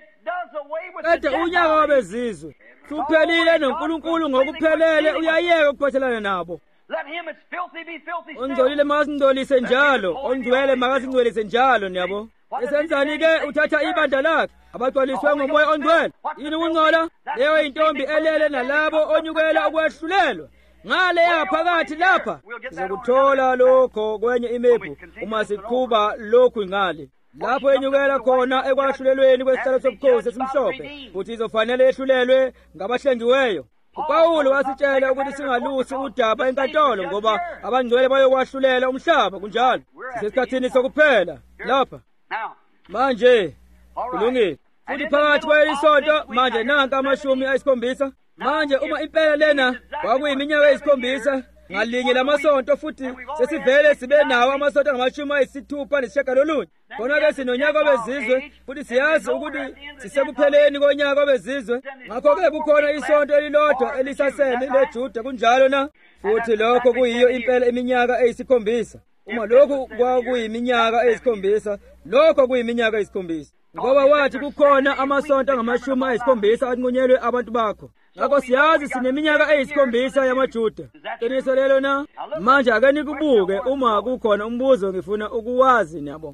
Kade unyaka wabezizwe. Suphelile noNkulunkulu ngokuphelele uyayeka ukuphathelana nabo. Ongcolile makasingcolise njalo, ongcwele makasingcwelise njalo niyabo. Esenzani ke uthatha ibandla lakhe abagcwaliswe ngomoya ongcwele. Yini ukungcola? Leyo intombi elele nalabo onyukela ukwehlulelwa. Ngale yaphakathi lapha sizokuthola lokho kwenye imephu uma siqhuba lokhu ngale. Lapho enyukela khona ekwahlulelweni kwesihlalo sobukhosi esimhlophe futhi izofanele ehlulelwe ngabahlengiweyo. uPawulo wasitshela ukuthi singalusi udaba enkantolo ngoba abangcwele bayokwahlulela umhlaba kunjalo. Sisesikhathini sokuphela lapha. Manje kulungile. Futhi phakathi kwalelisonto manje nanka amashumi ayisikhombisa. Manje uma impela lena kwakuyiminyaka eyisikhombisa ngalinye lamasonto futhi sesivele sibe nawo amasonto ngamashumi ayisithupha nesishiyagalolunye. Khona-ke sinonyaka wabezizwe futhi siyazi ukuthi sisekupheleni konyaka wabezizwe. Ngakho-ke kukhona isonto elilodwa elisasele leJuda kunjalo na? Futhi lokho kuyiyo impela iminyaka eyisikhombisa. Uma lokhu kwakuyiminyaka eyisikhombisa, lokho kuyiminyaka eyisikhombisa. Ngoba wathi kukhona amasonto ngamashumi ayisikhombisa anqunyelwe abantu bakho. Ngakho siyazi sineminyaka eyisikhombisa yamaJuda. Qiniso lelo na? Manje ake nikubuke uma kukhona umbuzo ngifuna ukuwazi nabo.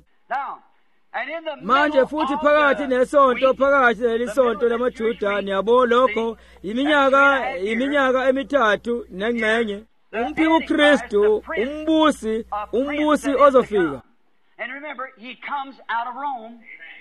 Manje futhi phakathi nesonto phakathi lelisonto lamaJuda niyabo lokho iminyaka iminyaka emithathu nengxenye. Umphi uKristu umbusi umbusi ozofika. And remember he comes out of Rome.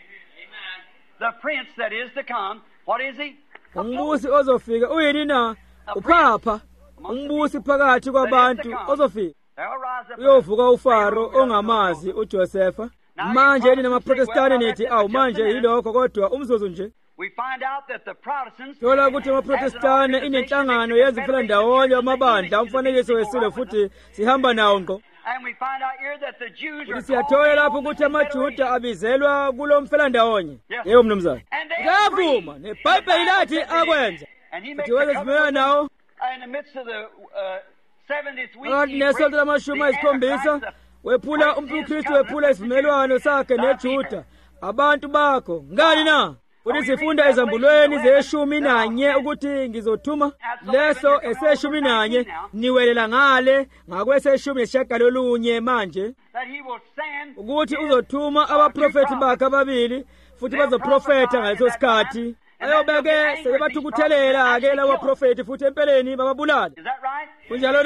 The prince that is to come, what is he? Umbusi ozofika uyini na? Uphapha. Umbusi phakathi kwabantu ozofika. Uyovuka uFaro ongamazi uJosefa. Manje ni namaProtestani nithi awu manje yilokho kodwa umzuzu nje. We find out that the Protestants thola ukuthi amaProtestani inenhlangano yezifela ndawonye amabandla umfanekiso wesilo futhi sihamba nawo ngo. And we find out here that the Jews are siyathola lapho ukuthi amaJuda abizelwa kulo mfela ndawonye. Yebo mnumzane. Ngavuma neBhayibheli lathi akwenza. Futhi wenza sivumelana nawo. In the midst of the uh, seventieth week. Phakathi nesonto lamashumi ayisikhombisa wephula uMkristu wephula isivumelwano sakhe neJuda. Abantu bakho ngani na? Uthi sifunda ezambulweni zeshumi nanye ukuthi ngizothuma leso eseshumi nanye niwelela ngale ngakweseshumi nesishiyagalolunye manje ukuthi uzothuma abaprofeti bakhe ababili futhi bazoprofeta ngaleso sikhathi ayobeke sebebathukuthelela ke labo profeti futhi empeleni bababulala. Kunjalo na?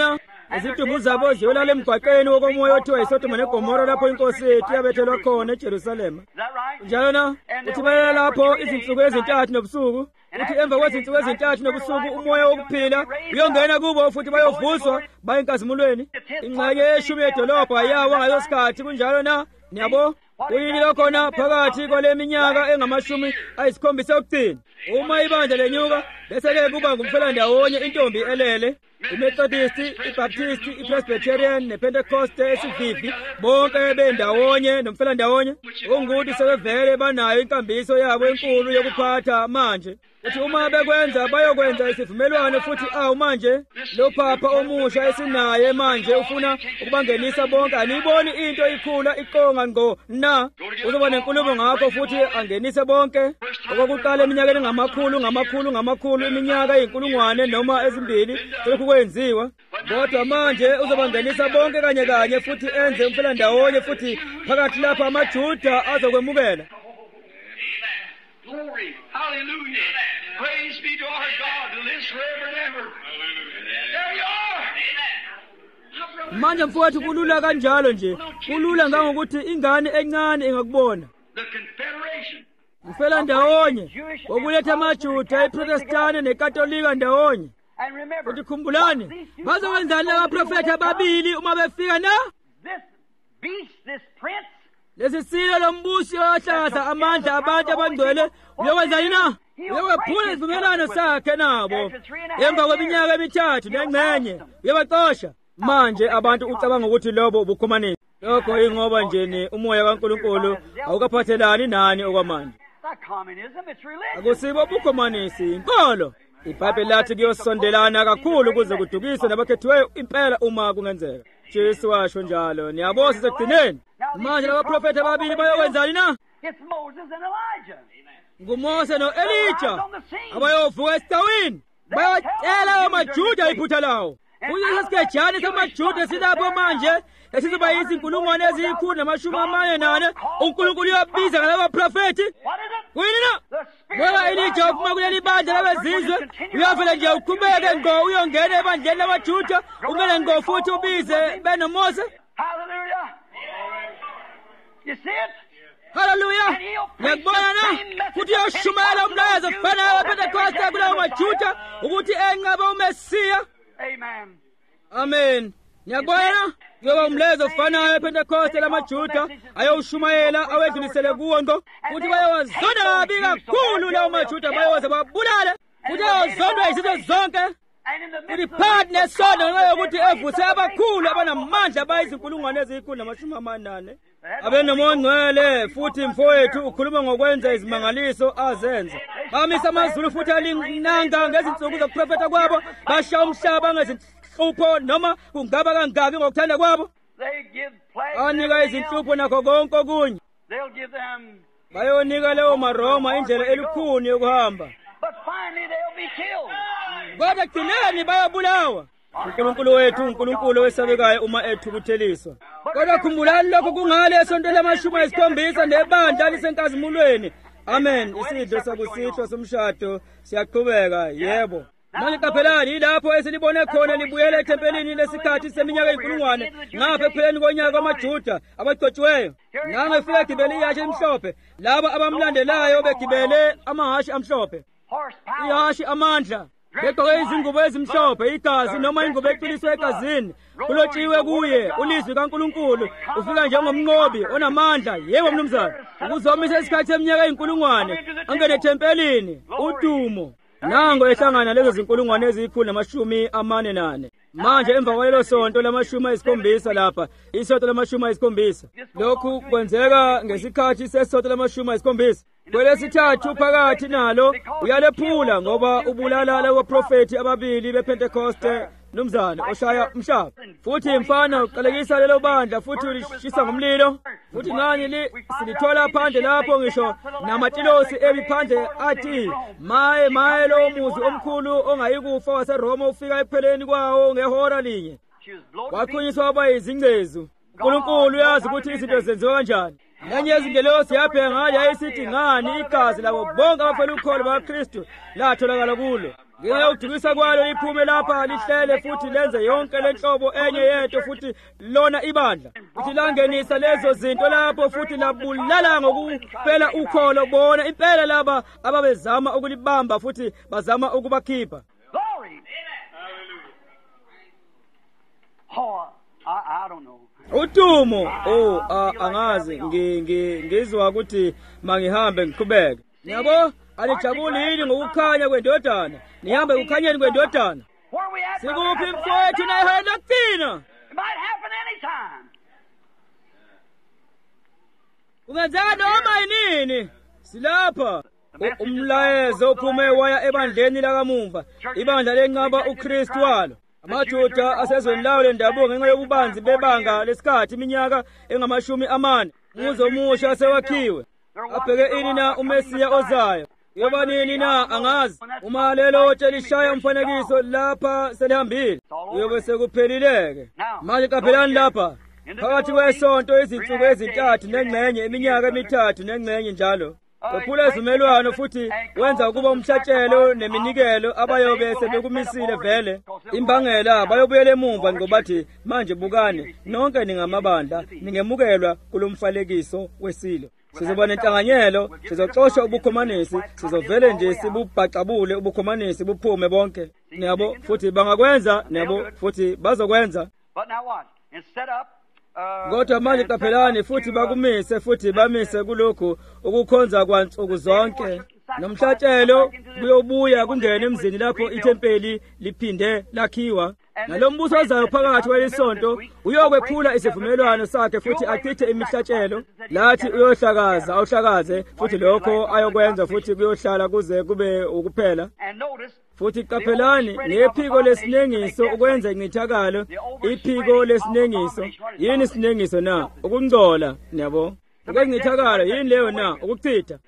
izidumbu zabo ziyolala emgwaqeni wokomoya othiwa yiSodoma neGomora lapho inkosi yethu yabethelwa khona eJerusalema. Njalo na uthi bayela lapho izinsuku ezintathu nobusuku, uthi emva kwezinsuku ezintathu nobusuku umoya wokuphila uyongena kubo futhi bayovuswa baye enkazimulweni. Ingxenye yeshumi yedolobha yawa ngaleso sikhathi. Kunjalo na niyabo kuyini lokho na phakathi kwale minyaka engamashumi ayisikhombisa yokugcina. Uma ibandla lenyuka bese-ke kuba ngumfelandawonye intombi elele, iMethodist, iBaptist, iPresbyterian nePentecoste esivivi bonke bendawonye nomfelandawonye. Ungukuthi sebevele banayo inkambiso yabo enkulu yokuphatha manje. Uthi uma bekwenza bayokwenza isivumelwano futhi awu manje lo papa omusha esinaye manje ufuna ukubangenisa bonke. Aniyiboni into ikhula iqonga ngo na uzoba nenkulumo ngakho futhi angenise bonke. Okokuqala eminyakeni ngamakhulu ngamakhulu ngamakhulu iminyaka eyinkulungwane noma ezimbili lokhu kwenziwa, kodwa manje uzobangenisa bonke kanye kanye futhi enze umfelandawonye futhi phakathi lapha amaJuda azokwemukela. Glory, hallelujah. Praise be to our God who lives forever and ever. There you are. Manje mfowethu kulula kanjalo nje, kulula ngangokuthi ingane encane ingakubona. The Confederation. Umfelandawonye wokuletha amaJuda, iProtestani neKatolika ndawonye. Futhi khumbulani, bazokwenzani abaprofethi ababili uma befika na? This beast, this prince, lesi silo lombusi ohlaza amandla abantu abangcwele uyokwenzani na? Uyowephula isivumelwano sakhe nabo emva kweminyaka emithathu nengxenye uyobaxosha. Manje abantu ucabanga ukuthi lobo ubukhomanisi. Lokho ingoba nje ni umoya kaNkulunkulu awukaphathelani nani okwamanje. Akusibo ubukhomanisi, inkolo. iBhayibheli lathi kuyosondelana kakhulu ukuze kudukiswe nabakhethiweyo impela uma kungenzeka. Jesu washo njalo. Niyabona sekugcineni manje labaprofethi ababili bayokwenzani na? NguMose no-Elija abayovuka esitawini bayotshela amaJuda iphutha lawo. Kulesi sigejane samaJuda silapho manje esizoba yizinkulungwane eziyikhulu namashumi amane nane. uNkulunkulu uyabiza ngalaba profethi. Kuyini na? Ngoba Elija uphuma kuleli bandla labezizwe uyavela nje uqhubeke ngo uyongena ebandleni lamaJuda umele ngo futhi ubize benoMose. Hallelujah. You see it? Hallelujah. Ngiyakubona na futhi uyashumayela umlayezo ofanayo wePentecoste kulawo maJuda ukuthi enqabe uMesiya. Amen. Amen. Ngiyakubona kuyoba umlayezo ofanayo wePentecoste lamaJuda ayowushumayela awedlulisele kuwo ngo futhi bayowazonda kabi kakhulu lawo maJuda bayoze babulale futhi ayozondwa izizwe zonke. Futhi phakathi nesondo ngenxa yokuthi evuse abakhulu abanamandla bayizinkulungwane eziyikhulu namashumi amanane abenomongcwele. Futhi mfowethu ukhuluma ngokwenza izimangaliso azenza. Bamisa amazulu futhi alinanga ngezinsuku zokuprofetha kwabo, basha umhlaba ngezinhlupho noma kungaba kangaki ngokuthanda kwabo. Anika izinhlupho nakho konke okunye. Bayonika leyo maRoma indlela elukhuni yokuhamba. Kodwa ekugcineni bayabulawa. uNkulunkulu wethu uNkulunkulu wesabekayo uma ethukutheliswa. Kodwa khumbulani lokho kungale esonto lamashumi ayisikhombisa nebandla lisenkazimulweni. Amen. Isidlo sakusithwa somshado siyaqhubeka. Yebo. Manje qaphelani yilapho esilibone khona libuyela ethempelini lesikhathi seminyaka eyinkulungwane ngapha ekupheleni konyaka wamaJuda abagcotshiweyo. Nangefika egibele ihashe emhlophe, laba abamlandelayo begibele amahashi amhlophe. Ihashi amandla begqoke izingubo ezimhlophe, igazi noma ingubo eqiliswe egazini kulotshiwe kuye ulizwi kaNkulunkulu. Ufika njengomnqobi onamandla. Yebo mnumzana, ukuzomisa isikhathi seminyaka eyinkulungwane angene ethempelini udumo. Nango ehlangana lezo zinkulungwane eziyikhulu namashumi amane nane. Manje emva kwalelo sonto lamashumi ayisikhombisa lapha, isonto lamashumi ayisikhombisa. Lokhu kwenzeka ngesikhathi sesonto lamashumi ayisikhombisa. Kwelesithathu phakathi nalo uyalephula ngoba ubulala labo profethi ababili bePentecoste nomzana oshaya umhlaba. Futhi imfana uqalekisa lelo bandla futhi ulishisa ngomlilo. Futhi ngani li silithola phandle lapho ngisho namatilosi ebiphandle athi maye maye lo muzi omkhulu ongayikufa waseRoma ufika ekupheleni kwawo ngehora linye. Kwaqunyiswa kwaba izingcezu. uNkulunkulu uyazi ukuthi izinto zenziwa kanjani. Nenye yezingelosi yabhenga ngale yayisithi ngani igazi labo bonke abafela ukholo bakaKristu latholakala kulo. ngenxa yokudukisa kwalo liphume lapha lihlele futhi lenze yonke lenhlobo enye yento futhi lona ibandla futhi langenisa lezo zinto lapho futhi labulala ngokuphela ukholo bona impela laba ababezama ukulibamba futhi bazama ukubakhipha. Glory. Oh, I, I don't know. Udumo oh angazi ngizwa ukuthi mangihambe ngiqhubeke. Yabo alijabuli yini ngokukhanya kwendodana? Nihambe ukukhanyeni kwendodana. Sikuphi mfowethu nayihenda kuthina? It might happen anytime. Kungenzeka noma yini? Silapha. Umlayezo uphume waya ebandleni lakamumva. Ibandla lenqaba uKristu walo. AmaJuda asezweni lawo lendabuko ngenxa yobubanzi bebanga lesikhathi iminyaka engamashumi amane. Umuzo omusha asewakhiwe. Abheke ini na uMesiya ozayo. Yoba nini na angazi. Uma lelo lishaya umfanekiso lapha selihambile. Uyobe sekuphelileke. Manje kaphelani lapha. Phakathi kwesonto izinsuku ezintathu nengcenye iminyaka emithathu nengcenye njalo. Uphula izimelwano futhi wenza ukuba umhlatshelo neminikelo abayobe sebekumisile vele. Imbangela bayobuyela emuva ngobathi manje bukani nonke ningamabandla ningemukelwa kulomfalekiso wesilo. Sizoba nenhlanganyelo, sizoxoshwa ubukhomanisi, sizovele nje sibubhacabule ubukhomanisi buphume bonke. Nabo futhi bangakwenza, nabo futhi bazokwenza. But now what? Instead of Kodwa manje qaphelani futhi bakumise futhi bamise kulokhu ukukhonza kwansuku zonke. Nomhlatshelo kuyobuya kungena emzini lapho ithempeli liphinde lakhiwa. Nalombuso ozayo phakathi kwesonto uyokwephula isivumelwano sakhe futhi achithe imihlatshelo. Lathi uyohlakaza awuhlakaze futhi lokho ayokwenza futhi kuyohlala kuze kube ukuphela. Futhi qaphelani ngephiko lesinengiso ukwenza incithakalo. Iphiko lesinengiso yini isinengiso na? Ukungcola yabo. Ukungithakala yini leyo na? Ukuchitha.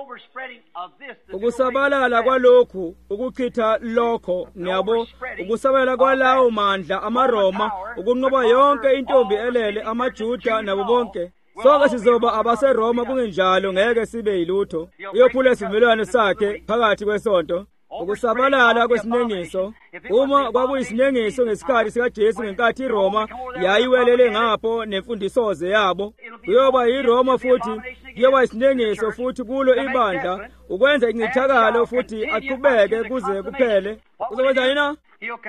Ukusabalala kwalokhu ukuchitha lokho yabo. Ukusabalala kwalawo mandla amaRoma ukunqoba yonke intombi elele amaJuda nabo bonke. Sonke sizoba abaseRoma kungenjalo ngeke sibe yilutho. Uyophula isivumelwano sakhe phakathi kwesonto. Ukusabalala kwesinengiso uma kwakuyisinengiso ngesikhathi sikaJesu ngenkathi iRoma yayiwelele ngapho nemfundisoze yabo. Kuyoba yiRoma futhi kuyoba isinengiso futhi kulo ibandla ukwenza incithakalo futhi aqhubeke kuze kuphele. Uzokwenza yini?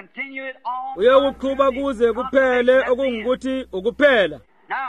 Uyokuqhuba kuze kuphele okungikuthi ukuphela.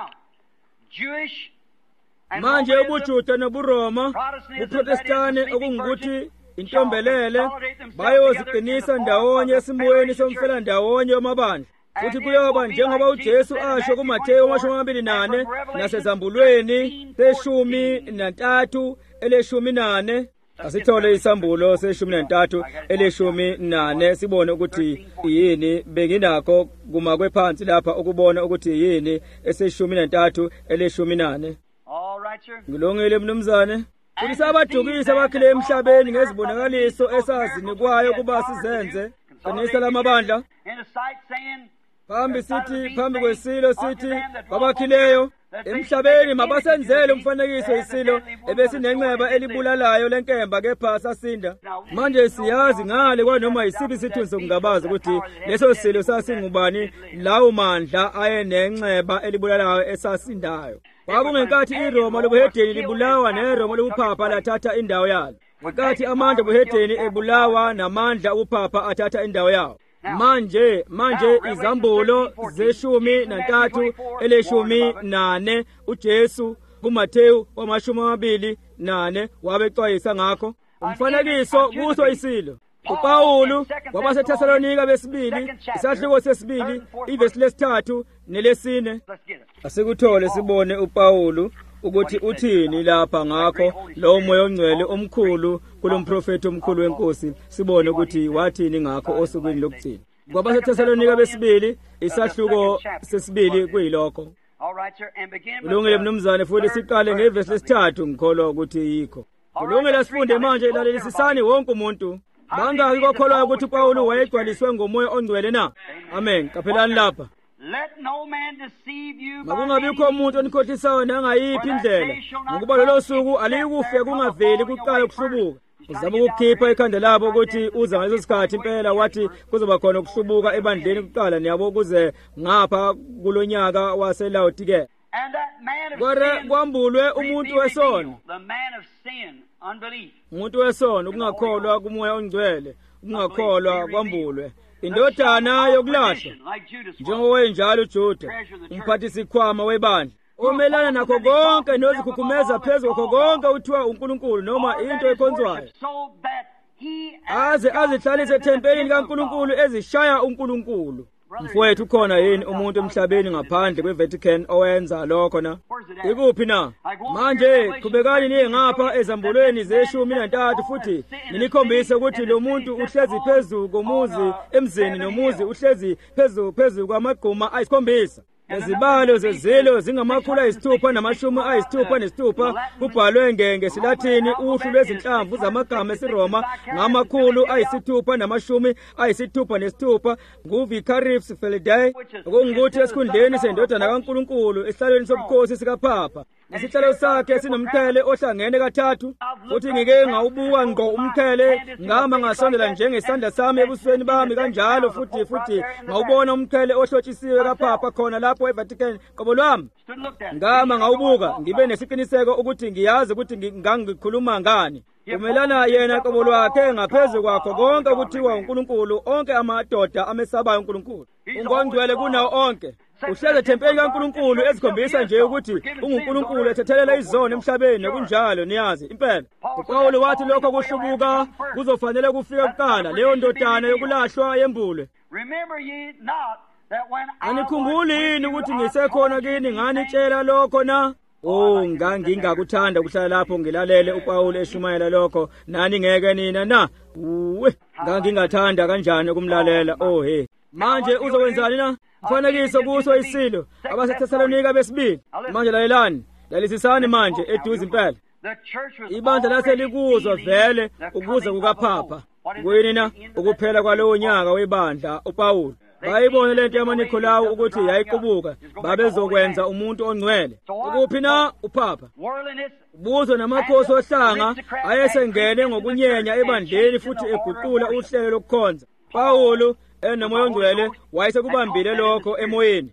Manje ubuJuda nobuRoma uProtestani okungikuthi intombelele bayoziqinisa ndawonye esimweni somfela ndawonye wamabandla. Futhi kuyoba njengoba uJesu asho kuMathewu amashumi amabili nane nasezambulweni seshumi nantathu eleshumi nane. Asithole isambulo seshumi nantathu eleshumi nane sibone ukuthi yini benginakho kuma kwephansi lapha ukubona ukuthi yini eseshumi nantathu eleshumi nane. Ngilongile mnumzane. Futhi sabadukisa bakhile emhlabeni ngezibonakaliso esazinikwayo kuba sizenze. Qinisa lamabandla. Phambi sithi phambi kwesilo sithi babakhileyo emhlabeni mabasenzele umfanekiso isilo ebesinenxeba elibulalayo lenkemba kepha sasinda. Manje siyazi ngale kwanoma yisiphi isithunzi sokungabaza ukuthi leso silo sasingubani lawo mandla ayenenxeba elibulalayo esasindayo. Kwakungenkathi iRoma lobuhedeni libulawa neRoma lobuphapha lathatha indawo yalo. Ngenkathi amandla obuhedeni ebulawa namandla obuphapha athatha indawo yawo. Manje manje izambulo zeshumi nantathu eleshumi nane uJesu kuMathewu wamashumi amabili nane wabexwayisa ngakho. Umfanekiso kuso isilo. uPawulu wabaseThesalonika besibili isahluko sesibili ivesi lesithathu nelesine. Asikuthole sibone uPawulu ukuthi uthini lapha ngakho lo moya ongcwele omkhulu kulomprofeti omkhulu wenkosi. Sibone ukuthi wathini ngakho osukwini lokugcina. KwabaseThesalonika besibili isahluko sesibili kuyilokho. Kulungile mnumzane futhi siqale ngevesi lesithathu ngikholwa ukuthi yikho. Kulungile sifunde manje lalelisisani wonke umuntu. Bangaki kokholwa ukuthi uPawulu wayegcwaliswe ngomoya ongcwele na? Amen. Kaphelani lapha. Makungabikho umuntu onikhohlisayo nangayiphi indlela ngokuba lelo suku aliyikufe kungaveli kuqala ukuhlubuka. uzama ukukhipha ikhanda labo ukuthi uza ngaleso sikhathi impela wathi kuzoba khona ukuhlubuka ebandleni kuqala niyabo kuze ngapha kulonyaka waseLaodicea. Kodwa kwambulwe umuntu wesono, umuntu wesono ukungakholwa kumoya ongcwele, ukungakholwa kwambulwe indodana yokulahlwa, njengowenjalo uJuda umphathisikhwama webandla omelana nakho konke nozikhukhumeza phezu kwakho konke uthiwa uNkulunkulu noma into ekhonzwayo, aze azihlalise ethempelini likaNkulunkulu ezishaya uNkulunkulu. Mfowethu ukhona yini umuntu emhlabeni ngaphandle kweVatican owenza lokho na? Ikuphi na? Manje qhubekani niye ngapha ezambulweni zeshumi nantathu futhi ninikhombise ukuthi lo muntu uhlezi phezulu komuzi emzini nomuzi uhlezi phezulu phezulu kwamagquma ayisikhombisa. Nezibalo zezilo zingamakhulu ayisithupha namashumi ayisithupha nesithupha kubhalwe ngesilathini uhlu lwezinhlamvu zamagama esiRoma ngamakhulu ayisithupha namashumi ayisithupha nesithupha nguVicarifs Felidae, okungukuthi esikhundleni sendodana kaNkulunkulu esihlalweni sobukhosi sikaPhapha. Isihlalo sakhe sinomqhele ohlangene kathathu, futhi ngike ngawubuka ngqo umqhele ngama ngasondela njengesandla sami ebusweni bami kanjalo futhi futhi ngawubona umqhele ohlotshisiwe kaPhapha khona lapho eVatican qobo lwami. Ngama ngawubuka ngibe nesiqiniseko ukuthi ngiyazi ukuthi ngangikhuluma ngani. Umelana yena qobo lwakhe ngaphezulu kwakho konke ukuthiwa uNkulunkulu, onke amadoda amesabayo uNkulunkulu. Ungongcwele kunawo onke. Uhleze ethempelini kaNkulunkulu ezikhombisa nje ukuthi unguNkulunkulu ethethelela izono emhlabeni nokunjalo niyazi impela. uPawulu wathi lokho kuhlubuka kuzofanele kufike kuqala leyo ndodana yokulahlwa yembulwe. Anikhumbuli yini ukuthi ngisekhona kini nganitshela lokho na? Oh, ngangingakuthanda ukuhlala lapho ngilalele uPawulu eshumayela lokho nani ngeke nina na? Uwe, ngangingathanda kanjani ukumlalela. Oh he, manje uzokwenzani na? Kufanekise kuso isilo abaseThesalonika besibili. Manje lalelani, lalisisani manje eduze impela. Ibandla laselikuzwa vele ukuza kukaPhapha. Kuyini na ukuphela kwalowo nyaka webandla uPawulu bayibone lento yamaNikolao ukuthi yayiqubuka babezokwenza umuntu ongcwele. Ukuphi na uPhapha? Buzo namakhosi ohlanga ayesengene ngokunyenya ebandleni futhi eguqula uhlelo lokukhonza. Pawulu enomoya ongcwele wayesekubambile lokho emoyeni.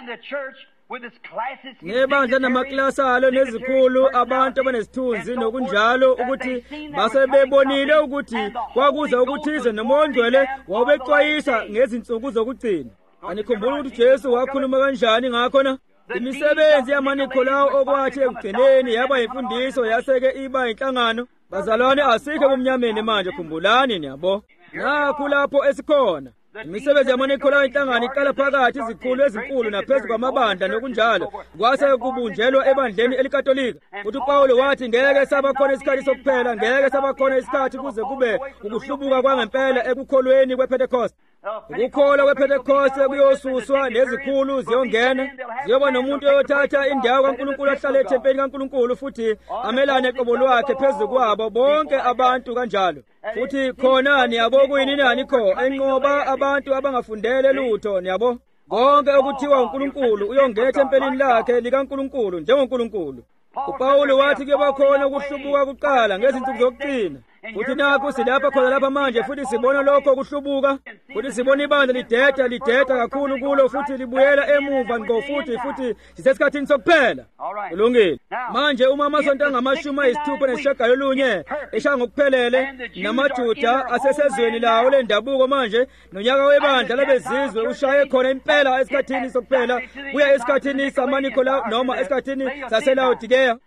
Nebandla namaklasi alo nezikhulu abantu abanesithunzi nokunjalo ukuthi basebebonile ukuthi kwakuza ukuthize nomoya ongcwele wawubexwayisa ngezinsuku zokugcina. Anikhumbula ukuthi Jesu wakhuluma kanjani ngakho na? Imisebenzi yamaNikolao okwathi ekugcineni yaba yimfundiso yaseke iba inhlangano. Bazalwane, asikho kumnyameni manje, khumbulani niyabo. Nakho lapho esikhona. Imisebenzi yamaNikolao inhlangano iqala phakathi izikhulu ezinkulu naphezu kwamabandla nokunjalo kwase kubunjelwa ebandleni elikatolika. Uthi uPawulu wathi ngeke saba khona isikhathi sokuphela, ngeke saba khona isikhathi kuze kube ukuhlubuka kwangempela ekukholweni kwePentecost. Ukukholwa kwePentecost kuyosuswa nezikhulu ziyongena, ziyoba nomuntu oyothatha indawo kaNkulunkulu ahlale ethempelini kaNkulunkulu futhi amelane qobo lwakhe phezu kwabo bonke abantu kanjalo. Futhi khona niyabo kuyini nanikho enqoba abantu abangafundele lutho niyabo. Konke okuthiwa uNkulunkulu uyongena ethempelini lakhe likaNkulunkulu njengoNkulunkulu. uPawulu wathi kuyoba khona ukuhlubuka kuqala ngezinsuku zokugcina. Futhi nakho silapha khona lapha manje futhi sibona lokho kuhlubuka. Futhi sibona ibandla lideda lideda kakhulu kulo futhi libuyela emuva ngqo futhi futhi sisesikhathini sokuphela. Kulungile. Manje uma amasonto angamashumi ayisithupha nesishagalolunye eshaya ngokuphelele namaJuda asesezweni lawo lendabuko manje nonyaka webandla labezizwe ushaye khona impela esikhathini sokuphela kuya esikhathini samaNikolao noma esikhathini saseLaodicea.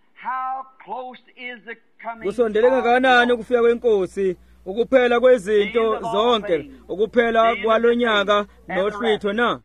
Kusondele kangakanani ukufika kwenkosi, ukuphela kwezinto zonke, ukuphela kwalonyaka nohlwitho na?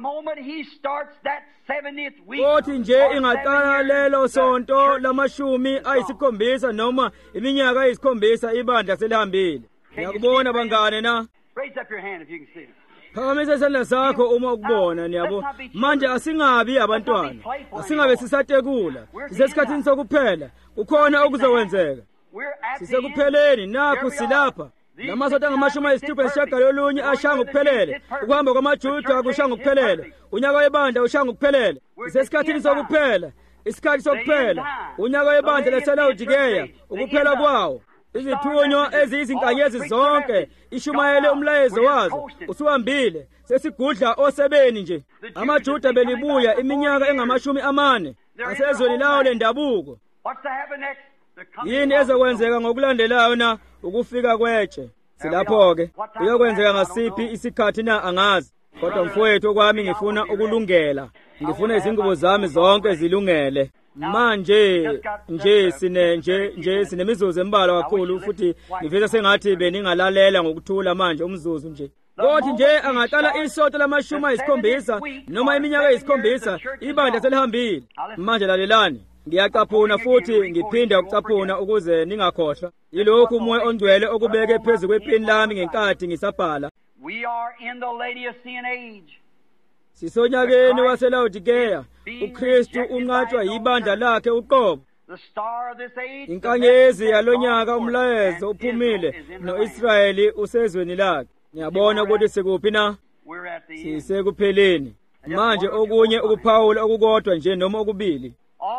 Kothi nje ingaqala lelo sonto lamashumi ayisikhombisa noma iminyaka ayisikhombisa ibandla selihambile. Ngiyakubona bangane na? Phakamisa isandla sakho uma ukubona niyabo. Manje asingabi abantwana, asingabe sisatekula, sisesikhathini sokuphela. Kukhona okuzokwenzeka. Sisekupheleni nakho silapha. Namasonto angamashumi ayisithupha nesishagalolunye ashaya ngokuphelele. Ukuhamba kwamaJuda akushaya ngokuphelele. Unyaka webandla ushaya ngokuphelele. Sisesikhathini sokuphela, isikhathi sokuphela. Unyaka webandla laseLaodicea ukuphela kwawo. izithunywa eziyizinkanyezi zonke ishumayele umlayezo wazo usuhambile sesigudla osebeni nje. AmaJuda belibuya iminyaka engamashumi amane asezweni lawo lendabuko. Yini ezokwenzeka ngokulandelayo na? Ukufika kwetshe. Silapho-ke kuyokwenzeka ngasiphi isikhathi na angazi, kodwa mfowethu okwami ngifuna ukulungela, ngifuna izingubo zami zonke zilungele. Manje nje sine nje nje sinemizuzu embalwa kakhulu futhi ngiveza sengathi beningalalela ngokuthula manje umzuzu nje. Kodwa nje angaqala isonto lamashumi ayisikhombisa noma iminyaka eyisikhombisa ibandla selihambile. Manje lalelani, ngiyacaphuna futhi ngiphinda ukucaphuna ukuze ningakhohlwa. Yilokhu umoya ongcwele okubeke phezu kwepini lami ngenkathi ngisabhala. We are in the Laodicean age. Sisonyakeni waseLaodikeya, uKristu unqatshwa yibandla lakhe uqobo. Inkanyezi yalonyaka umlayezo uphumile no-Israyeli usezweni lakhe. Ngiyabona ukuthi sikuphi na? Sisekupheleni. Manje okunye ukuphawula okukodwa nje noma okubili.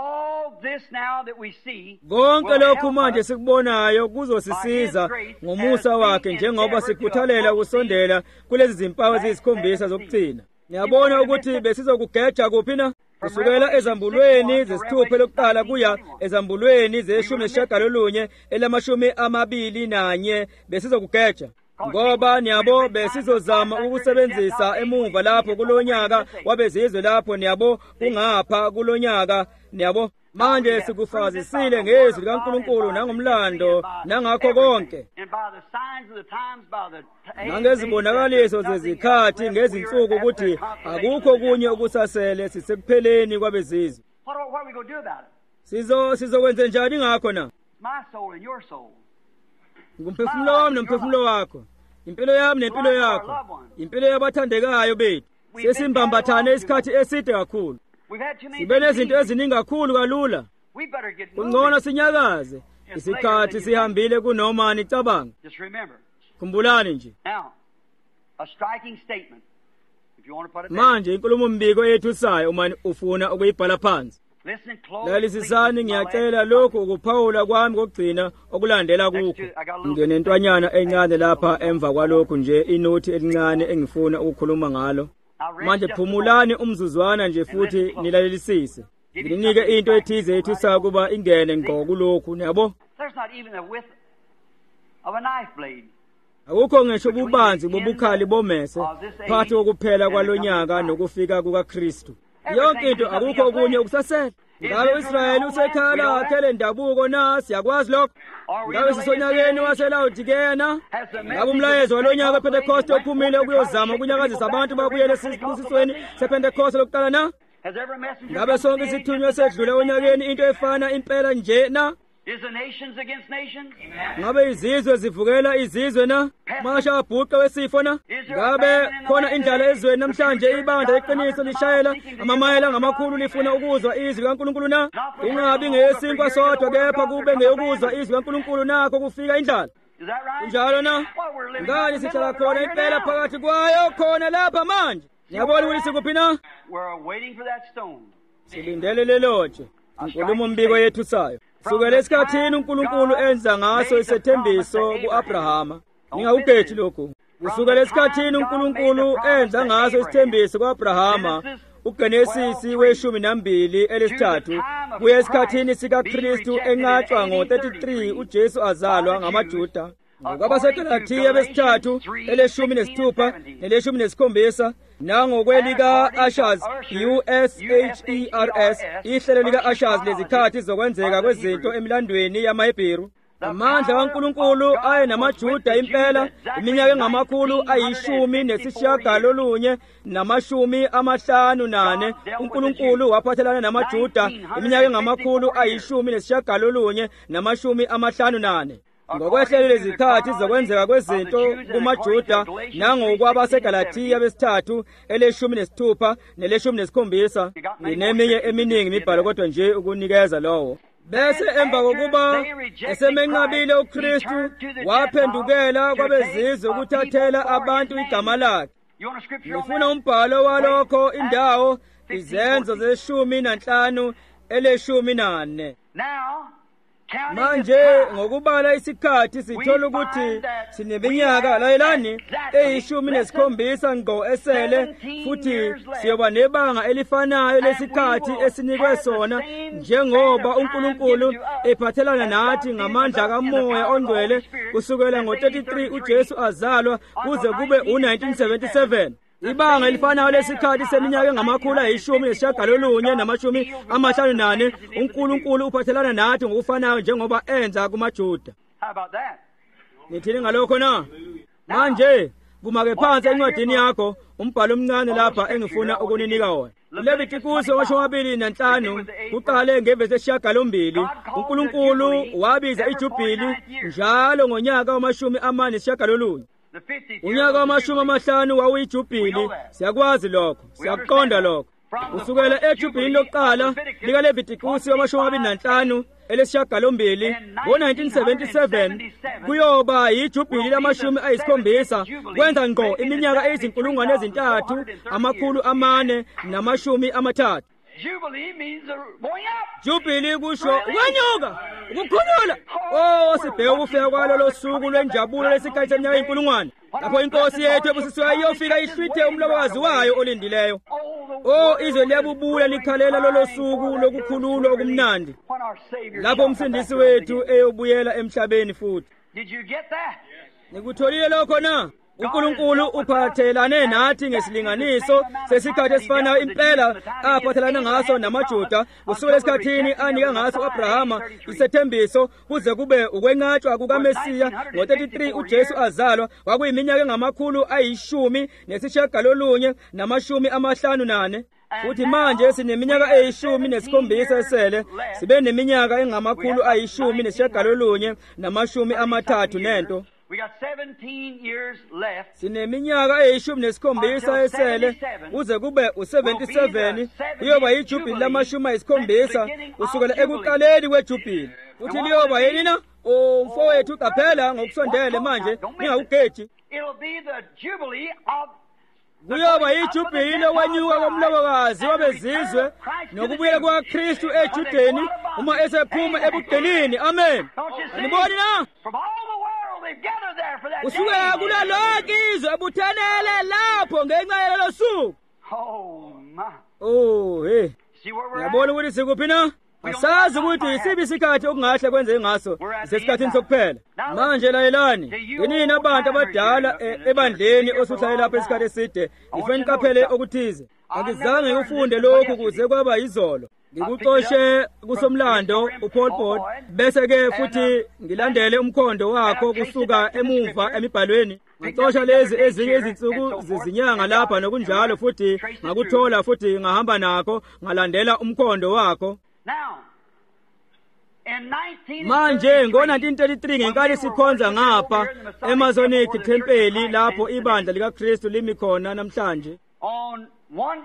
Konke lokhu manje sikubonayo kuzosisiza ngomusa wakhe njengoba sikhuthalela ukusondela kulezi zimpawu eziyisikhombisa zokugcina. Ngiyabona ukuthi besizokugeja kuphi na? Kusukela ezambulweni zesithupha lokuqala kuya ezambulweni zeshumi nesishagalolunye elamashumi amabili nanye besizokugeja. Ngoba niyabo besizozama ukusebenzisa emuva lapho kulonyaka wabezizwe lapho niyabo kungapha kulonyaka niyabo. Manje sikufazisile ngezwi likaNkulunkulu nangomlando nangakho konke. Nangezibonakaliso zezikhathi ngezinsuku ukuthi akukho kunye okusasele sisekupheleni kwabezizwe. Sizo sizokwenza njani ngakho na? Ngumphefumulo wami nomphefumulo wakho, impilo yami nempilo yakho, impilo yabathandekayo bethu. Sesimbambathane isikhathi eside kakhulu. Sibe nezinto eziningi kakhulu kalula. Kungcono sinyakaze. Isikhathi sihambile kunoma nicabanga. Khumbulani nje. Manje inkulumo mbiko yethusayo uma ufuna ukuyibhala phansi. Lalisisani ngiyacela lokhu ukuphawula kwami kokugcina okulandela kukho. Nginentwanyana encane lapha emva kwalokhu nje inothi elincane engifuna ukukhuluma ngalo. Manje phumulani umzuzwana nje futhi nilalelisise. Nginike into ethize ethusayo kuba ingene ngqo kulokhu niyabo. Akukho ngisho ububanzi bobukhali bomese phakathi kokuphela kwalonyaka nokufika kukaKristu. Yonke into akukho okunye okusasele. Ngabe uIsrayeli usekhala akhele ndabuko na siyakwazi lokho. Ngabe sisonyakeni waseLaodikeya na? Ngabe umlayezo walonyaka wePentecost ophumile ukuyozama ukunyakazisa abantu babuyele esibusisweni sePentecost lokuqala na? Ngabe sonke isithunywa sedlule onyakeni into efana impela nje na? Ngabe izizwe zivukela izizwe na? Masha abhuqa wesifo na? Ngabe khona indlala ezweni namhlanje ibandla iqiniso lishayela amamayela ngamakhulu lifuna ukuzwa izwi likaNkulunkulu na? Ungabi ngeyesinkwa sodwa kepha kube ngeyokuzwa izwi likaNkulunkulu nakho kufika indlala. Njalo na? Ngani sihlala khona impela phakathi kwayo khona lapha manje? Ngiyabona ukuthi sikuphi na? Silindele lelotshe. Inkulumo mbiko yethusayo. Sukela esikhathini uNkulunkulu enza ngaso isethembiso kuAbrahama. Ningawugethi lokho. Kusukela esikhathini uNkulunkulu enza ngaso isithembiso kuAbrahama, uGenesisi weshumi nambili elesithathu, kuya esikhathini sikaKristu enqatshwa ngo-thirty-three uJesu azalwa ngamaJuda. NgokwabaseGalatiya besithathu eleshumi nesithupha neleshumi nesikhombisa nangokwelika Ashaz U S H E R S ihlelo lika Ashaz lezikhathi zokwenzeka kwezinto emilandweni yamaHebheru. Amandla kaNkulunkulu aye namaJuda impela iminyaka engamakhulu ayishumi nesishiyagalolunye namashumi amahlanu nane. uNkulunkulu waphathelana namaJuda iminyaka engamakhulu ayishumi nesishiyagalolunye namashumi amahlanu nane. Ngokwehlelo lezikhathi zokwenzeka kwezinto kumaJuda nangokwabaseGalatiya besithathu eleshumi nesithupha neleshumi nesikhombisa. Ngineminye eminingi imibhalo kodwa nje ukunikeza lowo. Bese emva kokuba esemenqabile uKristu waphendukela kwabezizwe ukuthathela abantu igama lakhe. Ngifuna umbhalo walokho indawo Izenzo zeshumi nanhlanu eleshumi nane. manje ngokubala isikhathi sithola ukuthi sineminyaka layelani eyishumi nesikhombisa ngqo esele, futhi siyoba nebanga elifanayo lesikhathi esinikwe sona njengoba uNkulunkulu ephathelana nathi ngamandla kaMoya oNgcwele kusukela ngo-thirty-three uJesu azalwa kuze kube u-nineteen seventy-seven. Ibanga elifanayo lesikhathi seminyaka engamakhulu ayishumi nesishagalolunye namashumi amahlanu nane uNkulunkulu uphathelana nathi ngokufanayo njengoba enza kumaJuda. Nithini ngalokho na? Manje kumake phansi encwadini yakho umbhalo omncane lapha engifuna ukuninika wona. Leviticus amashumi amabili nanhlanu kuqale ngevesi esishagalombili. uNkulunkulu wabiza iJubhili njalo ngonyaka wamashumi amane nesishagalolunye. Unyaka wamashumi amahlanu wawuyijubhili, siyakwazi lokho, siyaqonda lokho. Kusukela ejubhilini lokuqala lika Leviticus wamashumi amabili nanhlanu elesishagalombili ngo-nineteen seventy-seven kuyoba yijubhili lamashumi ayisikhombisa, kwenza ngqo iminyaka eyizinkulungwane ezintathu amakhulu amane namashumi amathathu. Jubilee means going up. Jubilee kusho ukwenyuka, ukukhulula. Oh, sibheke ukufika kwalo losuku lwenjabulo lesikhathi seminyaka eyinkulungwane, lapho inkosi yethu ebusisiwe iyofika ihlwithe umlobokazi wayo olindileyo. Oh, izwe liyabubula likhalela lolo suku lokukhululwa okumnandi, lapho umsindisi wethu eyobuyela emhlabeni futhi. Did you get that? Nikutholile lokho na? uNkulunkulu uphathelane nathi ngesilinganiso sesikhathi esifanayo impela aphathelana ngaso namaJuda kusukela esikhathini anika ngaso uAbrahama isethembiso kuze kube ukwenqatshwa kukaMesiya ngo-thirty-three uJesu azalwa kwakuyiminyaka engamakhulu ayishumi nesishagalolunye namashumi amahlanu nane. Futhi manje sineminyaka eyishumi nesikhombisa esele, sibe neminyaka engamakhulu ayishumi nesishagalolunye namashumi amathathu nento. We got seventeen years left. Sineminyaka eyishumi nesikhombisa esele kuze kube u-seventy-seven kuyoba yijubhili lamashumi ayisikhombisa kusukela ekuqaleni kwejubhili. Futhi liyoba yini na? Umfowethu qaphela ngokusondele manje ningawugeji. It'll be the jubilee of kuyoba yijubhili lokwenyuka komlobokazi wabezizwe nokubuyela kwaKristu ejudeni uma esephuma ebugqilini. Amen. Aniboni na? Kusukela kula lonke izwe ebuthanele lapho ngenxa yalelo suku. Oh my. Oh hey. See where we're Yabona ukuthi sikuphi na? Asazi ukuthi isibi isikhathi okungahle kwenze ngaso sesikhathini sokuphela. Manje layelani yini abantu abadala ebandleni osuhlaye lapha isikhathi eside ifeni qaphele okuthize. Akizange ufunde lokhu kuze kwaba yizolo. Ngikuxoshe kusomlando uPaul Paul bese ke futhi ngilandele umkhondo wakho kusuka emuva emibhalweni. Ngixosha lezi ezinye izinsuku zezinyanga lapha nokunjalo futhi ngakuthola futhi ngahamba nakho ngalandela umkhondo wakho. Now, in nineteen manje ngo-nineteen thirty-three ngenkathi sikhonza ngapha eMasonic Temple lapho ibandla likaKristu limi khona namhlanje. On one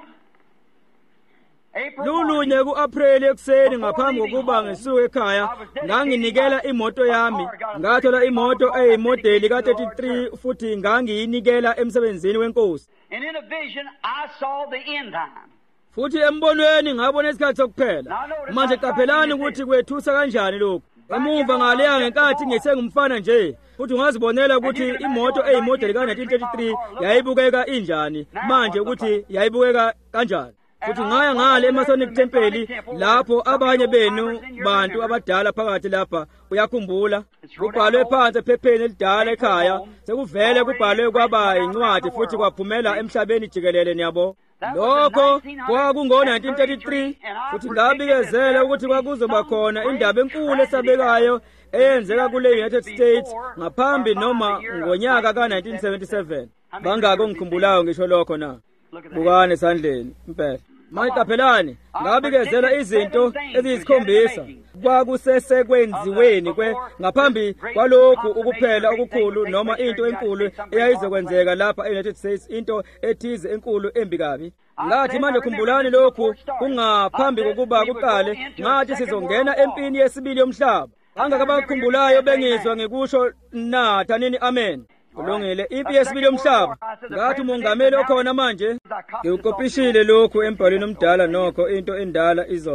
April lulunye ku-April ekuseni ngaphambi kokuba ngisuke ekhaya nganginikela imoto yami. Ngathola imoto eyimodeli ka-thirty-three futhi ngangiyinikela emsebenzini wenkosi. and in a vision I saw the end time. Futhi embonweni ngabona isikhathi sokuphela. Manje qaphelani ukuthi kwethusa kanjani lokhu. Emuva ngaleya ngenkathi ngisengumfana nje futhi ungazibonela ukuthi imoto eyimodeli ka-nineteen thirty-three yayibukeka injani manje ukuthi yayibukeka kanjani. Futhi ngaya ngale eMasonic Temple lapho abanye benu bantu abadala phakathi lapha uyakhumbula kubhalwe phansi ephepheni elidala ekhaya sekuvele kubhalwe kwaba incwadi futhi kwaphumela emhlabeni jikelele niyabo. Lokho kwakungo-nineteen thirty-three futhi ngabikezela ukuthi kwakuzoba khona indaba enkulu esabekayo eyenzeka kule United States ngaphambi noma ngonyaka ka-nineteen seventy-seven. Bangako ngikhumbulayo ngisho lokho na. Bukane esandleni impela. Manje qaphelani ngabikezela izinto eziyisikhombisa kwakusesekwenziweni kwe ngaphambi kwalokhu ukuphela okukhulu noma into enkulu eyayizokwenzeka lapha eUnited States, into ethize enkulu embi kabi. Ngathi manje khumbulani lokhu kungaphambi kokuba kuqale ngathi sizongena empini yesibili yomhlaba. Angakabakhumbulayo bengizwa ngikusho na thanini amen. Kulungile impi yesibili yomhlaba. Ngathi umongameli okhona manje ngikopishile lokhu embhalweni omdala nokho into endala izolo.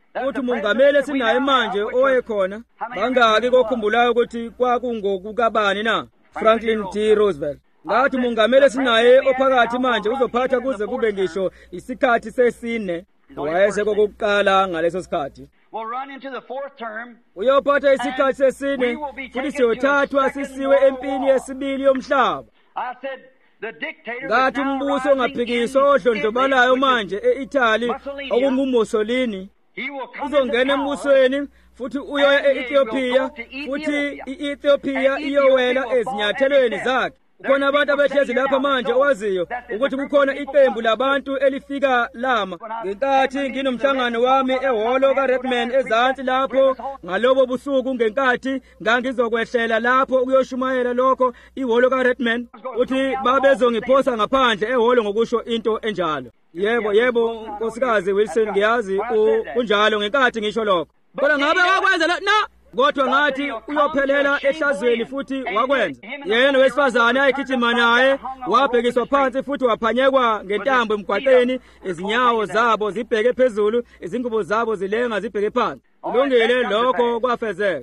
ukuthi umongameli esinaye manje owayekhona bangaki kokhumbulayo ukuthi kwakungokukabani na? Franklin D. Roosevelt. Ngathi umongameli esinaye ophakathi manje uzophatha kuze kube ngisho isikhathi sesine. Wayese kokuqala ngaleso sikhathi. Uyophatha isikhathi sesine futhi siyothathwa sisiwe empini yesibili yomhlaba. Ngathi umbuso ongaphikiswa odlondlobalayo manje e-Italy okunguMussolini uzongena embusweni futhi uyoya e-Ethiopia futhi i-Ethiopia iyowela ezinyathelweni zakhe. Kukhona abantu abehlezi lapha manje owaziyo ukuthi kukhona iqembu labantu elifika lama. Ngenkathi nginomhlangano wami ehholo kaRedman ezansi lapho ngalobo busuku ngenkathi ngangizokwehlela lapho ukuyoshumayela lokho ihholo kaRedman uthi babezongiphosa ngaphandle ehholo ngokusho into enjalo. Yebo yebo nkosikazi Wilson ngiyazi kunjalo ngenkathi ngisho lokho. Kodwa ngabe wakwenza na? Kodwa ngathi uyophelela ehlazweni futhi wakwenza. Yena wesifazane ayigijima naye wabhekiswa phansi futhi waphanyekwa ngentambo emgwaqeni, izinyawo zabo zibheke phezulu, izingubo zabo zilenga zibheke phansi. Kulungile lokho kwafezeka.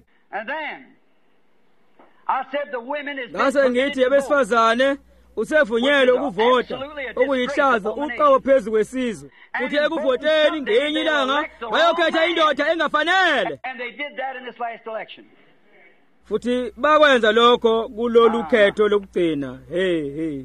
Ngase ngithi abesifazane usevunyelwe ukuvota okuyihlazo uqawo phezu kwesizwe futhi ekuvoteni ngenye ilanga bayokhetha indoda engafanele futhi bakwenza lokho kulolu khetho lokugcina. Hey hey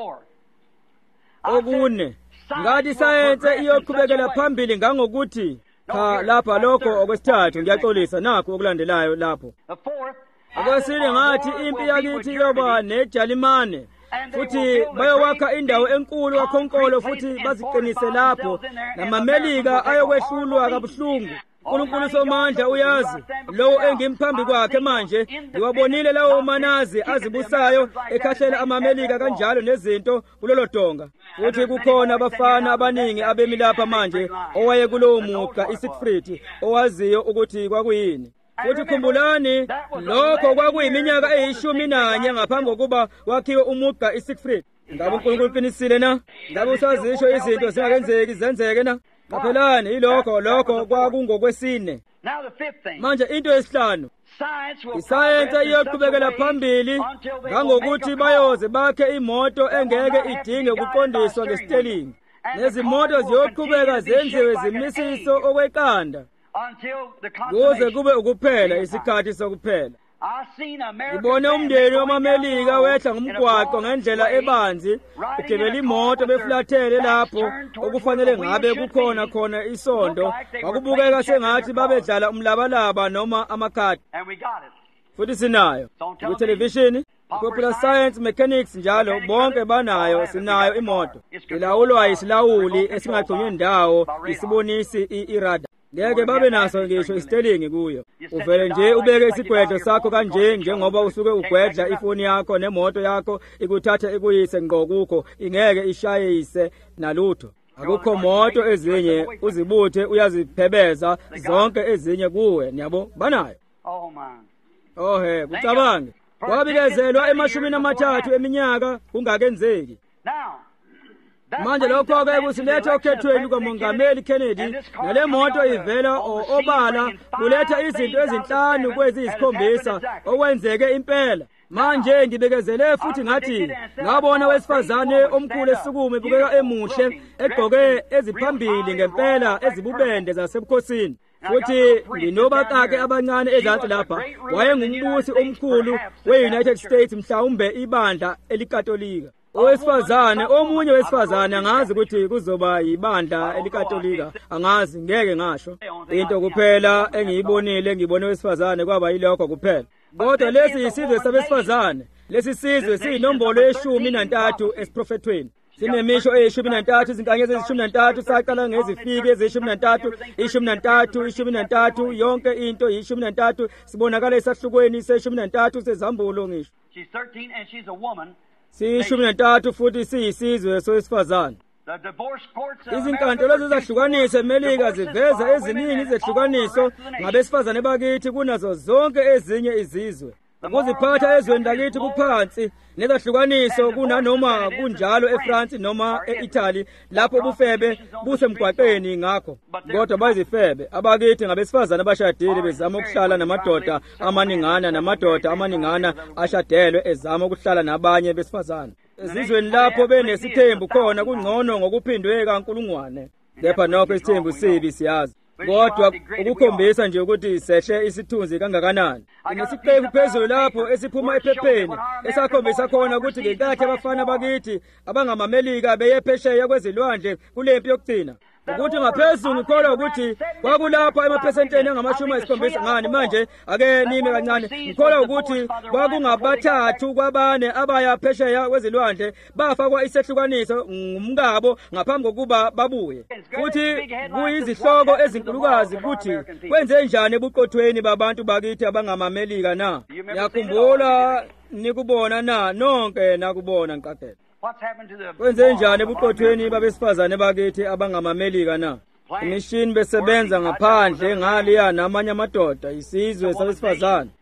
okune ngathi sayenze iyoqhubekela phambili ngangokuthi cha lapha lokho okwesithathu ngiyaxolisa nakho okulandelayo lapho. Okwesine ngathi impi yakithi yoba neJalimane futhi bayowakha indawo enkulu kakhonkolo futhi baziqinise lapho namamelika ayokwehlulwa kabuhlungu. uNkulunkulu somandla uyazi lowo engimphambi kwakhe manje ngiwabonile lawo manazi azibusayo ekhahlela amamelika kanjalo nezinto kulolo donga. Futhi kukhona abafana abaningi abemi lapha manje owaye kulowo muga iSiegfried owaziyo ukuthi kwakuyini. Futhi khumbulani lokho kwakuyiminyaka eyishumi nanye ngaphambi kokuba wakhiwe umuga iSiegfried. Ngabe uNkulunkulu uqinisile na? Ngabe usazisho izinto zingakenzeki zenzeke na? Qaphelani ilokho lokho kwakungokwesine. Manje into yesihlanu isayenze iyoqhubekela phambili ngangokuthi bayoze bakhe imoto engeke idinge ukuqondiswa ngesitelingi. Lezimoto ziyoqhubeka zenziwe zimisiso okweqanda kuze kube ukuphela isikhathi sokuphela. Ngibone umndeni wamamelika wehla ngomgwaqo ngendlela ebanzi ugibela imoto befulathele lapho okufanele ngabe kukhona khona isondo. Wakubukeka sengathi babedlala umlabalaba noma amakhadi. Futhi sinayo ku-television, Popular Science Mechanics njalo bonke banayo. Sinayo imoto ilawulwa isilawuli esingagcinywe ndawo isibonisi irada. Ngeke babe naso ngisho isitelingi kuyo. Uvele nje ubeke isigwedlo sakho kanje njengoba usuke ugwedla ifoni yakho nemoto yakho ikuthatha ikuyise ngqo kukho ingeke ishayise nalutho. Akukho moto ezinye uzibuthe uyaziphebeza zonke ezinye kuwe niyabo banayo. Oh man. Oh he kucabange kwabikezelwa emashumi amathathu eminyaka kungakenzeki. Now manje lokho-ke kusiletha okhethweni lukamongameli Kennedy nale moto ivela obala kuletha izinto ezinhlanu kweziyisikhombisa okwenzeke impela. Manje ngibekezele futhi ngathi ngabona wesifazane omkhulu esukume ebukeka emuhle egqoke eziphambili ngempela ezibubende zasebukhosini. Futhi nginobakake abancane ezansi lapha wayengumbusi omkhulu we-United States mhlawumbe ibandla elikatolika. Owesifazane omunye wesifazane angazi ukuthi kuzoba yibandla elikatolika angazi ngeke ngasho. Into kuphela engiyibonile ngibone wesifazane kwaba yilokho kuphela. Kodwa lesi isizwe sabesifazane, lesi sizwe siyinombolo yeshumi nantathu esiprofethweni. Sinemisho eyishumi nantathu, izinkanyezi ezishumi nantathu, saqala ngezifiki ezishumi nantathu, ishumi nantathu, ishumi nantathu, yonke into yishumi nantathu. Sibonakala esahlukweni seshumi nantathu sezambulo ngisho. she's thirteen and she's a woman. Siyishumi nantathu futhi siyisizwe sowesifazane. The divorce courts of Izinkantolo ezahlukanisa eMelika ziveza eziningi izehlukaniso ngabesifazane bakithi kunazo zonke ezinye izizwe. ukuziphatha ezweni lakithi kuphansi nezahlukaniso kunanoma kunjalo eFrance noma eItaly lapho ubufebe busemgwaqeni ngakho kodwa bayizifebe abakithi ngabesifazana abashadile bezama ukuhlala namadoda amaningana namadoda amaningana ashadelwe ezama ukuhlala nabanye besifazana ezizweni lapho benesithembu khona kungcono ngokuphindwe kaNkulungwane kepha nokho isithembu sibi siyazi kodwa ukukhombisa nje ukuthi sehle isithunzi kangakanani nesiqephu phezulu lapho esiphuma ephepheni esakhombisa khona ukuthi ngenkathi abafana bakithi abangamamelika beyephesheya kwezilwandle kulempi yokugcina ukuthi ngaphezulu ngikholwa ukuthi kwakulapha emaphesenteni angamashumi ayisikhombisa ngani manje ake nime kancane ngikholwa ukuthi kwakungabathathu kwabane abaya phesheya kwezilwandle bafakwa isehlukaniso ngumkabo ngaphambi kokuba babuye futhi kuyizihloko ezinkulukazi ukuthi kwenze njani ebuqothweni babantu bakithi abangamamelika na yakhumbula nikubona na nonke nakubona nqaphela kwenze njani ebuqothweni babesifazane bakithi abangamamelika na imishini besebenza ngaphandle ngaliya namanye amadoda isizwe sabesifazane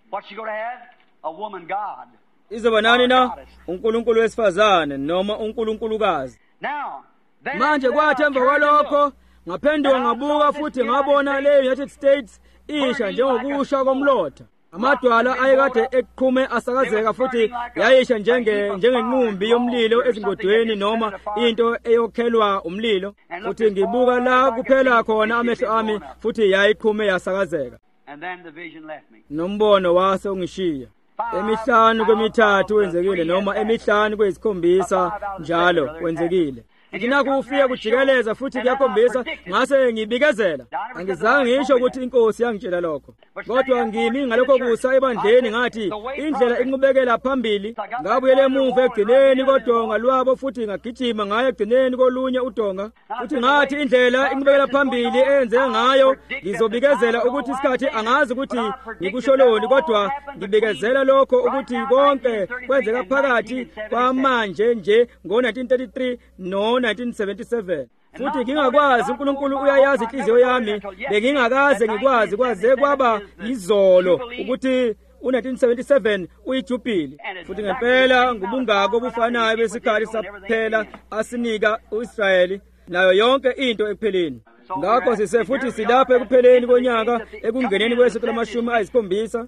izoba nani na uNkulunkulu wesifazane noma uNkulunkulukazi manje kwathi emva kwalokho ngaphenduka ngabuka futhi ngabona le United States isha njengokusha komlotha amadwala ayekade eqhume asakazeka futhi yayisha njenge njengenqumbi yomlilo ezingodweni noma into eyokhelwa umlilo futhi ngibuka la kuphela khona amehlo ami futhi yayiqhume yasakazeka nombono wase ungishiya emihlanu kwemithathu wenzekile noma emihlanu kweyisikhombisa njalo wenzekile Nginaku ufika kujikeleza futhi kuyakhombisa ngase ngibikezela angizange ngisho ukuthi inkosi yangitshela lokho kodwa ngimi ngalokho kusa ebandleni ngathi indlela inqubekela phambili ngabuyele emuva egcineni kodonga lwabo futhi ngagijima ngaye egcineni kolunye udonga futhi ngathi indlela inqubekela phambili enze ngayo ngizobikezela ukuthi isikhathi angazi ukuthi ngikusholoni kodwa ngibikezela lokho ukuthi konke kwenzeka phakathi kwamanje nje ngo nineteen thirty-three no nineteen seventy-seven futhi ngingakwazi uNkulunkulu uyayazi inhliziyo yami bengingakaze ngikwazi kwaze kwaba izolo ukuthi u-nineteen seventy-seven uyijubhile futhi ngempela ngubungako obufanayo besikhathi saphela asinika uIsrayeli nayo yonke into ekupheleni ngakho sise futhi silapha ekupheleni konyaka ekungeneni kwesonto lamashumi ayisikhombisa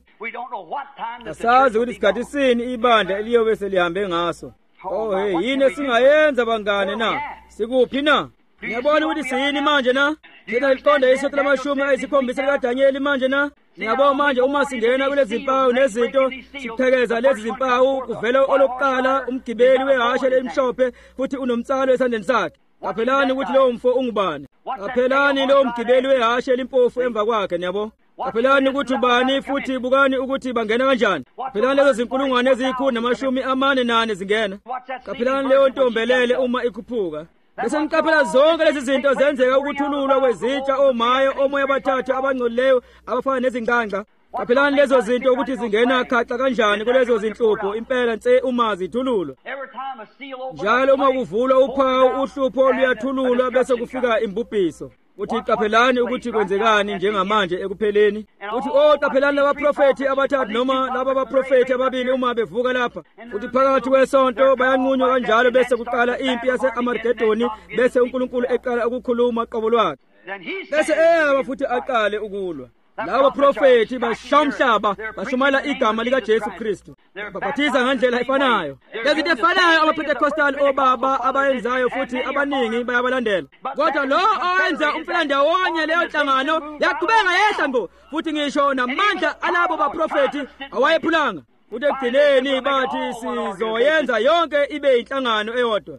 asazi ukuthi isikhathi sini ibandla eliyobe selihambe ngaso oh hey yini esingayenza bangane na sikuphi na ngiyabona ukuthi siyini manje na thina liqonda isonto lamashumi ayisikhombisa likaDanyeli manje na ngiyabona manje uma singena kulezi zimpawu nezinto siqhekeza lezi zimpawu kuvela olokuqala umgibeli wehashe elimhlophe futhi unomtsalo esandleni sakhe kaphelani ukuthi lowo mfo ungubani kaphelani lowo mgibeli wehashe elimpofu emva kwakhe niyabo kaphelani ukuthi ubani futhi bukani ukuthi bangena kanjani kaphelani lezo zinkulungwane ezikhulu namashumi amane nane zingena kaphelani leyo ntombelele uma ikhuphuka bese ngiqaphela zonke lezi zinto zenzeka ukuthululwa kwezitsha omayo omoya abathathu abangcolileyo abafana nezingqangqa kaphelani lezo zinto ukuthi zingena khaxa kanjani kulezo zinhlupho impela nse uma zithululwa njalo uma kuvulwa uphawu uhlupho luyathululwa bese kufika imbubhiso uthi qaphelani ukuthi kwenzekani njengamanje ekupheleni uthi oh qaphelani labaprofeti abathathu noma laba abaprofeti ababili uma bevuka lapha uthi phakathi kwesonto bayanqunywa kanjalo bese kuqala impi yase-Amargedoni bese uNkulunkulu eqala ukukhuluma qobo lwakhe bese eyaba futhi aqale ukulwa labo profeti bashamhlaba bashumayela igama lika Jesu Kristu babhathiza ngendlela efanayo lezinto efanayo amaPentecostal obaba abayenzayo futhi abaningi bayabalandela kodwa lo owenza umfelandawonye leyo nhlangano yaqhubeka yehla ngo futhi ngisho namandla alabo baprofeti awayephulanga futhi ekugcineni bathi sizoyenza yonke ibe inhlangano eyodwa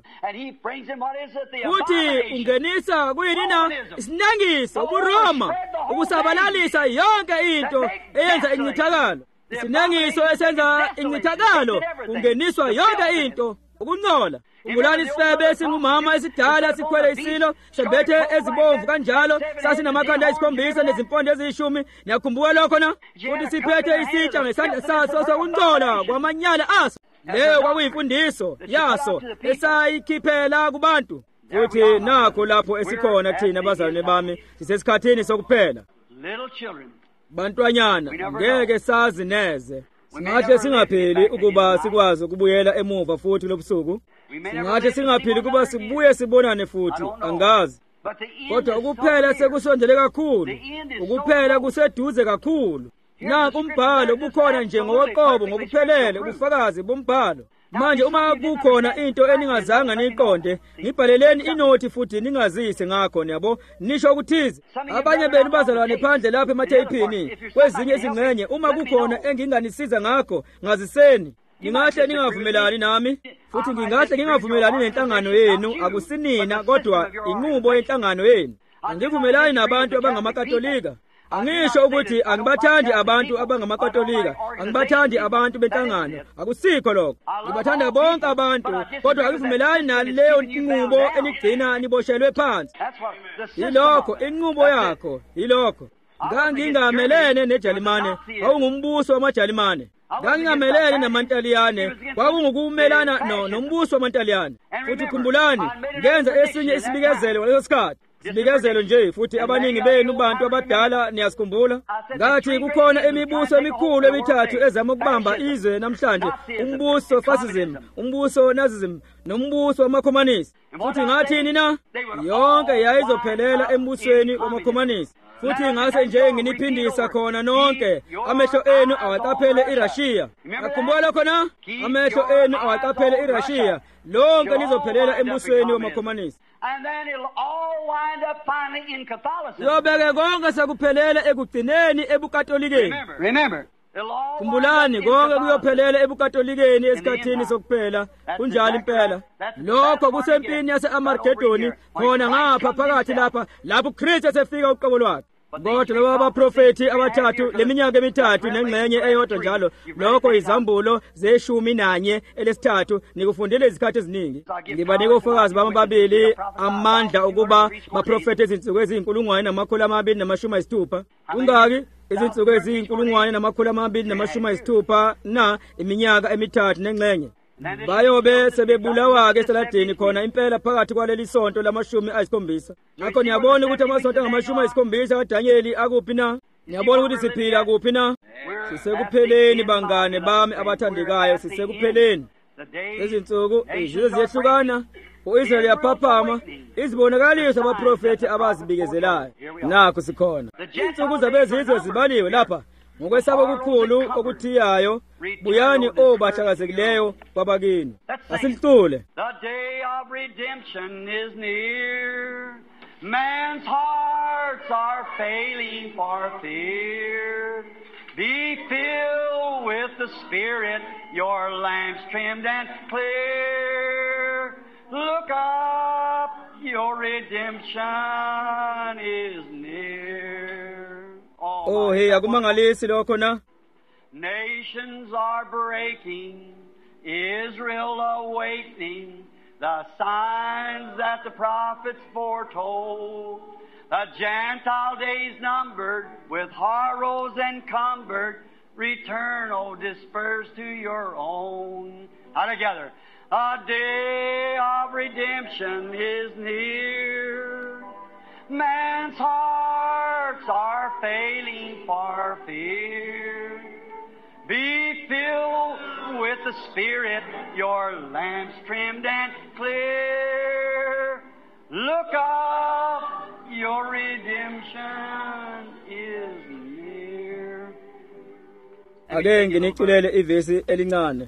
futhi ungenisa kuyini na isinengiso ubuRoma ukusabalalisa yonke into eyenza incithakalo isinengiso esenza incithakalo ungeniswa yonke into ukungcola umbulani isifebe esingumama esidala sikhwele isilo sembethe ezibomvu kanjalo sasinamakhanda ayisikhombisa nezimpondo eziyishumi niyakhumbula lokho na futhi siphethe isitsha ngesandla saso sokungcola kwamanyala aso leyo kwakuyimfundiso yaso esayikhiphela kubantu futhi nakho lapho esikhona thina bazalwane bami sisesikhathini sokuphela bantwanyana ngeke sazi neze Singahle singapheli ukuba sikwazi ukubuyela emuva futhi lobusuku. Singahle singaphili kuba sibuye sibonane futhi, angazi. Kodwa ukuphela sekusondele kakhulu. Ukuphela kuseduze kakhulu. Nanku umbhalo bukhona nje ngokoqobo ngokuphelele ubufakazi bombhalo. Manje uma kukhona into eningazange niyiqonde, ngibhaleleni inothi futhi ningazise ngakho yabo. Nisho ukuthize abanye benu bazalwane phandle lapha emathayipini kwezinye izingxenye, uma kukhona enginganisiza ngakho ngaziseni. Ningahle ningavumelani nami futhi ngingahle ngingavumelani nenhlangano yenu, akusinina kodwa inqubo yenhlangano yenu. Angivumelani nabantu abangamakatolika. Angisho ukuthi angibathandi abantu abangamakatolika, angibathandi abantu benhlangano, akusikho lokho. Ngibathanda bonke abantu, kodwa angivumelani naleyo inqubo enigcina niboshelwe phansi. Yilokho inqubo yakho, yilokho. Ngangingamelene neJalimane, awungumbuso wamaJalimane. Ngangingamelene namaNtaliyane, kwakungukumelana no nombuso wamaNtaliyane. Futhi khumbulani, ngenza esinye isibikezelo ngaleso sikhathi. Sibikezelo nje futhi abaningi benu bantu abadala niyasikhumbula. Ngathi kukhona imibuso emikhulu emithathu ezama ukubamba izwe namhlanje, umbuso fascism, umbuso Nazism, nombuso wamakhomanisi. Futhi ngathini na? Yonke yayizophelela embusweni wamakhomanisi. Futhi ngase nje nginiphindisa khona nonke, amehlo enu awaqaphele iRussia. Akhumbula khona? Amehlo enu awaqaphele iRussia. Lonke lizophelela embusweni wamakhomanisi. And then it'll all wind up finally in Catholicism. Yobeke konke sekuphelela ekugcineni ebukatolikeni. Remember. Kumbulani konke kuyophelela ebukatolikeni esikhathini sokuphela, kunjalo impela. Lokho kusempini yase-Amargedoni khona ngapha phakathi lapha, lapho uKristu esefika uqobo lwakhe. Kodwa laba abaprofethi abathathu leminyaka emithathu nengxenye eyodwa njalo, lokho izambulo zeshumi nanye elesithathu, nikufundile izikhathi eziningi. Ngibanika ufakazi bama babili amandla ukuba baprofethe izinsuku eziyinkulungwane namakhulu amabili namashumi ayisithupha. Kungaki? Izinsuku eziyinkulungwane namakhulu amabili namashumi ayisithupha na iminyaka emithathu nengxenye. Bayobe sebebulawa ke esaladini khona impela phakathi kwaleli sonto lamashumi ayisikhombisa. Ngakho niyabona ukuthi amasonto angamashumi ayisikhombisa kaDanieli akuphi na? Niyabona ukuthi siphila kuphi na? Sisekupheleni bangane bami abathandekayo, sisekupheleni. Izinsuku izizwe ziyehlukana, uIsrael yaphaphama, izibonakaliso abaprofeti abazibikezelayo. Nakho sikhona. Insuku zabezizwe zibaliwe lapha. Ngokwesaba okukhulu okuthiyayo, buyani obahlakazekileyo kwabakini. Asilithule. The day of redemption is near. Man's hearts are failing for fear. Be filled with the Spirit, your lamps trimmed and clear. Look up, your redemption is near. Oh, hey, akumangalisi lokho na. Nations are breaking, Israel awakening, the signs that the prophets foretold. The Gentile days numbered, with horrors encumbered, return, oh, disperse to your own. All together. A day of redemption is near. Man's hearts are failing for fear. Be filled with the Spirit, your lamps trimmed and clear. Look up, your redemption is near. Ake nginiculele ivesi elincane.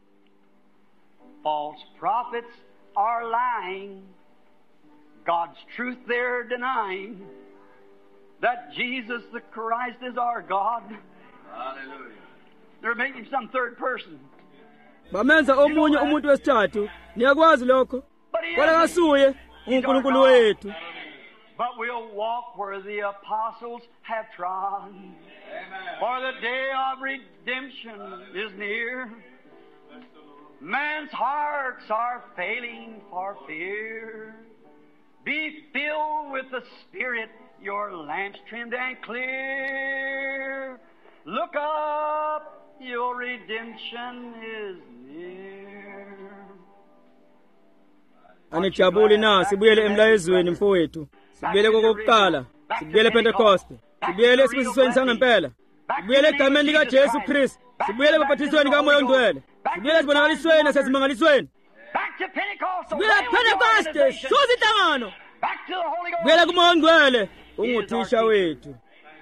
False prophets are lying. God's truth they're denying. That Jesus the Christ is our God. Hallelujah. They're making some third person. Bamenza omunye umuntu wesithathu. Niyakwazi lokho? Kodwa kasuye uNkulunkulu wethu. But we'll walk where the apostles have trod. For the day of redemption is near. Man's hearts are failing for fear. Be filled with the Spirit, your lamps trimmed and clear. Look up, your redemption is near. Anijabule na sibuyele emlayezweni mfowethu. Sibuyele kokuqala, sibuyele Pentecost, sibuyele esibusisweni sangempela. Sibuyele egameni lika Jesu Kristu. sibuyele ebaphathisweni kaMoya oNgcwele, sibuyele ezibonakalisweni nasesimangalisweni, back to Pentecost, sibuyele ePentekoste, suza inhlangano, back to the Holy Ghost. sibuyele kuMoya oNgcwele, unguthisha wethu.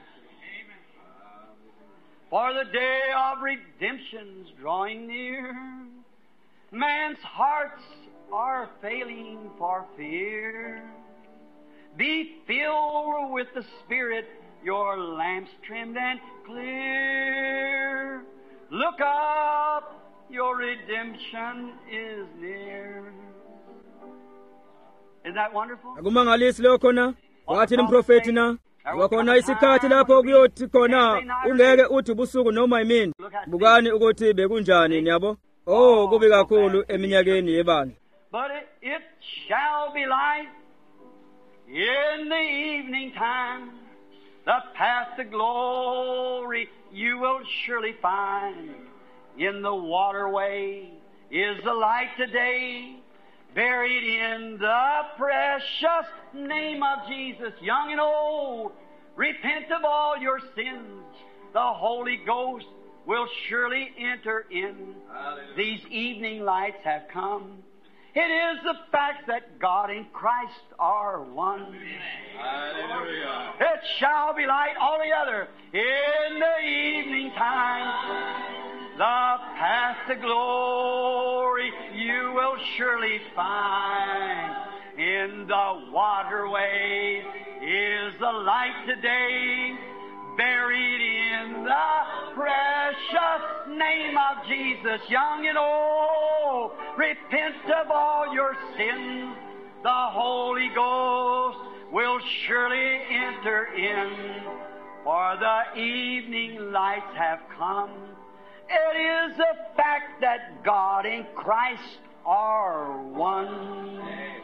For the day of redemption's drawing near, man's hearts are failing for fear. Be filled with the Spirit, your lamps trimmed and clear. Look up, your redemption is near. Isn't that wonderful? Akumangalisi lokho na, wathi umprofeti na, wakhona isikhathi lapho kuyothi khona ungeke uthi ubusuku noma imini. Bukani ukuthi bekunjani niyabo? Oh, kubi kakhulu eminyakeni yebandla. But it, it shall be light in the evening time, the path to glory you will surely find. In the waterway is the light today, buried in the precious name of Jesus. Young and old, repent of all your sins. The Holy Ghost will surely enter in. Hallelujah. These evening lights have come. It is the fact that God and Christ are one. Hallelujah. It shall be light altogether in the evening time. The path to glory you will surely find. In the waterway is the light today, buried in the precious name of Jesus. Young and old, repent of all your sins. The Holy Ghost will surely enter in, for the evening lights have come. It is a fact that God and Christ are one.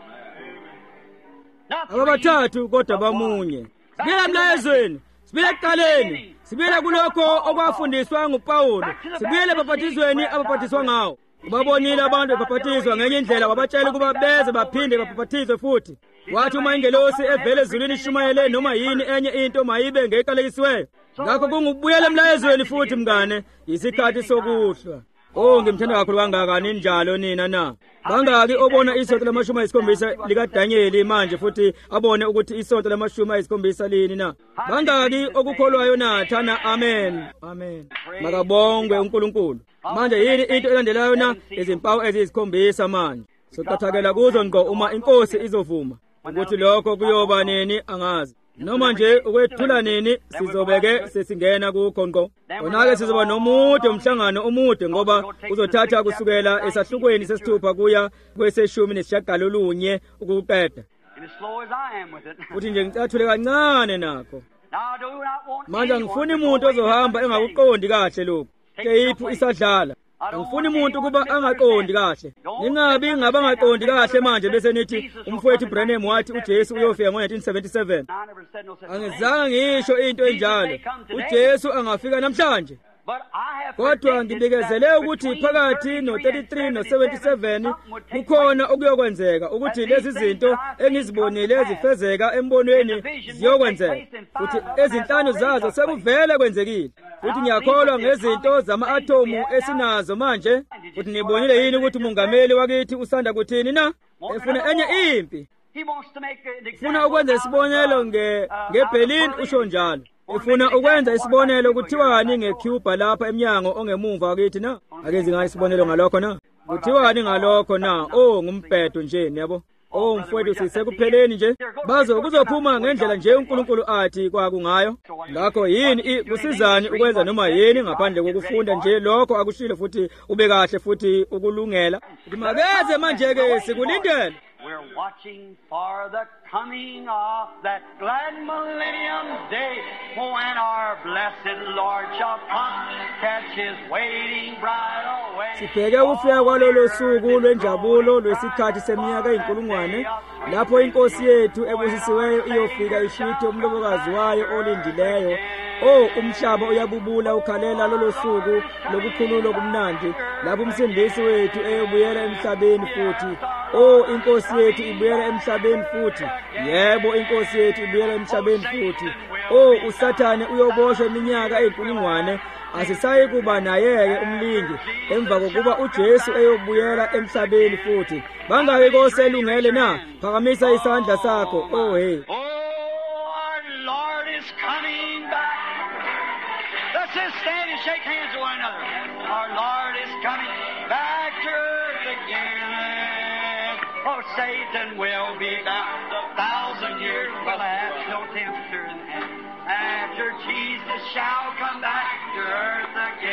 Ababathathu kodwa bamunye. Sibuyela mlayezweni, sibuyela ekuqaleni, sibuyela kulokho okwafundiswa nguPawulo, sibuyele ebaphathizweni abaphathiswa ngawo. Ubabonile abantu bebaphathizwa ngenye indlela, wabatshela ukuba beze baphinde baphathizwe futhi. Wathi uma ingelosi evele ezulwini ishumayele noma yini enye into mayibe ngeqalekisiweyo. Ngakho kungubuyela emlayezweni futhi mngane, isikhathi sokuhlwa. Oh, ngimthanda kakhulu kangakani njalo nina na. Bangaki obona isonto lamashumi ayisikhombisa lika Daniel manje futhi abone ukuthi isonto lamashumi ayisikhombisa lini na. Bangaki okukholwayo na thana amen. Amen. Makabongwe uNkulunkulu. Manje yini into elandelayo na izimpawu eziyisikhombisa manje. Soqathakela kuzo ngqo uma inkosi izovuma. Ukuthi lokho kuyoba nini angazi. Noma nje ukwethula nini sizobeke sesingena kukhonqo. Onake sizoba nomude umhlangano omude ngoba uzothatha kusukela esahlukweni sesithupha kuya kweseshumi nesishagalolunye ukuqeda. Uthi nje ngicathule kancane nakho. Manje angifuni umuntu ozohamba engakuqondi kahle lokho. Kephi isadlala. Angifuni umuntu kuba angaqondi kahle. Ningabi ngaba ngaqondi kahle manje bese nithi umfowethu Branham wathi uJesu uyofika ngo nineteen seventy-seven. Angizange ngisho into enjalo. uJesu angafika namhlanje. Kodwa ngibikezele ukuthi phakathi no thirty-three no seventy-seven kukhona okuyokwenzeka ukuthi lezi zinto engizibonile ezifezeka embonweni ziyokwenzeka. Futhi ezinhlanu zazo sekuvele kwenzekile. Futhi ngiyakholwa ngezinto zama-atomu esinazo manje. Futhi nibonile yini ukuthi umongameli wakithi usanda kuthini na? Efuna enye impi. Ufuna ukwenza isibonelo ngeBerlin usho njalo. Ufuna ukwenza isibonelo kuthiwani ngeCuba lapha eminyango ongemuva wakithi na? Ake zingayi isibonelo ngalokho na? Kuthiwani ngalokho na? Oh, ngumbhedo nje yabo. Oh, mfowethu sisekupheleni nje. Bazo kuzophuma ngendlela nje uNkulunkulu athi kwakungayo. Ngakho yini kusizani ukwenza noma yini ngaphandle kokufunda nje lokho akushilo futhi ube kahle futhi ukulungela. Makeze manje ke sikulindele. We're watching for the coming of that glad millennium day, when our blessed Lord shall come, catch his waiting bride away. Sibheke ukufika kwalolo suku lwenjabulo lwesikhathi seminyaka eyinkulungwane, lapho inkosi yethu ebusisiweyo iyofika ishithe umlobokazi wayo olindileyo Oh, umhlaba uyabubula ukhalela lolo suku lokukhululwa kumnandi lapho umsindisi wethu eyobuyela emhlabeni futhi. Oh, inkosi yethu ibuyela emhlabeni futhi. Yebo, inkosi yethu ibuyela emhlabeni futhi. Oh, uSathane uyoboshwa iminyaka eyinkulungwane. Asisayi kuba naye umlingi emva kokuba uJesu eyobuyela emhlabeni futhi. Bangake koselungele na? Phakamisa isandla sakho. Oh hey. Oh, our Lord is coming back. Let's just stand and shake hands with one another. Our Lord is coming back to earth again. Oh, Satan will be bound a thousand years. Will have no tempter in heaven. After Jesus shall come back to earth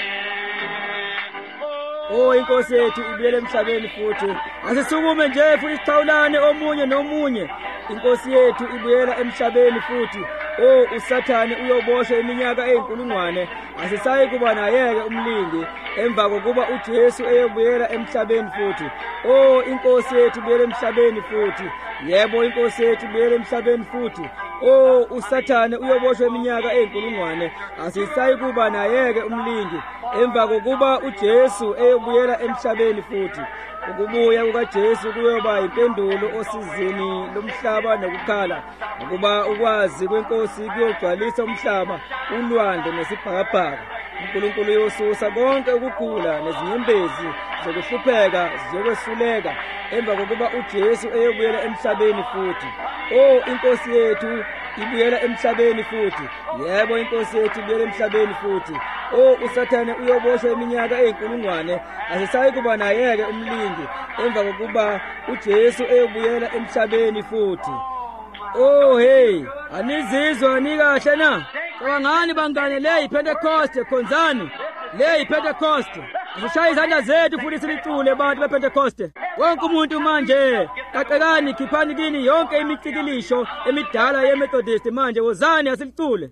again. Oh, inkosi yethu ibuyele emhlabeni futhi. Asisukume nje futhi sithawulane omunye nomunye. Inkosi yethu ibuyela emhlabeni futhi. Oh, uSathane uyoboshwa iminyaka eyinkulungwane. Asisayi kuba naye umlingi emva kokuba uJesu eyobuyela emhlabeni futhi. Oh, inkosi yethu ibuyele emhlabeni futhi. Yebo, inkosi yethu ibuyele emhlabeni futhi. Oh, uSathane uyoboshwa iminyaka eyinkulungwane. Asisayi kuba naye umlingi emva kokuba uJesu eyobuyela emhlabeni futhi. Ukubuya kukaJesu kuyoba impendulo osizini lomhlaba nokukhala, ukuba ukwazi kwenkosi kuyogcwalisa umhlaba, ulwandle nesibhakabhaka. uNkulunkulu uyosusa konke ukugula nezinyembezi zokuhlupheka zokwesuleka emva kokuba uJesu eyobuyela emhlabeni futhi. Oh, inkosi yethu ibuyela emhlabeni futhi. Yebo, inkosi yethu ibuyela emhlabeni futhi. Oh, uSathane uyoboshwa iminyaka eyinkulungwane. Asisayi kuba naye umlingi emva kokuba uJesu eyobuyela emhlabeni futhi. Oh hey, anizizwa nikahle na? Cabangani bangane, le yiPentecost, khonzani. Le yiPentecost. Sishaya izandla zethu futhi silicule abantu bePentecost. Wonke umuntu manje, qaqekani, khiphani kini yonke imicikilisho emidala yeMethodist manje, wozani asilicule.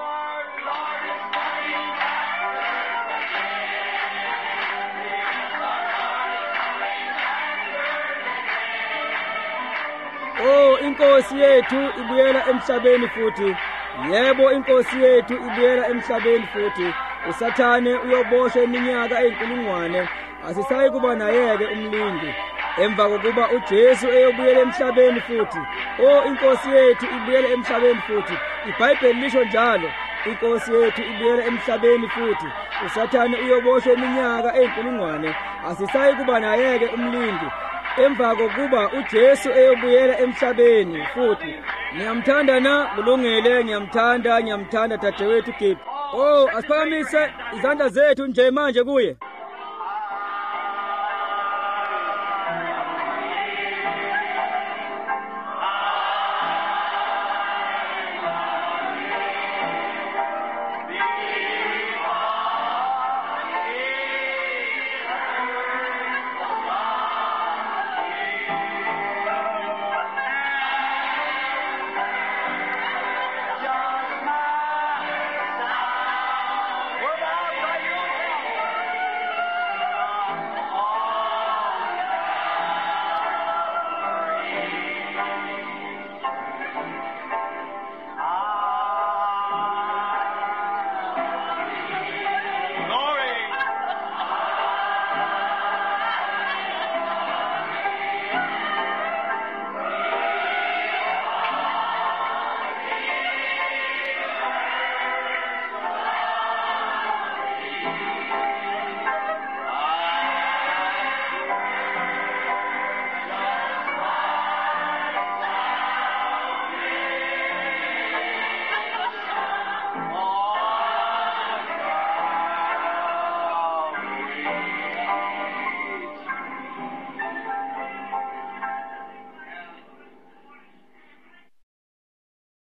Oh, inkosi yethu ibuyela emhlabeni futhi. Yebo, inkosi yethu ibuyela emhlabeni futhi. uSathane uyoboshwa iminyaka eyinkulungwane. Asisayi kuba naye umlingi emva kokuba uJesu eyobuyela emhlabeni futhi. Oh, inkosi yethu ibuyela emhlabeni futhi. iBhayibheli lisho njalo. Inkosi yethu ibuyela emhlabeni futhi. uSathane uyoboshwa iminyaka eyinkulungwane. Asisayi kuba naye umlingi emva kokuba uJesu eyobuyela emhlabeni futhi. Ngiyamthanda na? Kulungile, ngiyamthanda, ngiyamthanda dadewethu Gibby. Oh, asiphakamise izandla zethu nje manje kuye.